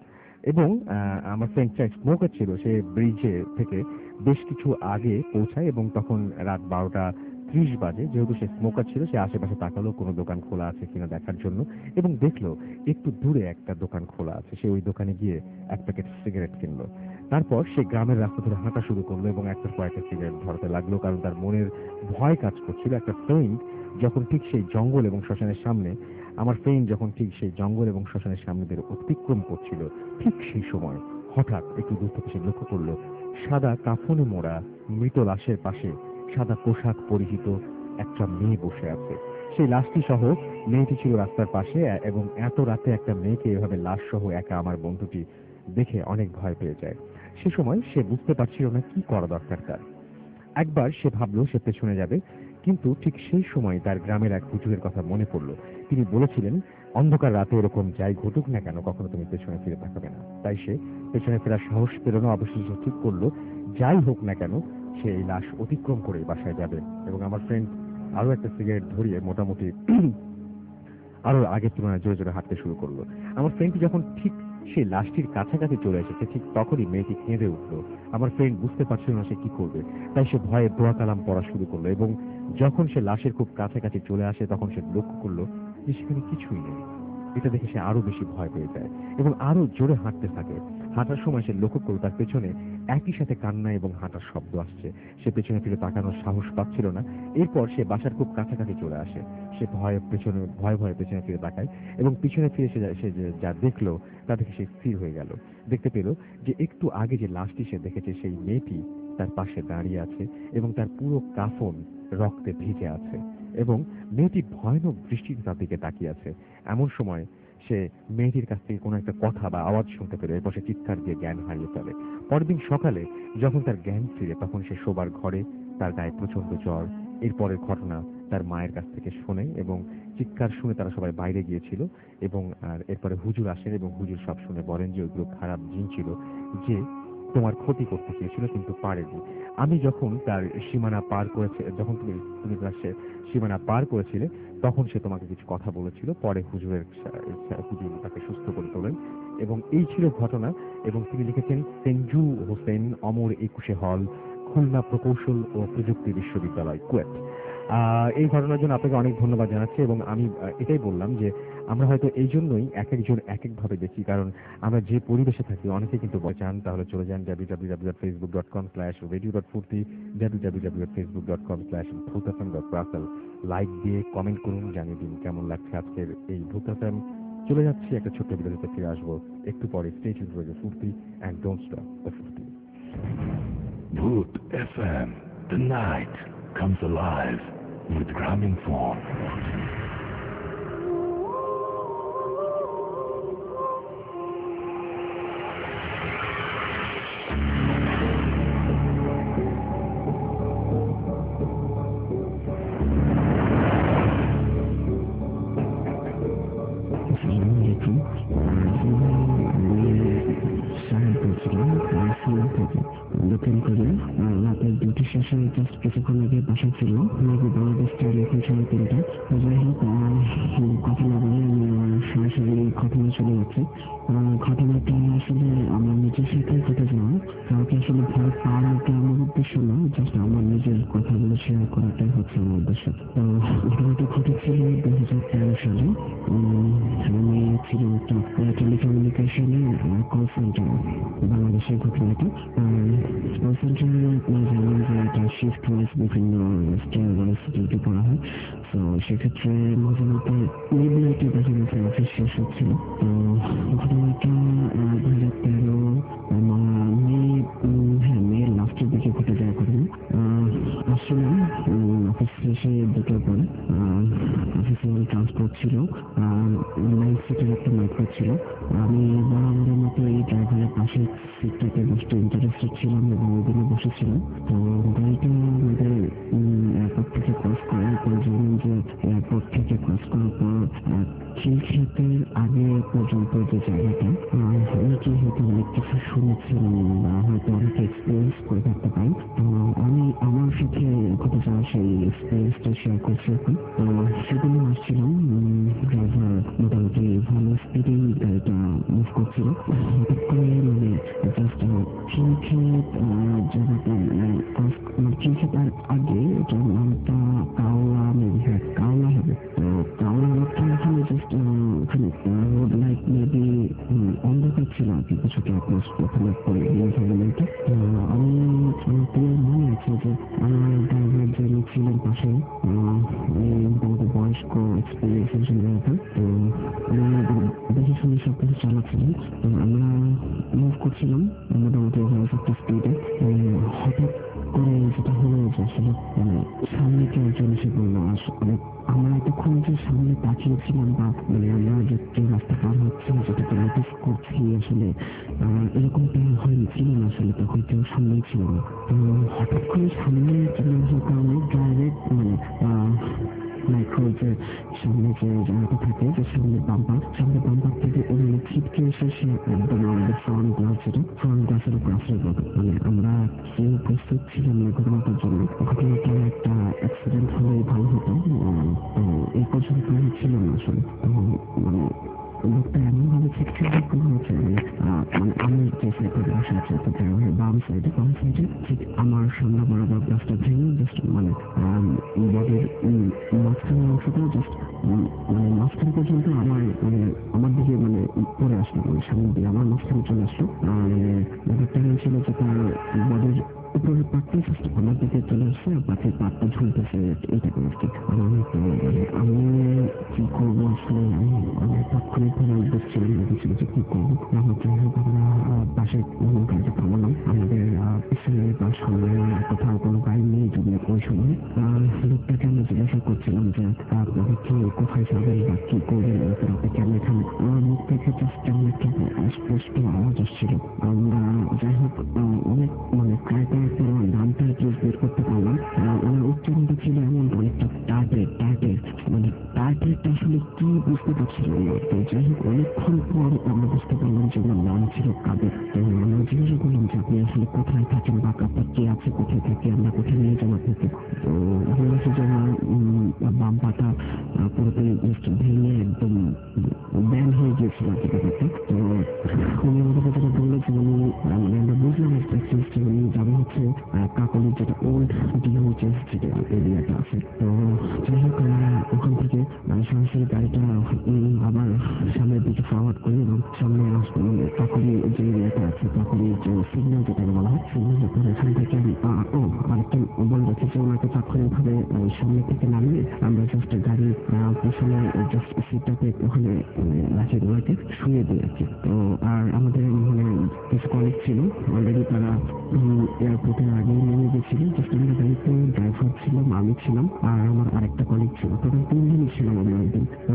এবং আমার ফ্রেন্ড স্মোকার ছিল, সে ব্রিজে থেকে বেশ কিছু আগে পৌঁছায় এবং তখন রাত বারোটা ত্রিশ বাজে। যেহেতু সে স্মোকার ছিল, সে আশেপাশে তাকালো কোনো দোকান খোলা আছে কিনা দেখার জন্য এবং দেখলো একটু দূরে একটা দোকান খোলা আছে। সে ওই দোকানে গিয়ে এক প্যাকেট সিগারেট কিনলো। তারপর সে গ্রামের রাস্তা ধরে হাঁটা শুরু করলো এবং একটার পর একটা সিগারেট ধরতে লাগলো, কারণ তার মনের ভয় কাজ করছিল। একটা ফ্রেন্ড যখন ঠিক সেই জঙ্গল এবং শ্মশানের সামনে আমার ফ্রেন্ড যখন ঠিক সেই জঙ্গল এবং শ্মশানের সামনে দিয়ে অতিক্রম করছিল, ঠিক সেই সময় হঠাৎ একটু দূর থেকে সে লক্ষ্য করলো সাদা কাফনে মোড়া মৃত লাশের পাশে সাদা পোশাক পরিহিত একটা মেয়ে বসে আছে। সেই লাশটি সহ মেয়েটি ছিল রাস্তার পাশে এবং এত রাতে একটা মেয়েকে এভাবে লাশ সহ একা আমার বন্ধুটি দেখে অনেক ভয় পেয়ে যায়। সে সময় সে বুঝতে পারছিল না কি করা দরকার তার। একবার সে ভাবলো সে পেছনে যাবে, কিন্তু ঠিক সেই সময় তার গ্রামের এক হুজুরের কথা মনে পড়লো। তিনি বলেছিলেন অন্ধকার রাতে এরকম যাই ঘটুক না কেন কখনো তুমি পেছনে ফিরে তাকাবে না। তাই সে পেছনে ফেরার সাহস পেল না। অবশেষে ঠিক করলো যাই হোক না কেন সে এই লাশ অতিক্রম করে বাসায় যাবে। এবং আমার ফ্রেন্ড আরো একটা সিগারেট ধরিয়ে মোটামুটি আরো আগের তুলনায় জোরে জোরে হাঁটতে শুরু করলো। আমার ফ্রেন্ড যখন ঠিক সেই লাশটির কাছাকাছি চলে এসেছে, ঠিক তখনই মেয়েটি কেঁদে উঠলো। আমার ফ্রেন্ড বুঝতে পারছিল না সে কি করবে, তাই সে ভয়ে দোয়া কালাম পড়া শুরু করলো এবং যখন সে লাশের খুব কাছাকাছি চলে আসে তখন সে লক্ষ্য করলো যে সেখানে কিছুই নেই। এটা দেখে সে আরো বেশি ভয় পেয়ে যায় এবং আরো জোরে হাঁটতে থাকে। হাঁটার সময় সে লক্ষ্য করলো তার পেছনে একই সাথে কান্না এবং হাঁটার শব্দ আসছে। সে পেছনে ফিরে তাকানোর সাহস পাচ্ছিল না। এরপর সে বাসার খুব কাছাকাছি চলে আসে। সে ভয়ে পেছনে ভয়ে ভয়ে পেছনে ফিরে তাকায় এবং পিছনে ফিরে সে সে যা দেখলো তা দেখে সে স্থির হয়ে গেল। দেখতে পেল যে একটু আগে যে লাশটি সে দেখেছে সেই মেয়েটি তার পাশে দাঁড়িয়ে আছে এবং তার পুরো কাফন রক্তে ভিজে আছে এবং মেয়েটি ভয়ানক দৃষ্টিতে তার দিকে তাকিয়ে আছে। এমন সময় সে মেয়েটির কাছ থেকে কোনো একটা কথা বা আওয়াজ শুনতে পেল। এরপর সে চিৎকার দিয়ে জ্ঞান হারিয়ে ফেলে। পরের দিন সকালে যখন তার জ্ঞান ফিরে তখন সে শোবার ঘরে, তার গায়ে প্রচন্ড জ্বর। এরপরের ঘটনা তার মায়ের কাছ থেকে শোনে এবং চিৎকার শুনে তারা সবাই বাইরে গিয়েছিল এবং আর এরপরে হুজুর আসেন এবং হুজুর সব শুনে বলেন যে ওইগুলো খারাপ জিন ছিল যে তোমার ক্ষতি করতে চেয়েছিল কিন্তু পারেনি। আমি যখন তার সীমানা পার করেছে যখন তুমি তুমি তার সীমানা পার করেছিলে তখন সে তোমাকে কিছু কথা বলেছিল। পরে হুজুরের হুজুর তাকে সুস্থ করে তোলেন এবং এই ছিল ঘটনা। এবং তিনি লিখেছেন সেঞ্জু হোসেন, অমর একুশে হল, খুলনা প্রকৌশল ও প্রযুক্তি বিশ্ববিদ্যালয়, কুয়েট। এই ঘটনার জন্য আপনাকে অনেক ধন্যবাদ জানাচ্ছি এবং আমি এটাই বললাম যে আমরা হয়তো এই জন্যই এক একজন এক একভাবে দেখি, কারণ আমরা যে পরিবেশে থাকি অনেকে কিন্তু চান তাহলে চলে যান W W W dot Facebook dot com slash radio dot Foorti, W W W dot Facebook dot com slash Bhoot FM dot Russel. Like দিয়ে কমেন্ট করুন, জানিয়ে দিন কেমন লাগছে আজকের এই ভূত এফএম। চলে যাচ্ছি একটা ছোট্ট বিরতিতে, ফিরে আসবো একটু পরে। Stay tuned with Foorti and don't stop the Foorti. Bhoot F M, the night comes alive with Gramophone. দোকান করে রাতের ডিউটি শেষে জাস্ট কিছুক্ষণ আগে বাসায় ছিল। মেবি বাংলাদেশ টাইম এখন সাড়ে তিনটা। যাই হোক কথা না বলে আমি আমার সরাসরি ঘটনা চলে যাচ্ছে। আহ, ঘটনাটা আসলে আমার নিজের সাথে ঘটে যাওয়া, কাউকে আসলে ভয় পাওয়ার মতো আমার উদ্দেশ্য না, জাস্ট আমার নিজের কথাগুলো শেয়ার করাটাই হচ্ছে আমার উদ্দেশ্য। তো ঘটনাটা ঘটেছিল দুই হাজার তেরো সালে। উম, আমি ছিল একটা টেলিকমিউনিকেশনে কল সেন্টার, বাংলাদেশের ঘটনাটা। কল সেন্টারে আপনার জানেন যে এটা শিফট ওয়াইজ বিভিন্ন স্টেয়ার ওয়াইজ ডিউটি করা হয়। তো সেক্ষেত্রে মাঝে মধ্যে মিড নাইটে দেখা গেছে অফিস শেষ হচ্ছিল। তো ঘটনাটা দুই হাজার তেরো মে হ্যাঁ মে লাস্টের দিকে ঘটে যাওয়া ঘটনা। আসছিলাম অফিস শেষে দুটোর পরে, অফিসিয়াল ট্রান্সপোর্ট ছিল, নাইট সিটের একটা মাইক্রো ছিল। আমি বরাবরের মতো এই ড্রাইভারের পাশে সিটটাতে বসতে ইন্টারেস্টেড ছিলাম এবং ওইদিকে বসেছিলাম। তো গাড়িটা আমাদের এয়ারপোর্ট থেকে ক্রস করার পর জানেন যে এয়ারপোর্ট থেকে ক্রস করার পর খিলক্ষেতের আগে পর্যন্ত যে জায়গাটা, অনেকেই হয়তো অনেক কিছু শুনেছিলেন বা হয়তো অনেকে এক্সপিরিয়েন্স করে থাকতে পারেন। তো আমি আমার সাথে ঘটে যাওয়া সেই এক্সপিরিয়েন্সটা শেয়ার করছি এখন। তো সেদিন আসছিলাম, ড্রাইভার মোটামুটি ভালো স্পিডেই গাড়িটা মুভ করছিল। হঠাৎ করে মানে জাস্ট খিলক্ষেত জায়গাটা ক্রস মানে খিলক্ষেতার আগে এটার নামটা কাওলা মেবি, হ্যাঁ কাওলা হবে। তো কাওলা রোডটা এখানে জাস্ট ওখানে রোড লাইট মেবি অন্ধকার ছিল আর কি, কিছুটা ক্রস ওখানে পরে এনভায়রনমেন্টে। তো আমি পুরো মনে আছে যে আমার ড্রাইভার যিনি ছিলেন পাশে, মোটামুটি বয়স্ক এক্সপিরিয়েন্স ড্রাইভার। তো দেখে শুনে সব কিছু চালাচ্ছিলেন। তো আমরা মুভ করছিলাম মোটামুটি একটা স্পিডে। হঠাৎ করে যেটা হলো যে আসলে মানে সামনে কেউ একজন এসে বললো, আসলে আমরা এতক্ষণ যে সামনে তাকিয়েছিলাম বা মানে আমরা যে রাস্তা পার হচ্ছে যেটাকে নোটিস করছি, আসলে এরকমটা হয়নি, ছিল না আসলে, তখন কেউ সামনেই ছিল না। তো হঠাৎ করে সামনে চলে আসার কারণে ডাইরেক্ট মানে মাইক্রো যে সামনে যে জায়গাটা থাকে, যে সামনে বাম্পার, সামনে বাম্পার থেকে ওই ছিটকে এসে সে একদম আমাদের ফ্রন্ট গ্লাস, যেটা ফ্রন্ট গ্লাসের উপর আসলে মানে আমরা কেউ প্রস্তুত ছিলাম না ঘটনাটার জন্য। ঘটনাটা একটা অ্যাক্সিডেন্ট হলেই ভালো হতো, তো এই পর্যন্ত ছিল না আসলে। তো মানে লোকটা এমন ভাবে ছিটকে হয়েছে মানে মানে আমি যে সাইডে বসে আছে বাম সাইডে বাম সাইডে ঠিক আমার সামনে বরাবর গ্লাসটা ভেঙে জাস্ট মানে বডির মাঝখানের অংশটা জাস্ট মানে মাঝখান পর্যন্ত আমার মানে আমার দিকে মানে পড়ে আসলো, মানে সামনে দিয়ে আমার মাঝখানে চলে আসলো। মানে ব্যাপারটা হয়েছিল যে তার বডির উপরের পাটটা জাস্ট আমার দিকে চলে আসছে, আর বাকি পাটটা ঝুলতেছে এইটা করে আসছে। আমি কি করবো আসলে, আমি অনেক তাৎক্ষণিকভাবে উদ্যোগ ছিলাম ভেবেছিল যে কি করবো। যাই হোক আমরা পাশে গাড়িটা থামালাম, আমাদের পিছনে বা সামনে কোথাও কোনো গাড়ি নেই যদি ওই সময়। লোকটাকে আমি জিজ্ঞাসা করছিলাম যে আপনাকে কি কোথায় যাবেন বা কি করবেন, এরপর আপনি কেন এখানে। আমার মুখ থেকে জাস্ট কেমন একটা স্পষ্ট আওয়াজ আসছিল। আমরা যাই হোক অনেক মানে ট্রাই করার পর নামটা বের করতে পারলাম। ওনার উচ্চারণটা ছিল এমন অনেকটা টার্গেট টার্গেট মানে টার্গেটটা আসলে কি বুঝতে পারছিলাম না। তো যাই হোক অনেকক্ষণ পর আমরা বুঝতে পারলাম যে ওনার নাম ছিল কাদের। তো আমরা জিজ্ঞাসা করলাম যে আপনি আসলে কোথায় থাকেন বা আপনার কে আছে, কোথায় থাকে, আমরা কোথায় নিয়ে যাবো আপনাকে। তো বলেছে যে আমার বাম পাটা পুরোপুরি ভেঙে একদম ব্যান হয়ে গিয়েছিল আর কি ব্যাপারটা। তো উনি আমাদের যেটা বললো যে উনি মানে আমরা বুঝলাম যে উনি যাবে হচ্ছে কাকলির যেটা ওল্ড ডিএমএইচএস যেটা এরিয়াটা আছে। তো যাই হোক আমরা ওখান থেকে সরাসরি গাড়িটা আবার সামনের দিকে ফরওয়ার্ড করি এবং সামনে কাকলি যে এরিয়াটা আছে, কাকলির যে সিগন্যাল যেটাকে বলা হয়, সিগন্যাল পরে এখান থেকে ও আরেকটা বলে রাখি যে ওনাকে তাৎক্ষণিকভাবে সামনে থেকে নামিয়ে আমরা জাস্ট গাড়ির পিছনে জাস্ট সিটটাকে ওখানে রাখি, ওনাকে শুয়ে দিয়ে রাখি। তো আর আমাদের মানে কিছু কলিগ ছিল অলরেডি, তারা এয়ারপোর্টের আগে নেমে গেছিল। জাস্ট আমরা গাড়িতে ড্রাইভার ছিলাম, আমি ছিলাম আর আমার আরেকটা কলিগ ছিল, টোটাল তিনজনই ছিলাম আমরা একদিন। তো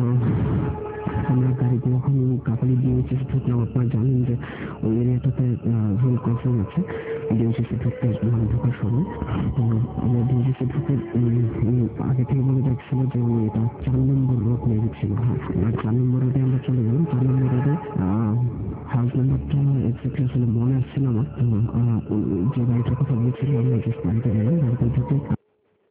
আমরা গাড়িতে যখন কাকলি ডিএমএইচএস ঢুকলাম, আপনারা জানেন যে ওই এরিয়াটাতে রুল ক্রসিং আছে ডিএমএইচএসে ঢুকতে মানে ঢোকার সময়। তো আমরা ডিএমএইচএসে ঢুকে আগে থেকে বলে দেখছিল যে উনি এটা চার নম্বর রোড নিয়ে গেছিল। হ্যাঁ চার নম্বর রোডে আমরা চলে গেলাম। চার নম্বর রোডে হাউস নাম্বারটা এক্সাক্টলি আসলে মনে আসছে না আমার। যে গাড়িটার কথা বলছিল আমরা জাস্ট গাড়িতে গেলাম, গাড়িতে ঢুকে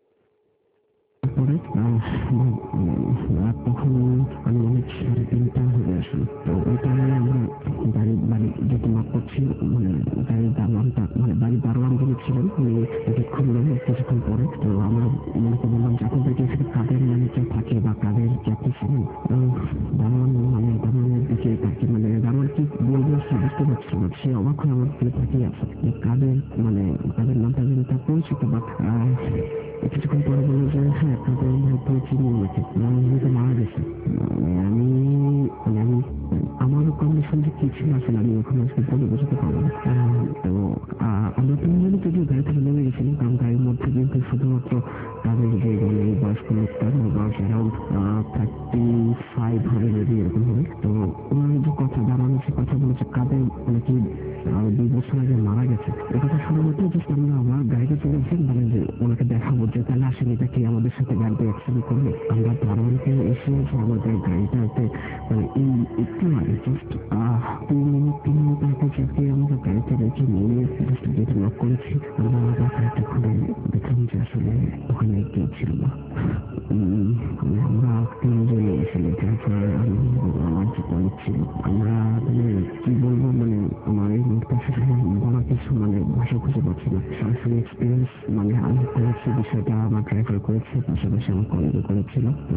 পরে তখন আমি অনেক সাড়ে তিনটা আসলে। তো ওই টাইমে আমরা গাড়ি বাড়ি যেতে মাপ করছি, মানে গাড়ির দারোয়ানটা মানে বাড়ির দারোয়ান যিনি ছিলেন উনি গেট খুললেন কিছুক্ষণ পরে। তো আমরা ওনাকে বললাম যে আপনাদের এখানে কাদের মানে কেউ থাকে বা কাদের কি আপনি ছিলেন? দারোয়ান মানে দারোয়ানের দিকে তাকে মানে দারোয়ান কি বলবে সে বুঝতে পারছিল না, সে অবাক হয়ে আমার দিকে তাকিয়ে আছে যে কাদের মানে কাদের নামটা যেন তার পরিচিত। বাট কিছুক্ষণ পরে বললো যে হ্যাঁ কাদের হয়তো চিনি ওনাকে, উনি তো মারা গেছে। মানে আমি মানে আমি আমার কন্ডিশন যে কি ছিল আসলে আমি ওখানে আসলে বলে বোঝাতে পারবো না। আহ, তো আহ, আমরা তিনজনই যদিও গাড়ি থেকে নেমে গেছিলাম, কারণ গাড়ির মধ্যে কিন্তু শুধুমাত্র তাদের যে মানে এই বয়স্ক লোকটা বয়স অ্যারাউন্ড থার্টি ফাইভ হবে মেবি এরকম হবে। তো ওনার যে কথা দাঁড়ানো সে কথা বলেছে কাদের মানে কি আহ, দুই বছর আগে মারা গেছে। এ কথা শুনে মতো জাস্ট আমরা আমার গাড়িতে চলে গেছি, মানে যে ওনাকে দেখাবো যে তাহলে আসেন এটা কি আমাদের সাথে গাড়িতে অ্যাক্সিডেন্ট করবে। আমরা দারোয়ানকে এসে এসে আমাদের গাড়িটাতে মানে এই একটু আগে জাস্ট তিন মিনিট তিন মিনিট আগে যাকে আমরা গাড়িতে রেখে নিয়ে জাস্ট গেট লক করেছি। আমরা আমাদের গাড়িটা খুলে দেখলাম যে আসলে ওখানে কেউ ছিল না। উম, মানে আমরা তিনজনে আসলে ড্রাইভার আমি এবং আমার যে কলিগ ছিল। আমরা মানে কি বলবো মানে আমার এই মুহূর্তে আসলে বলার কিছু মানে ভাষা খুঁজে পাচ্ছি না। সরাসরি এক্সপিরিয়েন্স মানে আমি করেছি, বিষয়টা আমার ড্রাইভার করেছে, পাশাপাশি আমার কলিগও করেছিল। তো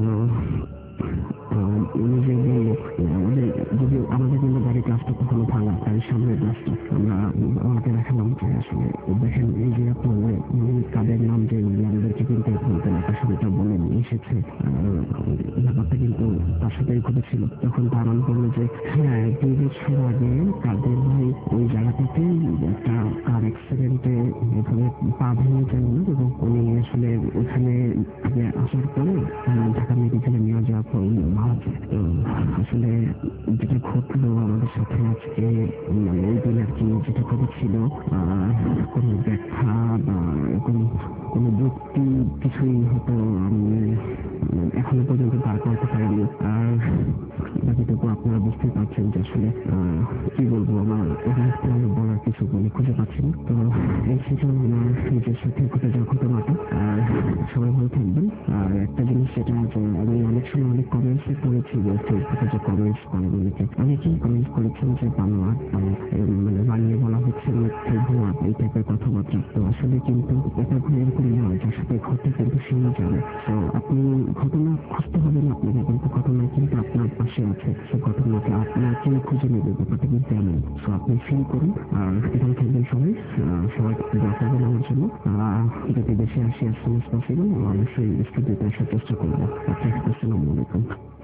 উনি যে বললো আমাদের যদি আমাদের কিন্তু গাড়ি গ্লাসটা কখনো ভাঙা, গাড়ির সামনে গ্লাসটা আমরা আমাকে দেখালাম যে আসলে দেখেন এই যে আপনার কাদের নাম যে আমাদেরকে কিন্তু বলতেন তার সাথে বলে নিয়ে এসেছে, ব্যাপারটা কিন্তু তার সাথেই ঘটেছিল। তখন দারোয়ান বললো যে হ্যাঁ দুই বছর আগে কাদের ভাই ওই জায়গাটাতে একটা কার অ্যাক্সিডেন্টে এভাবে পা ভেঙে যায় না, এবং উনি আসলে ওখানে আগে আসার পরে ঢাকা মেডিকেলে নিয়ে যাওয়ার পর উনি মারা যায়। তো আসলে যেটা ঘটলো আমাদের সাথে আজকে মানে ওই দিন আর কি যেটা ঘটেছিল কোনো ব্যাখ্যা বা কোনো কোনো যুক্তি কিছুই হয়তো আমি এখনো পর্যন্ত দাঁড় করতে পারিনি। আর বাকিটুকু আপনারা বুঝতেই পারছেন যে আসলে কি বলবো আমার এখানে বলার কিছু মানে খুঁজে পাচ্ছি না। তো এই ছিল আমার নিজের সাথে ঘটে যাওয়া ঘটনাটা। আর সবাই ভালো থাকবেন। আর একটা জিনিস সেটা যে আমি অনেক সময় অনেক কমেন্টস করেছি যে ফেসবুকে যে কমেন্টস করে অনেকে অনেকেই কমেন্টস করেছেন যে বানোয়ার মানে বানিয়ে বলা হচ্ছে মিথ্যে ভুয়া এই টাইপের কথাবার্তা। তো আসলে কিন্তু এটা এরকম নয়, যার সাথে ঘটে কিন্তু সেই জানে। তো আপনি ঘটনা খুঁজতে হবে না আপনাকে, কিন্তু ঘটনা কিন্তু আপনার পাশে আছে, সে ঘটনাকে আপনাকে খুঁজে নেবে, ব্যাপারটা কিন্তু এমন। তো আপনি ফিল করুন আর এখানে থাকবেন সবাই সবাই দোয়া করবেন আমার জন্য। যদি দেশে আসি as soon as possible অবশ্যই স্টুডিওতে আসার চেষ্টা করবো। আচ্ছা, আসসালামু আলাইকুম।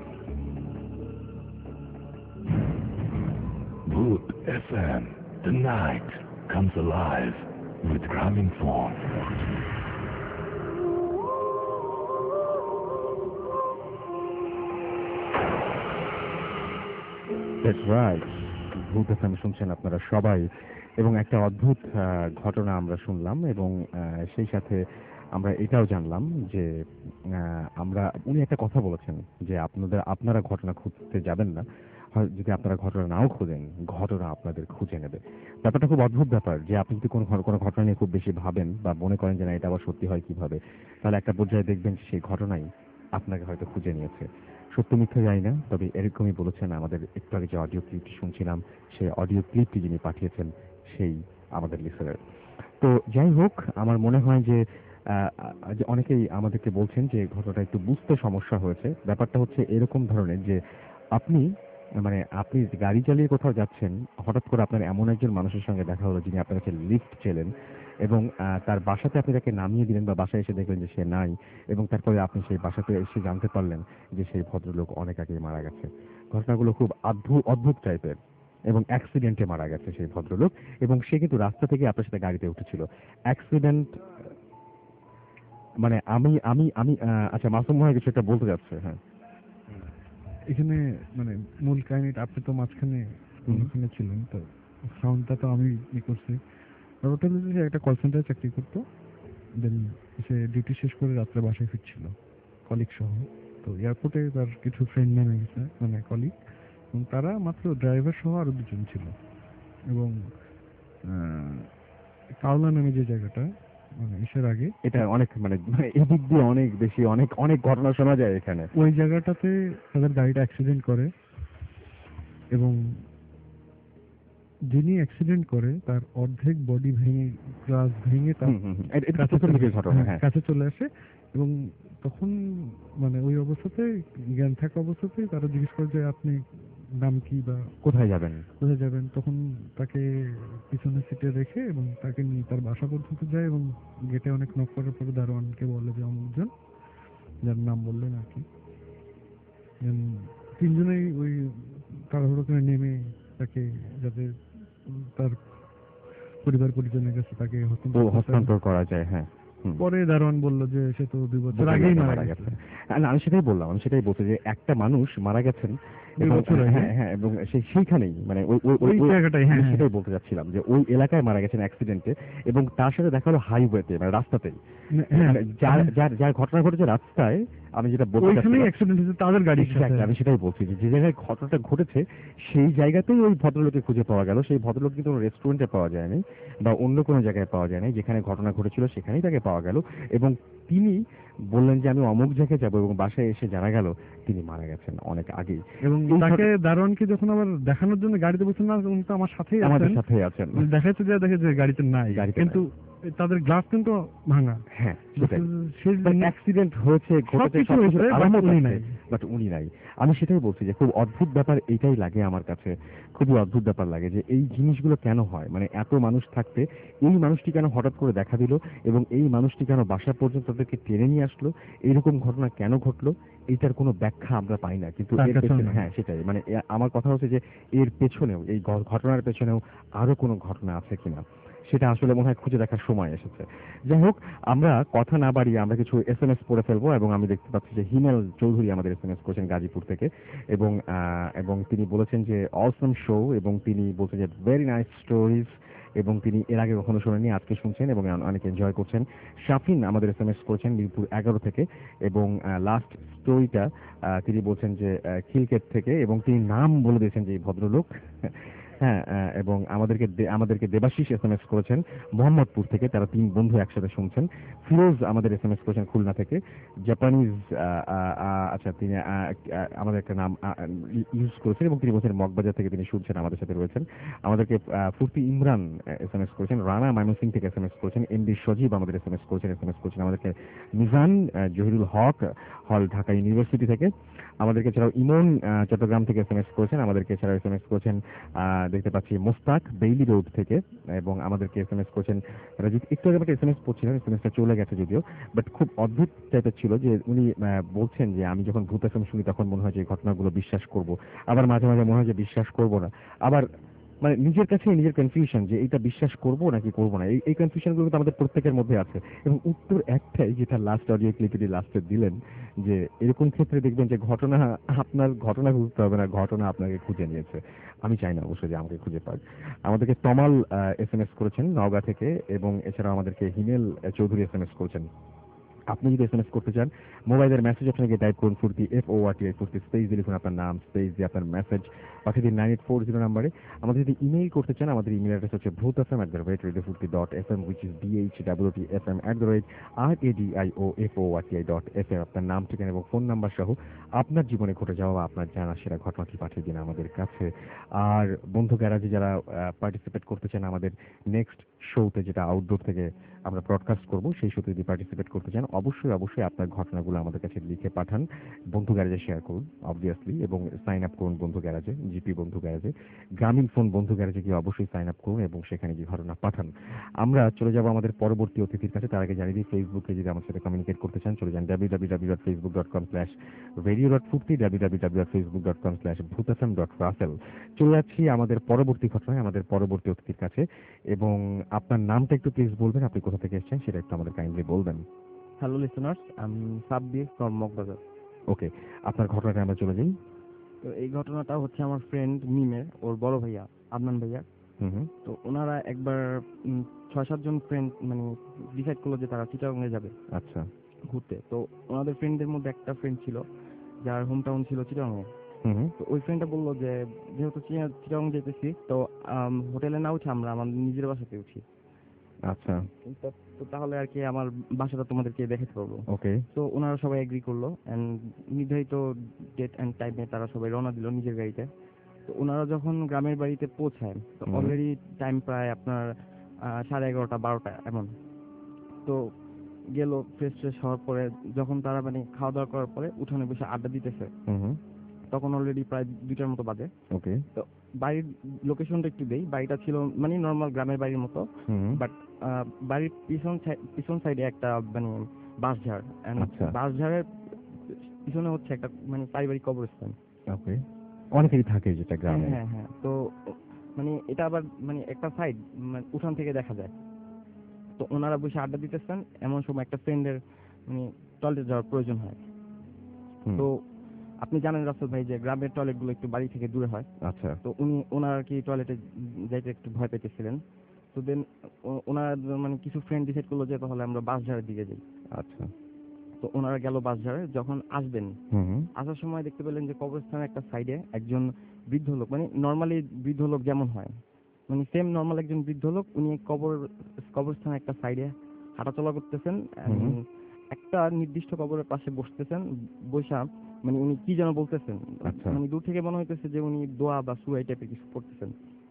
Boot F M, the night comes alive with Gramophone. That's right. Bhoot F M শুনছেন আপনারা সবাই, এবং একটা অদ্ভুত আহ, ঘটনা আমরা শুনলাম, এবং আহ, সেই সাথে আমরা এটাও জানলাম যে আহ, আমরা উনি একটা কথা বলেছেন যে আপনাদের আপনারা ঘটনা খুঁজতে যাবেন না, হয় যদি আপনারা ঘটনা নাও খোঁজেন ঘটনা আপনাদের খুঁজে নেবে। ব্যাপারটা খুব অদ্ভুত ব্যাপার যে আপনি যদি কোনো ঘ- কোনো ঘটনা নিয়ে খুব বেশি ভাবেন বা মনে করেন যে না এটা আবার সত্যি হয় কিভাবে, তাহলে একটা পর্যায়ে দেখবেন যে সেই ঘটনাই আপনাকে হয়তো খুঁজে নিয়েছে। সত্য মিথ্যা জানি না, তবে এরকমই বলেছেন। আমাদের একটু আগে যে অডিও ক্লিপটি শুনছিলাম সেই অডিও ক্লিপটি যিনি পাঠিয়েছেন সেই আমাদের লিসেনার। তো যাই হোক, আমার মনে হয় যে আহ, আহ, যে অনেকেই আমাদেরকে বলছেন যে ঘটনাটা একটু বুঝতে সমস্যা হয়েছে। ব্যাপারটা হচ্ছে এরকম ধরনের যে আপনি মানে আপনি গাড়ি চালিয়ে কোথাও যাচ্ছেন, হঠাৎ করে আপনার এমন একজন মানুষের সঙ্গে দেখা হলো যিনি আপনার কাছে লিফট চেলেন, এবং আহ, তার বাসাতে আপনি তাকে নামিয়ে দিলেন বা বাসায় এসে দেখলেন যে সে নাই, এবং তারপরে আপনি সেই বাসাতে এসে জানতে পারলেন যে সেই ভদ্রলোক অনেক আগেই মারা গেছে। ঘটনাগুলো খুব অদ্ভুত অদ্ভুত টাইপের, এবং অ্যাক্সিডেন্টে মারা গেছে সেই ভদ্রলোক, এবং সে কিন্তু রাস্তা থেকে আপনার সাথে গাড়িতে উঠেছিল। অ্যাক্সিডেন্ট মানে আমি আমি আমি আহ, আচ্ছা, মাসুম ভাই কিছু একটা বলতে যাচ্ছে। হ্যাঁ, এখানে মানে মূল কাহিনীটা আপনি তো মাঝখানে ওখানে ছিলেন, তো সাউন্ডটা তো আমি ই করছি। আর ওটা হচ্ছে যে একটা কল সেন্টারে চাকরি করতো, দেন সে ডিউটি শেষ করে রাত্রে বাসায় ফিরছিল কলিগ সহ। তো এয়ারপোর্টে তার কিছু ফ্রেন্ড নেমে গেছে, মানে কলিগ, এবং তারা মাত্র ড্রাইভার সহ আরো দুজন ছিল। এবং আহ, কাওলা নামে যে জায়গাটা মানে এসের আগে, এটা অনেক মানে মানে এদিক দিয়ে অনেক বেশি অনেক অনেক ঘটনা শোনা যায় এখানে। ওই জায়গাটাতে তাদের গাড়িটা অ্যাক্সিডেন্ট করে। এবং যিনি অ্যাক্সিডেন্ট করে তার অর্ধেক বডি ভেঙে গ্লাস ভেঙে তার হুম, হুম, হুম। এটা- এটা কাছে প্রথম চলে দিকের আসে। ঘটনা, হ্যাঁ, হ্যাঁ। কাছে চলে আসে এবং তখন মানে ওই অবস্থাতে জ্ঞান থাকা অবস্থাতে তারা জিজ্ঞেস করে যে আপনি নাম কি বা কোথায় যাবেন? কোথায় যাবেন, তখন তাকে পিছনের সিটে রেখে এবং তাকে নিয়ে তার বাসা পর্যন্ত যায় এবং গেটে অনেক নক করার পরে দারোয়ানকে বলে যে অমুকজন, যার নাম বললেন আর কি। Then তিনজনেই ওই তাড়াহুড়ো করে নেমে তাকে যাতে উম তার পরিবার পরিজনের কাছে তাকে ও হস্তান্তর করতে হবে। হস্তান্তর করা যায়, হ্যাঁ। হুম। পরে দারোয়ান বলল যে সে তো দুই বছর বোঝা আগেই গেছে মারা গেছে। হ্যাঁ, না, আমি সেটাই বললাম, আমি সেটাই বলছি যে একটা মানুষ মারা গেছেন দুই এবং বছর আগে। হ্যাঁ, হ্যাঁ, এবং সেই সেইখানেই মানে ওই ওই ওই ওই- জায়গাটাই, হ্যাঁ, আমি হ্যাঁ। সেটাই বলতে যাচ্ছিলাম যে ওই এলাকায় মারা গেছেন অ্যাক্সিডেন্টে এবং তার সাথে দেখা হলো হাইওয়েতে, মানে রাস্তাতেই। হ্যাঁ, মানে যার হ্যাঁ। যার যার ঘটনা ঘটেছে রাস্তায়, আমি যেটা বলতে ওইখানেই চাচ্ছিলাম অ্যাক্সিডেন্ট হয়েছে তাদের গাড়ির সাথে। Exactly, আমি সেটাই বলছি যে যে জায়গায় ঘটনাটা ঘটেছে সেই জায়গাতেই ওই ভদ্রলোককে খুঁজে পাওয়া গেল। সেই ভদ্রলোক কিন্তু রেস্টুরেন্টে পাওয়া যায়নি বা অন্য কোনো জায়গায় পাওয়া যায়নি, যেখানে ঘটনা ঘটেছিল সেখানেই তাকে পাওয়া গেল এবং তিনি বললেন যে আমি অমুক জায়গায় যাবো এবং বাসায় এসে জানা গেল তিনি মারা গেছেন অনেক আগেই। এবং এই তাকে ঘটনা- দারোয়ানকে যখন আবার দেখানোর জন্য গাড়িতে বসেন না, উনি তো আমার সাথেই আমাদের আছেন, সাথেই আছেন। দেখাচ্ছে যে দেখে যে গাড়িতে নাই, গাড়িতে কিন্তু তাদের গ্লাস কিন্তু ভাঙা। হ্যাঁ, সেটাই। সে অ্যাক্সিডেন্ট হয়েছে, ঘটেছে, সবকিছু সবকিছুর হয়েছে, but আলামত উনি আছে, নাই। বাট উনি নাই। আমি সেটাই বলছি যে খুব অদ্ভুত ব্যাপার এইটাই লাগে আমার কাছে, খুবই অদ্ভুত ব্যাপার লাগে যে এই জিনিসগুলো কেন হয়, মানে এত মানুষ থাকতে এই মানুষটি কেন হঠাৎ করে দেখা দিল এবং এই মানুষটি কেন বাসা পর্যন্ত তাদেরকে টেনে নিয়ে আসলো, এইরকম ঘটনা কেন ঘটলো, এইটার কোনো ব্যাখ্যা আমরা পাই না। কিন্তু তার এর কাছেও পেছনে নাই। হ্যাঁ সেটাই, মানে এ- আমার কথা হচ্ছে যে এর পেছনেও, এই ঘ- ঘটনার পেছনেও আরো কোনো ঘটনা আছে কিনা সেটা আসলে মনে হয় খুঁজে দেখার সময় এসেছে। যাই হোক, আমরা কথা না বাড়িয়ে আমরা কিছু এস এম এস পড়ে ফেলবো এবং আমি দেখতে পাচ্ছি যে হিমেল চৌধুরী আমাদের এস এম এস করেছেন গাজীপুর থেকে এবং আহ, এবং তিনি বলেছেন যে অসম শো এবং তিনি বলছেন যে ভেরি নাইস স্টোরিজ এবং তিনি এর আগে কখনো শোনেননি, আজকে শুনছেন এবং অনেক এনজয় করছেন। শাফিন আমাদের এস এম এস করেছেন মিরপুর এগারো থেকে এবং লাস্ট স্টোরিটা তিনি বলছেন যে আহ, খিলকেট থেকে এবং তিনি নাম বলে দিয়েছেন যে এই ভদ্রলোক। হ্যাঁ, আহ, এবং আমাদেরকে দে- আমাদেরকে দেবাশিস এস এম এস করেছেন মোহাম্মদপুর থেকে, তারা তিন বন্ধু একসাথে শুনছেন। ফিরোজ আমাদের এস এম এস করেছেন খুলনা থেকে। জাপানিজ আহ, আহ, আহ, আচ্ছা তিনি আহ, আহ, আমাদের একটা নাম ইউজ করেছেন এবং তিনি বলছেন মগবাজার থেকে তিনি শুনছেন, আমাদের সাথে রয়েছেন। আমাদেরকে আহ, ফুর্তি ইমরান এস এম এস করেছেন, রানা ময়মনসিং থেকে এস এম এস করেছেন, এম ডি সজীব আমাদের এস এম এস করেছেন এস এম এস করেছেন আমাদেরকে মিজান আহ, জহিরুল হক হল ঢাকা ইউনিভার্সিটি থেকে। আমাদেরকে এছাড়াও ইমন আহ, চট্টগ্রাম থেকে এস এম এস করেছেন। আমাদেরকে এছাড়াও এস এম এস করেছেন আহ, দেখতে পাচ্ছি মোস্তাক বেইলি রোড থেকে এবং আমাদেরকে এস এম এস করেছেন রাজিত। একটু আগে একটা এস এম এস পড়ছিলেন, এস এম এসটা চলে গেছে যদিও, বাট খুব অদ্ভুত টাইপের ছিল যে উনি আহ, বলছেন যে আমি যখন ভূত এফ এম শুনি তখন মনে হয় যে এই ঘটনাগুলো বিশ্বাস করব, আবার মাঝে মাঝে মনে হয় যে বিশ্বাস করব না, আবার মানে নিজের কাছে নিজের কনফিউশন যে এটা বিশ্বাস করব নাকি করব না, এই এই কনফিউশনগুলো কিন্তু আমাদের প্রত্যেকের মধ্যে আছে এবং উত্তর একটাই, যেটা লাস্ট অডিও ক্লিপটি লাস্টে দিলেন, যে এরকম ক্ষেত্রে দেখবেন যে ঘটনা আপনার ঘটনা খুঁজতে হবে না, ঘটনা আপনাকে খুঁজে নিয়েছে। আমি চাই না অবশ্যই যে আমাকে খুঁজে পাক। আমাদেরকে তমাল এস এম এস করেছেন নওগাঁ থেকে এবং এছাড়াও আমাদেরকে হিমেল আহ, চৌধুরী এস এম এস করেছেন। আপনি যদি এস এম এস করতে চান মোবাইলের মেসেজ অপশনে গিয়ে টাইপ করুন Foorti F O R T I Foorti, space দিয়ে লিখুন আপনার নাম, স্পেস দিয়ে আপনার মেসেজ পাঠিয়ে দিন নাইন এইট ফোর জিরো নাম্বারে। আমাদের যদি ইমেইল করতে চান আমাদের ইমেল অ্যাড্রেস হচ্ছে Bhoot F M at the rate radio Foorti dot F M which is D H W T F M at the rate R A D I O F O R T I dot F M. আপনার নাম, ঠিকানা এবং phone number সহ আপনার জীবনে ঘটে যাওয়া বা আপনার জানা সেরা ঘটনাটি পাঠিয়ে দিন আমাদের কাছে। আর বন্ধু গ্যারাজে যারা পার্টিসিপেট করতে চান আমাদের নেক্সট শোতে, যেটা আউটডোর থেকে আমরা ব্রডকাস্ট করব, সেই শোতে যদি পার্টিসিপেট করতে চান অবশ্যই অবশ্যই আপনার ঘটনাগুলো আমাদের কাছে লিখে পাঠান, বন্ধু গ্যারাজে শেয়ার করুন অবভিয়াসলি এবং সাইন আপ করুন বন্ধু গ্যারাজে, জিপি বন্ধু গ্যারাজে। গ্রামীণ ফোন বন্ধু গ্যারাজে গিয়ে অবশ্যই সাইন আপ করুন এবং সেখানে গিয়ে ঘটনা পাঠান। আমরা চলে যাব আমাদের পরবর্তী অতিথির কাছে, তার আগে জানিয়ে দিই ফেসবুকে যদি আমার সাথে কমিউনিকেট করতে চান চলে যান W W W dot Facebook dot com slash radio dot Foorti, W W W dot Facebook dot com slash Bhoot F M dot Russel. চলে যাচ্ছি আমাদের পরবর্তী ঘটনায়, আমাদের পরবর্তী অতিথির কাছে, এবং আপনার নামটা একটু প্লিজ বলবেন, আপনি কোথা থেকে এসেছেন সেটা একটু আমাদের কাইন্ডলি বলবেন। হ্যালো লিসেনার্স, আমি সাব্বির ফ্রম মগবাজার। ওকে, আপনার ঘটনাটা আমরা চলে যাই। তো এই ঘটনাটা হচ্ছে আমার ফ্রেন্ড মিমের, ওর বড় ভাইয়া আদনান ভাইয়া। হুম হুম। তো ওনারা একবার উম, ছয় সাতজন ফ্রেন্ড মানে ডিসাইড করলো যে তারা চিটাগংয়ে যাবে আচ্ছা। ঘুরতে। তো ওনাদের ফ্রেন্ডদের মধ্যে একটা ফ্রেন্ড ছিল যার হোম টাউন ছিল চিটাগংয়ে। হুম হুম। তো ওই ফ্রেন্ডটা বললো যে যেহেতু চিয়া- চিটাগং যেতেছি তো আম, হোটেলে না উঠে আমরা আমাদের নিজের বাসাতে উঠি। আচ্ছা। তো তো তাহলে আর কি আমার বাসাটা তোমাদেরকে দেখাতে পারবো। ওকে। তো ওনারা সবাই এগ্রি করলো এন্ড নির্ধারিত ডেট এন্ড টাইমে তারা সবাই রওনা দিল নিজের গাড়িতে। তো ওনারা যখন গ্রামের বাড়িতে পৌঁছায় তো হুম। অলরেডি টাইম প্রায় আপনার আহ, সাড়ে এগারোটা বারোটা এমন। তো গেল ফ্রেশ ফ্রেশ হওয়ার পরে যখন তারা মানে খাওয়া দাওয়া করার পরে উঠোনে বসে আড্ডা দিতেছে, হুম হুম তখন অলরেডি প্রায় দুইটার মতো বাজে। ওকে তো বাড়ির লোকেশনটা একটু দেই, বাড়িটা ছিল মানে নর্মাল গ্রামের বাড়ির মতো, হুম বাট বাড়ির পিছন সাই- পিছন সাইডে একটা মানে বাঁশঝাড়, and আচ্ছা। বাঁশঝাড়ের পিছনে হচ্ছে একটা মানে পারিবারিক কবরস্থান। ওকে অনেকেরই থাকে যেটা গ্রামে। হ্যাঁ হ্যাঁ, তো মানে এটা আবার মানে একটা সাইড মানে উঠান থেকে দেখা যায়। তো ওনারা বসে আড্ডা দিতেছেন, এমন সময় একটা ফ্রেন্ডের মানে টয়লেট যাওয়ার প্রয়োজন হয়। হুম, তো আপনি জানেন রাসেল ভাই যে গ্রামের টয়লেট গুলো একটু বাড়ি থেকে দূরে হয়। আচ্ছা তো উনি ওনার আর কি টয়লেটে যাইতে একটু ভয় পেতেছিলেন। তো দেন ওনার মানে কিছু ফ্রেন্ড ডিসাইড করলো যে তাহলে আমরা বাঁশঝাড়ের দিকে যাই। আচ্ছা তো ওনারা গেল বাঁশঝাড়ে। যখন আসবেন, হুম হুম আসার সময় দেখতে পেলেন যে কবরস্থানের একটা সাইডে একজন বৃদ্ধ লোক, মানে নর্মালি বৃদ্ধ লোক যেমন হয় মানে সেম নর্মাল একজন বৃদ্ধ লোক, উনি কবর কবরস্থানের একটা সাইডে হাঁটাচলা করতেছেন, and হুম। একটা নির্দিষ্ট কবরের পাশে বসতেছেন, বৈশা মানে উনি কি যেন বলতেছেন, আচ্ছা। মানে দূর থেকে মনে হইতেছে যে উনি দোয়া বা সুয়াই টাইপের কিছু করতেছেন।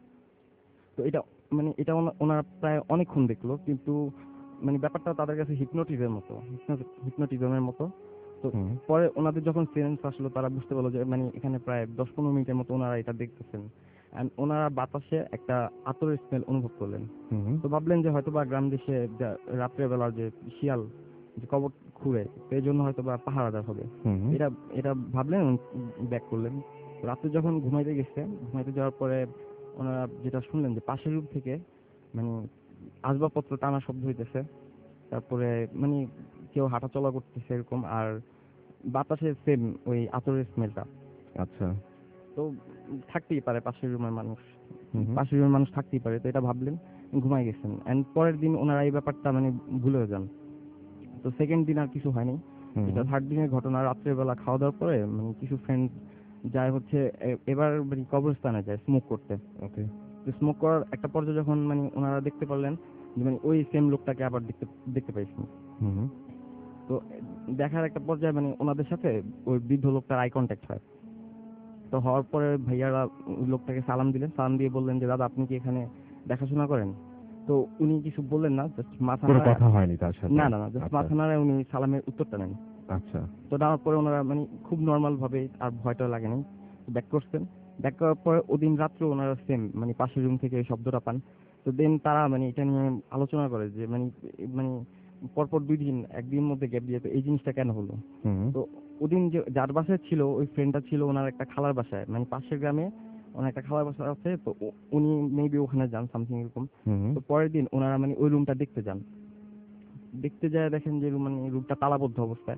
তো এটা মানে এটা ওনা- ওনারা প্রায় অনেকক্ষণ দেখলো, কিন্তু মানে ব্যাপারটা তাদের কাছে হিপনোটিজের মতো, হিপনোটিজমের মতো। তো হুম পরে ওনাদের যখন সেন্স আসলো, তারা বুঝতে পারলো যে মানে এখানে প্রায় দশ পনেরো মিনিটের মতো ওনারা এটা দেখতেছেন, অ্যান্ড ওনারা বাতাসে একটা আতরের স্মেল অনুভব করলেন। হুম হুম তো ভাবলেন যে হয়তো বা গ্রাম দেশে রাত্রেবেলা যে শিয়াল যে কবর খুঁড়ে, তো এই জন্য হয়তো বা পাহারাদার হবে, হুম হুম। এটা এটা ভাবলেন, ব্যাক করলেন। রাতে যখন ঘুমাইতে গেছে, ঘুমাইতে যাওয়ার পরে ওনারা যেটা শুনলেন যে পাশের রুম থেকে মানে আসবাবপত্র টানা শব্দ হইতেছে, তারপরে মানে কেউ হাঁটাচলা করতেছে এরকম, আর বাতাসে সেম ওই আতরের স্মেলটা। আচ্ছা তো থাকতেই পারে পাশের রুমের মানুষ, হুম হুম। পাশের রুমের মানুষ থাকতেই পারে, তো এটা ভাবলেন, ঘুমাই গেছেন। এন্ড পরের দিন ওনারা এই ব্যাপারটা মানে ভুলে যান। তো সেকেন্ড দিন আর কিছু হয়নি, হুম এটা হুম। থার্ড দিনের ঘটনা। রাত্রের বেলা খাওয়া দাওয়ার পরে মানে কিছু ফ্রেন্ড যায় হচ্ছে এ- এবার মানে কবরস্থানে যায় স্মোক করতে। ওকে তো স্মোক করার একটা পর্যায়ে যখন মানে ওনারা দেখতে পারলেন যে মানে ওই সেম লোকটাকে আবার দেখতে দেখতে পাইছেন। হুম হুম তো দেখার একটা পর্যায়ে মানে ওনাদের সাথে ওই বৃদ্ধ লোকটার আই কন্ট্যাক্ট হয়। তো হওয়ার পরে ভাইয়ারা ওই লোকটাকে সালাম দিলেন, সালাম দিয়ে বললেন যে দাদা আপনি কি এখানে দেখাশোনা করেন? তো উনি কিছু বললেন না, জাস্ট মাথা কোনো নাড়ায়। কথা হয়নি তার সাথে? না না না, জাস্ট আচ্ছা মাথা নাড়ায় উনি সালামের উত্তরটা নেন। আচ্ছা তো নেওয়ার পরে ওনারা মানে খুব নর্মাল ভাবে, আর ভয়টা লাগেনি, ব্যাক করছেন। ব্যাক করার পরে ওদিন রাত্রে ওনারা সেম মানে পাশের রুম থেকে এই শব্দটা পান। তো দেন তারা মানে এটা নিয়ে আলোচনা করে যে মানে মানে পরপর দুই দিন একদিনের মধ্যে গ্যাপ দিয়ে তো এই জিনিসটা কেন হলো। হুম হুম তো ওদিন যে যার বাসায় ছিল ওই ফ্রেন্ডটা ছিল ওনার একটা খালার বাসায়, মানে পাশের গ্রামে ওনার একটা খালার বাসা আছে, তো ও- উনি মেবি ওখানে যান সামথিং এরকম। হুম হুম। তো পরের দিন ওনারা মানে ওই রুমটা দেখতে যান, দেখতে যায় দেখেন যে মানে রুমটা তালাবদ্ধ অবস্থায়।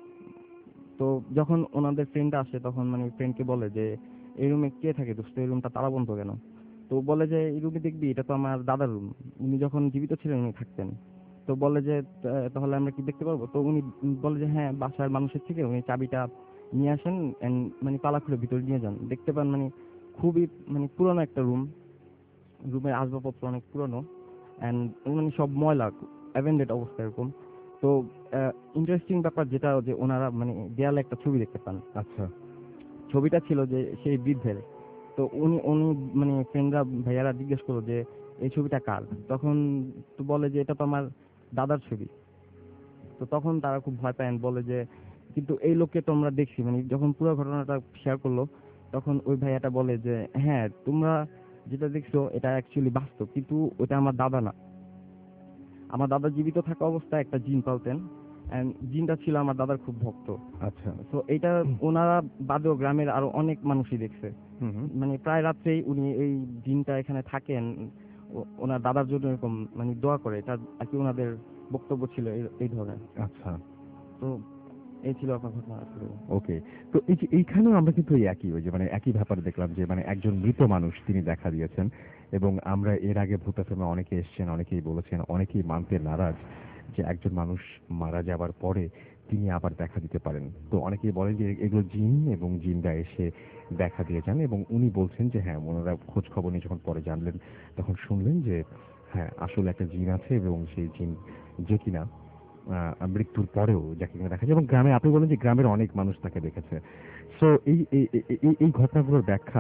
তো যখন ওনাদের ফ্রেন্ড আসে তখন মানে ফ্রেন্ডকে বলে যে এই রুমে কে থাকে দোস্ত, এই রুমটা তালা বন্ধ কেন? তো বলে যে এই রুমে দেখবি এটা তো আমার দাদার রুম, উনি যখন জীবিত ছিলেন উনি থাকতেন। তো বলে যে তা- তাহলে আমরা কি দেখতে পারবো? তো উনি বলে যে হ্যাঁ, বাসার মানুষের থেকে উনি চাবিটা নিয়ে আসেন and মানে তালা খুলে ভিতরে নিয়ে যান। দেখতে পান মানে খুবই মানে পুরনো একটা রুম, রুমের আসবাবপত্র অনেক পুরনো, অ্যান্ড মানে সব ময়লা, অ্যাভেন্ডেড অবস্থা এরকম। তো ইন্টারেস্টিং ব্যাপার যেটা যে ওনারা মানে দেয়ালে একটা ছবি দেখতে পান। আচ্ছা ছবিটা ছিল যে সেই বৃদ্ধের। তো উনি উনি মানে ফ্রেন্ডরা ভাইয়ারা জিজ্ঞেস করলো যে এই ছবিটা কার? তখন তো বলে যে এটা তো আমার দাদার ছবি। তো তখন তারা খুব ভয় পায় and বলে যে কিন্তু এই লোককে তো আমরা দেখছি, মানে যখন পুরো ঘটনাটা শেয়ার করলো তখন ওই ভাইয়াটা বলে যে হ্যাঁ, তোমরা যেটা দেখছো এটা অ্যাকচুয়ালি বাস্তব, কিন্তু ওটা আমার দাদা না। আমার দাদা জীবিত থাকা অবস্থায় একটা জিন পালতেন, and জিনটা ছিল আমার দাদার খুব ভক্ত। আচ্ছা তো এটা ওনারা বাদেও গ্রামের আরো অনেক মানুষই দেখছে, হুম হুম মানে প্রায় রাত্রেই উনি এই জিনটা এখানে থাকেন, ও- ওনার দাদার জন্য এরকম মানে দোয়া করে, এটা আর কি ওনাদের বক্তব্য ছিল এই এই ধরনের। আচ্ছা তো এই ছিল আপনার ঘটনা আসলে। ওকে। তো এই যে এইখানেও আমরা কিন্তু ওই একই ওই যে মানে একই ব্যাপার দেখলাম যে মানে একজন মৃত মানুষ তিনি দেখা দিয়েছেন, এবং আমরা এর আগে ভূত এফএমে অনেকে এসেছেন, অনেকেই বলেছেন, অনেকেই মানতে নারাজ যে একজন মানুষ মারা যাবার পরে তিনি আবার দেখা দিতে পারেন। তো অনেকেই বলেন যে এগুলো জিন, এবং জিনরা এসে দেখা দিয়ে যান, এবং উনি বলছেন যে হ্যাঁ, ওনারা খোঁজ খবর নিয়ে যখন পরে জানলেন তখন শুনলেন যে হ্যাঁ, আসলে একটা জিন আছে, এবং সেই জিন যে কিনা আহ, মৃত্যুর পরেও যাকে কিনা দেখা যায়, এবং গ্রামে আপনি বলেন যে গ্রামের অনেক মানুষ তাকে দেখেছে। সো এই এই এই- এই- এই ঘটনাগুলোর ব্যাখ্যা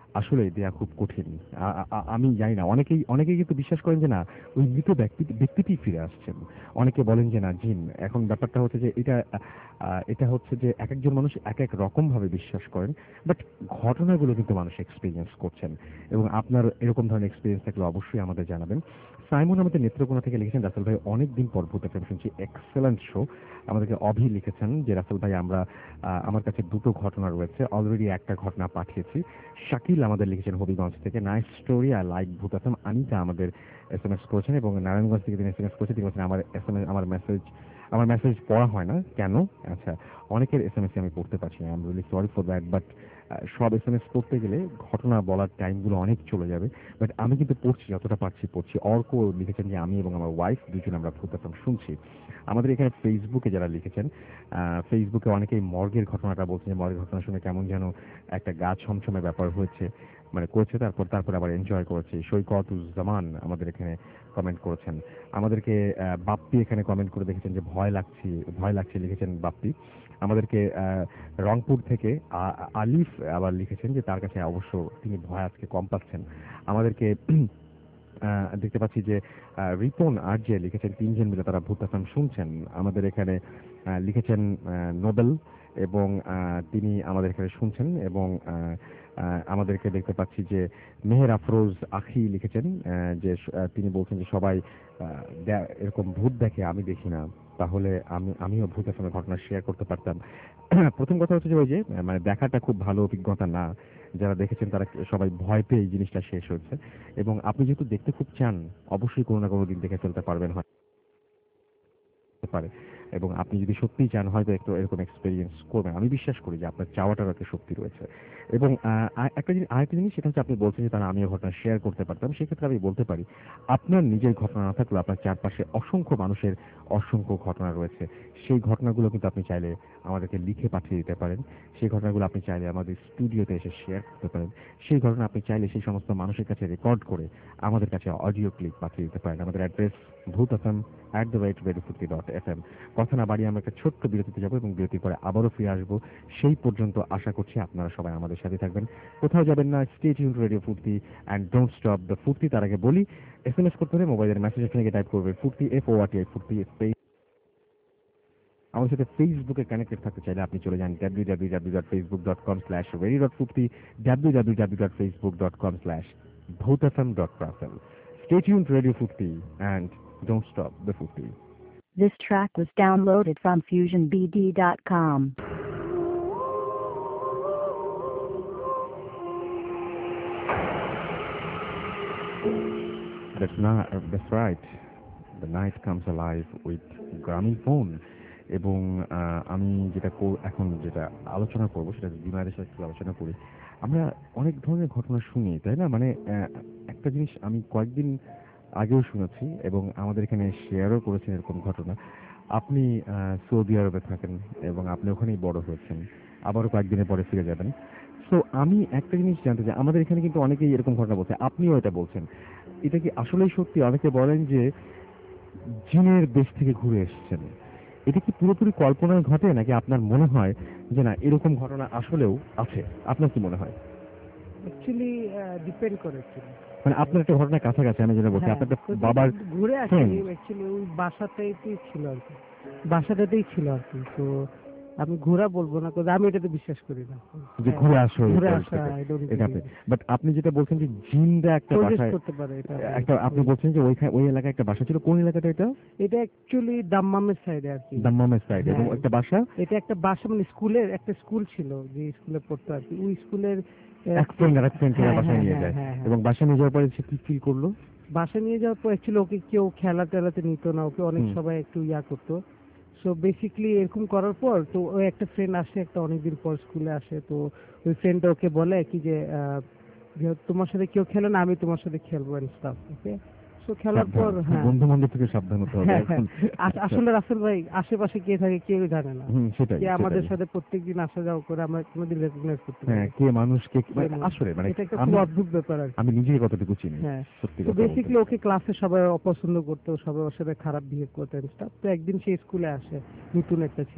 আসলে দেয়া খুব কঠিন। আ- আ- আমি জানি না, অনেকেই অনেকেই কিন্তু বিশ্বাস করেন যে না, ওই মৃত ব্যক্তি ব্যক্তিটি ফিরে আসছেন। অনেকে বলেন যে না, জিন। এখন ব্যাপারটা হচ্ছে যে এটা আহ, এটা হচ্ছে যে এক একজন মানুষ এক এক রকম ভাবে বিশ্বাস করেন, বাট ঘটনাগুলো কিন্তু মানুষ এক্সপিরিয়েন্স করছেন। এবং আপনার এরকম ধরনের এক্সপিরিয়েন্স থাকলে অবশ্যই আমাদের জানাবেন। সাইমন আমাদের নেত্রকোনা থেকে লিখেছেন, রাসেল ভাই অনেক দিন পর ভূত এফএম শুনছি, এক্সেলেন্ট শো। আমাদেরকে অভি লিখেছেন যে রাসেল ভাই আমরা আহ, আমার কাছে দুটো ঘটনা রয়েছে, অলরেডি একটা ঘটনা পাঠিয়েছি। শাকিল আমাদের লিখেছেন হবিগঞ্জ থেকে, nice story, I like Bhoot FM. Anita আমাদের এস এম এস করেছেন এবং নারায়ণগঞ্জ থেকে তিনি এস এম এস করেছেন, তিনি বলছেন আমার এস এম এস আমার মেসেজ আমার মেসেজ পড়া হয় না কেন? আচ্ছা, অনেকের এস এম এস আমি পড়তে পারছি না, I am really sorry for that, but সব এস এম এস পড়তে গেলে ঘটনা বলার টাইমগুলো অনেক চলে যাবে। বাট আমি কিন্তু পড়ছি, যতটা পারছি পড়ছি। অর্ক লিখেছেন যে আমি এবং আমার ওয়াইফ দুজন আমরা ভূত এফএম শুনছি। আমাদের এখানে ফেসবুকে যারা লিখেছেন, আহ, ফেসবুকে অনেকেই মর্গের ঘটনাটা বলছেন যে মর্গের ঘটনা শুনে কেমন যেন একটা গা ছমছমে ব্যাপার হয়েছে, মানে করেছে, তারপর তারপর আবার এনজয় করেছে। সৈকতুজ্জামান আমাদের এখানে কমেন্ট করেছেন। আমাদেরকে আহ, বাপ্পি এখানে কমেন্ট করে দেখেছেন যে ভয় লাগছে, ভয় লাগছে লিখেছেন বাপ্পি। আমাদেরকে আহ, রংপুর থেকে আ- আলিফ আবার লিখেছেন যে তার কাছে অবশ্য তিনি ভয় আজকে কম পাচ্ছেন। আমাদেরকে আহ, দেখতে পাচ্ছি যে আহ, রিপন আর যে লিখেছেন তিনজন মিলে তারা ভূত এফএম শুনছেন। আমাদের এখানে আহ, লিখেছেন আহ, নোবেল, এবং আহ, তিনি আমাদের এখানে শুনছেন। এবং আহ, আহ, আমাদেরকে দেখতে পাচ্ছি যে মেহের আফরোজ আখি লিখেছেন আহ, যে আহ, তিনি বলছেন যে সবাই আহ, দে- এরকম ভূত দেখে, আমি দেখি না, তাহলে আমি আমিও ভূত এফএমের ঘটনা শেয়ার করতে পারতাম। প্রথম কথা হচ্ছে যে ওই যে মানে দেখাটা খুব ভালো অভিজ্ঞতা না, যারা দেখেছেন তারা সবাই ভয় পেয়ে এই জিনিসটা শেষ হয়েছে। এবং আপনি যেহেতু দেখতে খুব চান, অবশ্যই কোনো না কোনো দিন দেখে ফেলতে পারবেন হতে পারে। এবং আপনি যদি সত্যিই চান হয়তো একটু এরকম এক্সপেরিয়েন্স করবেন। আমি বিশ্বাস করি যে আপনার চাওয়াটার একটা শক্তি রয়েছে। এবং আহ, আর একটা জিনিস আরেকটা জিনিস সেটা হচ্ছে আপনি বলছেন যে তারা আমিও ঘটনা শেয়ার করতে পারতাম, সেক্ষেত্রে আমি বলতে পারি আপনার নিজের ঘটনা না থাকলেও আপনার চারপাশে অসংখ্য মানুষের অসংখ্য ঘটনা রয়েছে। সেই ঘটনাগুলো কিন্তু আপনি চাইলে আমাদেরকে লিখে পাঠিয়ে দিতে পারেন। সেই ঘটনাগুলো আপনি চাইলে আমাদের স্টুডিওতে এসে শেয়ার করতে পারেন। সেই ঘটনা আপনি চাইলে সেই সমস্ত মানুষের কাছে রেকর্ড করে আমাদের কাছে অডিও ক্লিপ পাঠিয়ে দিতে পারেন। আমাদের address Bhoot F M at the rate radio Foorti dot F M. কথা না বাড়িয়ে আমরা একটা ছোট্ট বিরতিতে যাবো এবং বিরতির পরে আবারও ফিরে আসবো। সেই পর্যন্ত আশা করছি আপনারা সবাই আমাদের সাথে থাকবেন, কোথাও যাবেন না। Stay tune to radio Foorti and don't stop the Foorti. তার আগে বলি, এস এম এস করতে হলে মোবাইলের মেসেজ থেকে টাইপ করবে Foorti, F O R T I Foorti space. আমাদের সাথে ফেসবুকে কানেক্টেড থাকতে চাইলে আপনি চলে যান W W W dot Facebook dot com slash radio dot Foorti, W W W dot Facebook dot com slash Bhoot F M dot Russel. Stay tuned to Radio Furti and don't stop the Furti. This track was downloaded from fusion b d dot com. That's not, uh, that's right. The night comes alive with Gramophone. এবং আহ, আমি যেটা কর- এখন যেটা আলোচনা করবো সেটা বিমানের সাথে একটু আলোচনা করি। আমরা অনেক ধরনের ঘটনা শুনি, তাই না? মানে আহ, একটা জিনিস আমি কয়েকদিন আগেও শুনেছি এবং আমাদের এখানে শেয়ারও করেছেন এরকম ঘটনা। আপনি আহ, সৌদি আরবে থাকেন এবং আপনি ওখানেই বড় হয়েছেন, আবারও কয়েকদিনের পরে ফিরে যাবেন। সো আমি একটা জিনিস জানতে চাই, আমাদের এখানে কিন্তু অনেকেই এরকম ঘটনা বলছে, আপনিও এটা বলছেন, এটা কি আসলেই সত্যি? অনেকে বলেন যে জিনের দেশ থেকে ঘুরে এসেছেন। এটা কি পুরোপুরি কল্পনায় ঘটে নাকি আপনার মনে হয় যে না এরকম ঘটনা আসলেও আছে? আপনার কি মনে হয়? অ্যাকচুয়ালি ডিপেন্ড করে actually। মানে আপনার একটা ঘটনা কাছাকাছি, আমি যেটা বলছি, হ্যাঁ, আপনার একটা তো বাবার ঘুরে আসি friend। অ্যাকচুয়ালি ওই বাসাতেই ছিল আর কি, বাসাটাতেই ছিল আর কি। তো আমি ঘোরা বলবো না, কারণ আমি এটাতে বিশ্বাস করি না যে ঘুরে আসো ঘুরে এটা- আসা I don't এটাতে। believe it। বাট আপনি যেটা বলছেন যে জিনরা একটা Suggest বাসায় করতে পারে এটা একটা, আপনি বলছেন যে ওইখানে ওই এলাকায় একটা বাসা ছিল, কোন এলাকাটা এটা? এটা অ্যাকচুয়ালি দাম্মামের সাইডে আর কি। দাম্মামের সাইডে, এবং হ্যাঁ। একটা বাসা এটা একটা বাসা মানে স্কুলের একটা স্কুল ছিল, যে স্কুলে পড়তো আর কি। ওই স্কুলের এক ফ্রেন্ড আর এক ফ্রেন্ডকে হ্যাঁ, বাসায় হ্যাঁ, নিয়ে হ্যাঁ, যায়, হ্যাঁ, হ্যাঁ। এবং বাসায় নিয়ে যাওয়ার পরে সে কি ফিল করলো? বাসা নিয়ে যাওয়ার পর অ্যাকচুয়ালি ওকে কেউ খেলা টেলাতে নিত না, ওকে অনেক হুম। সবাই একটু ইয়া করতো। সো বেসিক্যালি এরকম করার পর তো ওই একটা ফ্রেন্ড আসে, একটা অনেকদিন পর স্কুলে আসে। তো ওই ফ্রেন্ডটা ওকে বলে কি যে আহ, যে তোমার সাথে কেউ খেলে না, আমি তোমার সাথে খেলবো এন্ড স্টাফ। ওকে, সো খেলার পর হ্যাঁ বন্ধু বান্ধব থেকে সাবধান হতে হবে হ্যাঁ, এখন। হ্যাঁ। আস- আসলে রাসেল ভাই আশেপাশে কে থাকে কেউ জানে না, হুম, সেটাই কে আমাদের সেটাই। সাথে প্রত্যেকদিন আসা যাওয়া করে আমরা কোনোদিন রেকগনাইজ করতে হ্যাঁ, পারি। কে মানুষ কে কি- মানে কে মানুষ। আসলে মানে এটা একটা আমি খুব অদ্ভুত ব্যাপার আর কি। আমি নিজেই কতটুকু চিনি, হ্যাঁ। সত্যি তো কথা বেসিক্যালি বলতে। ওকে ক্লাসে সবাই অপছন্দ করতো, সবাই ওর সাথে খারাপ বিহেভ করতো and stuff। তো একদিন সে স্কুলে আসে, নতুন একটা ছেলে।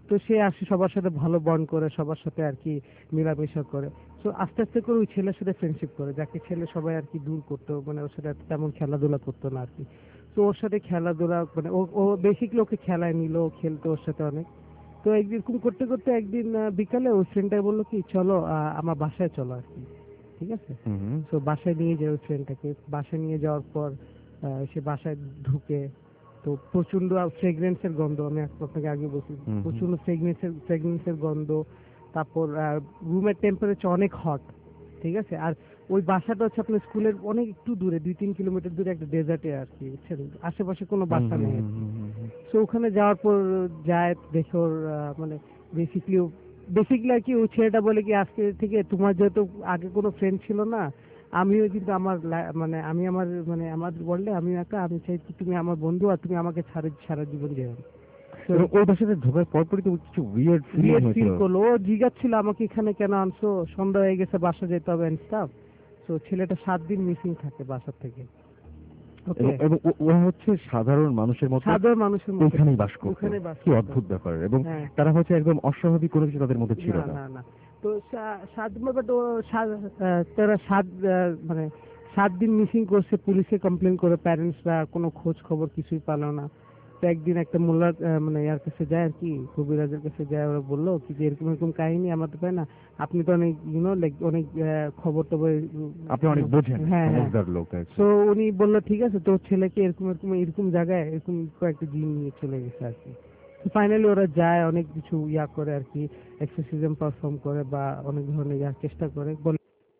তো সে আসে সবার সাথে ভালো বন্ড করে, সবার সাথে আর কি মেলামেশা করে। তো আস্তে আস্তে করে ওই ছেলের সাথে ফ্রেন্ডশিপ করে, যাকে ছেলে সবাই আর কি দূর করতো, মানে ওর সাথে তেমন খেলাধুলা করতো না আর কি। তো ওর সাথে খেলাধুলা মানে ও ও বেসিকলি ওকে খেলায় নিল, ও খেলতো ওর সাথে অনেক। তো একদিন করতে করতে একদিন আহ, বিকালে ওই ফ্রেন্ডটাই বললো কি চলো আহ, আমার বাসায় চলো আর কি, ঠিক আছে। হুম তো বাসায় নিয়ে যায় ওই ফ্রেন্ডটাকে, বাসায় নিয়ে যাওয়ার পর আহ, সে বাসায় ঢুকে, তো প্রচন্ড ফ্রেগরেন্সের গন্ধ, আমি আপনাকে আগে বলছি, হুম হুম। প্রচন্ড ফ্রেগনেন্সের ফ্রেগনেন্সের গন্ধ। তারপর রুমের টেম্পারেচার অনেক হট, ঠিক আছে। আর ওই বাসাটা হচ্ছে আপনার স্কুলের অনেক একটু দূরে, দুই তিন কিলোমিটার দূরে একটা ডেজার্টে আর কি, বুঝছেন, আশেপাশে কোনো বাসা নেই আর কি। তো ওখানে যাওয়ার পর যায়, দেখে ওর আহ, মানে বেসিকলি বেসিকলি আর কি ওই ছেলেটা বলে কি আজকে থেকে তোমার যেহেতু আগে কোনো ফ্রেন্ড ছিল না, আমিও কিন্তু আমার লা- মানে আমি আমার মানে আমার বললে আমি একা, আমি চাই কি তুমি আমার বন্ধু আর তুমি আমাকে সারা সারা জীবন যেও। এবং ওই বাসাতে ঢোকার পরপরই তো কিছু উইয়ার্ড ফিল ফিল হয়েছিল। করলো, ও জিজ্ঞাসছিল আমাকে এখানে কেন আনছো, সন্ধ্যা হয়ে গেছে বাসা যেতে হবে এন্ড স্টাফ। তো ছেলেটা সাত দিন মিসিং থাকে বাসা থেকে। ওকে, এবং এবং ও- ওরা হচ্ছে সাধারণ মানুষের মতো সাধারণ মানুষের মতো ওইখানেই বাস করতো। ওখানে বাস কি করতো। অদ্ভুত ব্যাপার। এবং হ্যাঁ। তারা হচ্ছে একদম অস্বাভাবিক কোনো কিছু তাদের মধ্যে ছিল না না। না না তো সা- সাত বাট ও সা- আহ, তারা সাত আহ, মানে সাত দিন মিসিং করছে, পুলিশে কমপ্লেন করে, প্যারেন্টসরা কোনো খোঁজ খবর কিছুই পেল না। তো একদিন একটা মোল্লার আহ, মানে ইয়ার কাছে যায় আর কি, কবিরাজের কাছে যায়, ওরা বললো কি যে এরকম এরকম কাহিনী আমাদের পায় না, আপনি তো অনেক ইউনো লাইক অনেক আহ, খবর টবর উম, আপনি অনেক বোঝেন, হ্যাঁ হ্যাঁ। সমজদার লোক আছে। তো উনি বললো ঠিক আছে, তোর ছেলেকে এরকম এরকম এরকম জায়গায় এরকম কয়েকটা জিন নিয়ে চলে গেছে আর কি। ফাইনালি ওরা যায়, অনেক কিছু ইয়া করে আর কি, এক্সোরসিজম পারফর্ম করে বা অনেক ধরনের ইয়ার চেষ্টা করে, বলে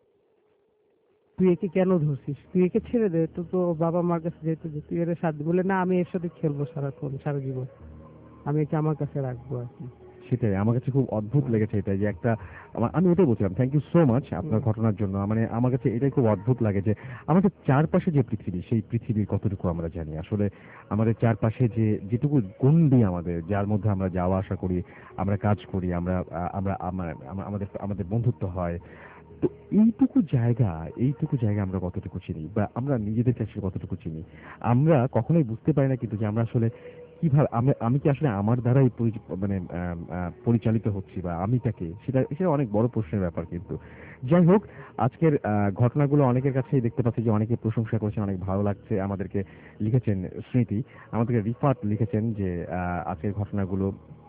তুই একে কেন ধরছিস, তুই একে ছেড়ে দে, তো তো বাবা মার কাছে যেতে দে, তুই এর সাথে বলে না আমি এর সাথে খেলবো সারাক্ষণ সারা জীবন, আমি একে আমার কাছে রাখবো আর কি। সেটাই আমার কাছে খুব অদ্ভুত লেগেছে এটা, যে একটা আমা- আমি ওটাই বলছিলাম, থ্যাংক ইউ সো মাচ আপনার হুম। ঘটনার জন্য। মানে আমার কাছে এটাই খুব অদ্ভুত লাগে যে আমাদের চারপাশে যে পৃথিবী, সেই পৃথিবীর কতটুকু আমরা জানি। আসলে আমাদের চারপাশে যে যেটুকু গণ্ডি আমাদের, যার মধ্যে আমরা যাওয়া আসা করি, আমরা কাজ করি, আমরা আ- আমরা আমরা- আমরা- আমাদের আমাদের বন্ধুত্ব হয়, তো এইটুকু জায়গা, এইটুকু জায়গা আমরা কতটুকু চিনি বা আমরা নিজেদের কাছে কতটুকু চিনি, আমরা কখনোই বুঝতে পারি না কিন্তু যে আমরা আসলে কিভাবে, আমরা আমি কি আসলে আমার দ্বারাই পরি- মানে আম, আহ, পরিচালিত হচ্ছি বা আমিটাকে, সেটা সেটা অনেক বড় প্রশ্নের ব্যাপার। কিন্তু যাই হোক, আজকের আহ, ঘটনাগুলো অনেকের কাছেই দেখতে পাচ্ছি যে অনেকে প্রশংসা করেছেন, অনেক ভালো লাগছে। আমাদেরকে লিখেছেন স্মৃতি, আমাদেরকে রিফাত লিখেছেন যে আহ, আজকের ঘটনাগুলো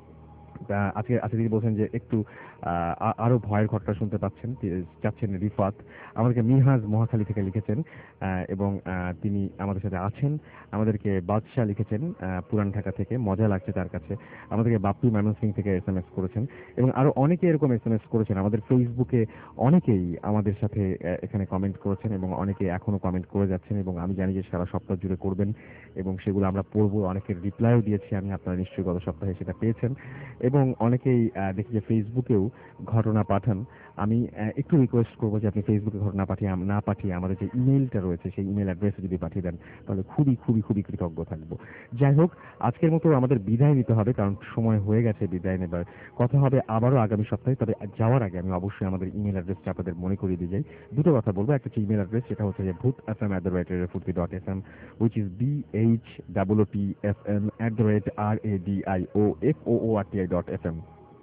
আহ, আজকে আজকে তিনি বলছেন যে একটু আহ, আ- আরো ভয়ের ঘটনা শুনতে পাচ্ছেন, তি- চাচ্ছেন রিফাত। আমাদেরকে মিনহাজ মহাখালী থেকে লিখেছেন আহ, এবং আহ, তিনি আমাদের সাথে আছেন। আমাদেরকে বাদশাহ লিখেছেন আহ, পুরান ঢাকা থেকে, মজা লাগছে তার কাছে। আমাদেরকে বাপ্পি ময়মনসিং থেকে এস এম এস করেছেন এবং আরো অনেকে এরকম এস এম এস করেছেন। আমাদের ফেসবুকে অনেকেই আমাদের সাথে আহ, এখানে কমেন্ট করেছেন এবং অনেকে এখনো কমেন্ট করে যাচ্ছেন এবং আমি জানি যে সারা সপ্তাহ জুড়ে করবেন এবং সেগুলো আমরা পড়বো। অনেকের রিপ্লাইও দিয়েছি আমি, আপনারা নিশ্চয়ই গত সপ্তাহে সেটা পেয়েছেন। এবং অনেকেই আহ, দেখি যে ফেসবুকেও ঘটনা পাঠান। আমি আহ, একটু রিকোয়েস্ট করবো যে আপনি ফেসবুকে ঘটনা পাঠিয়ে আম- না পাঠিয়ে আমাদের যে ইমেইলটা রয়েছে সেই ইমেল অ্যাড্রেসে যদি পাঠিয়ে দেন তাহলে খুবই খুবই খুবই কৃতজ্ঞ থাকবো। যাই হোক, আজকের মতো আমাদের বিদায় নিতে হবে, কারণ সময় হয়ে গেছে বিদায় নেবার। কথা হবে আবারও আগামী সপ্তাহে, তবে যাওয়ার আগে আমি অবশ্যই আমাদের ইমেল অ্যাড্রেসটা আপনাদের মনে করিয়ে দিয়ে যাই। দুটো কথা বলবো, একটা হচ্ছে ইমেল অ্যাড্রেস, সেটা হচ্ছে যে Bhoot F M at the rate Foorti dot F M, which is B H double T F M at the rate R A D I O F O O R T I dot F M.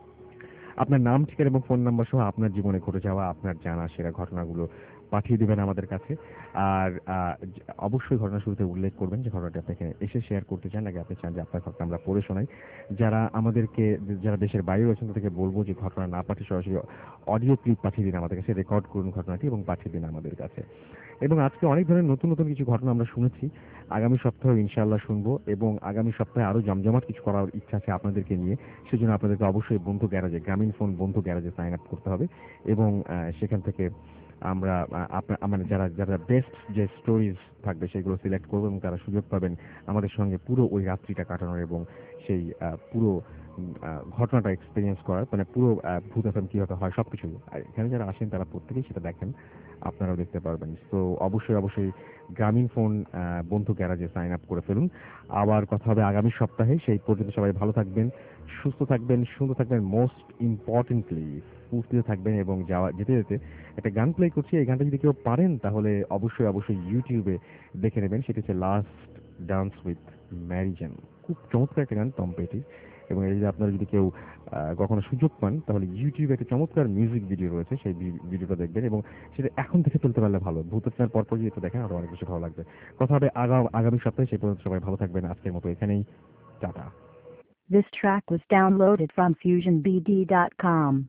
আপনার নাম, ঠিকানা এবং phone number সহ আপনার জীবনে ঘটে যাওয়া আপনার জানা সেরা ঘটনাগুলো পাঠিয়ে দিবেন আমাদের কাছে। আর আহ, জ- অবশ্যই ঘটনা শুরুতে উল্লেখ করবেন যে ঘটনাটি আপনি এখানে এসে শেয়ার করতে চান, নাকি আপনি চান যে আপনার ঘটনা আমরা পড়ে শোনাই। যারা আমাদেরকে, যারা দেশের বাইরে রয়েছেন তাদেরকে বলবো যে ঘটনা না পাঠিয়ে সরাসরি অডিও ক্লিপ পাঠিয়ে দিন আমাদের কাছে, রেকর্ড করুন ঘটনাটি এবং পাঠিয়ে দিন আমাদের কাছে। এবং আজকে অনেক ধরনের নতুন নতুন কিছু ঘটনা আমরা শুনেছি, আগামী সপ্তাহে ইনশাআল্লাহ শুনবো এবং আগামী সপ্তাহে আরো জমজমাট কিছু করার ইচ্ছা আছে আপনাদেরকে নিয়ে। সেজন্য আপনাদেরকে অবশ্যই বন্ধু গ্যারাজে, গ্রামীণ ফোন বন্ধু গ্যারাজে সাইন আপ করতে হবে এবং আহ, সেখান থেকে আমরা আহ, আপনার মানে যারা যারা বেস্ট যে স্টোরিজ থাকবে সেগুলো সিলেক্ট করবো এবং তারা সুযোগ পাবেন আমাদের সঙ্গে পুরো ওই রাত্রিটা কাটানোর এবং সেই আহ, পুরো উম, আহ, ঘটনাটা এক্সপিরিয়েন্স করার, মানে পুরো আহ, ভূত এফএম কিভাবে হয় সবকিছু। আর এখানে যারা আসেন তারা প্রত্যেকেই সেটা দেখেন, আপনারাও দেখতে পারবেন। তো অবশ্যই অবশ্যই গ্রামীণ ফোন আহ, বন্ধু গ্যারাজে সাইন আপ করে ফেলুন। আবার কথা হবে আগামী সপ্তাহে। সেই পর্যন্ত সবাই ভালো থাকবেন, সুস্থ থাকবেন, সুন্দর থাকবেন, মোস্ট ইম্পর্টেন্টলি ফুর্তিতে থাকবেন। এবং যাওয়া যেতে যেতে একটা গান প্লে করছি, এই গানটা যদি কেউ পারেন তাহলে অবশ্যই অবশ্যই ইউটিউবে দেখে নেবেন। সেটি হচ্ছে last dance with Mary Jane. খুব চমৎকার একটা গান টম পেটি। এবং এই যে আপনারা যদি কেউ আহ, কখনো সুযোগ পান তাহলে ইউটিউবে একটা চমৎকার মিউজিক ভিডিও রয়েছে, সেই ভি- ভিডিওটা দেখবেন এবং সেটা এখন থেকে তুলতে পারলে ভালো। ভূত সিনেমার পর পর যদি একটু দেখেন আরো অনেক বেশি ভালো লাগবে। কথা হবে আগাম আগামী সপ্তাহে, সেই পর্যন্ত সবাই ভালো থাকবেন। আজকের মতো এখানেই, tata. This track was downloaded from fusion b d dot com.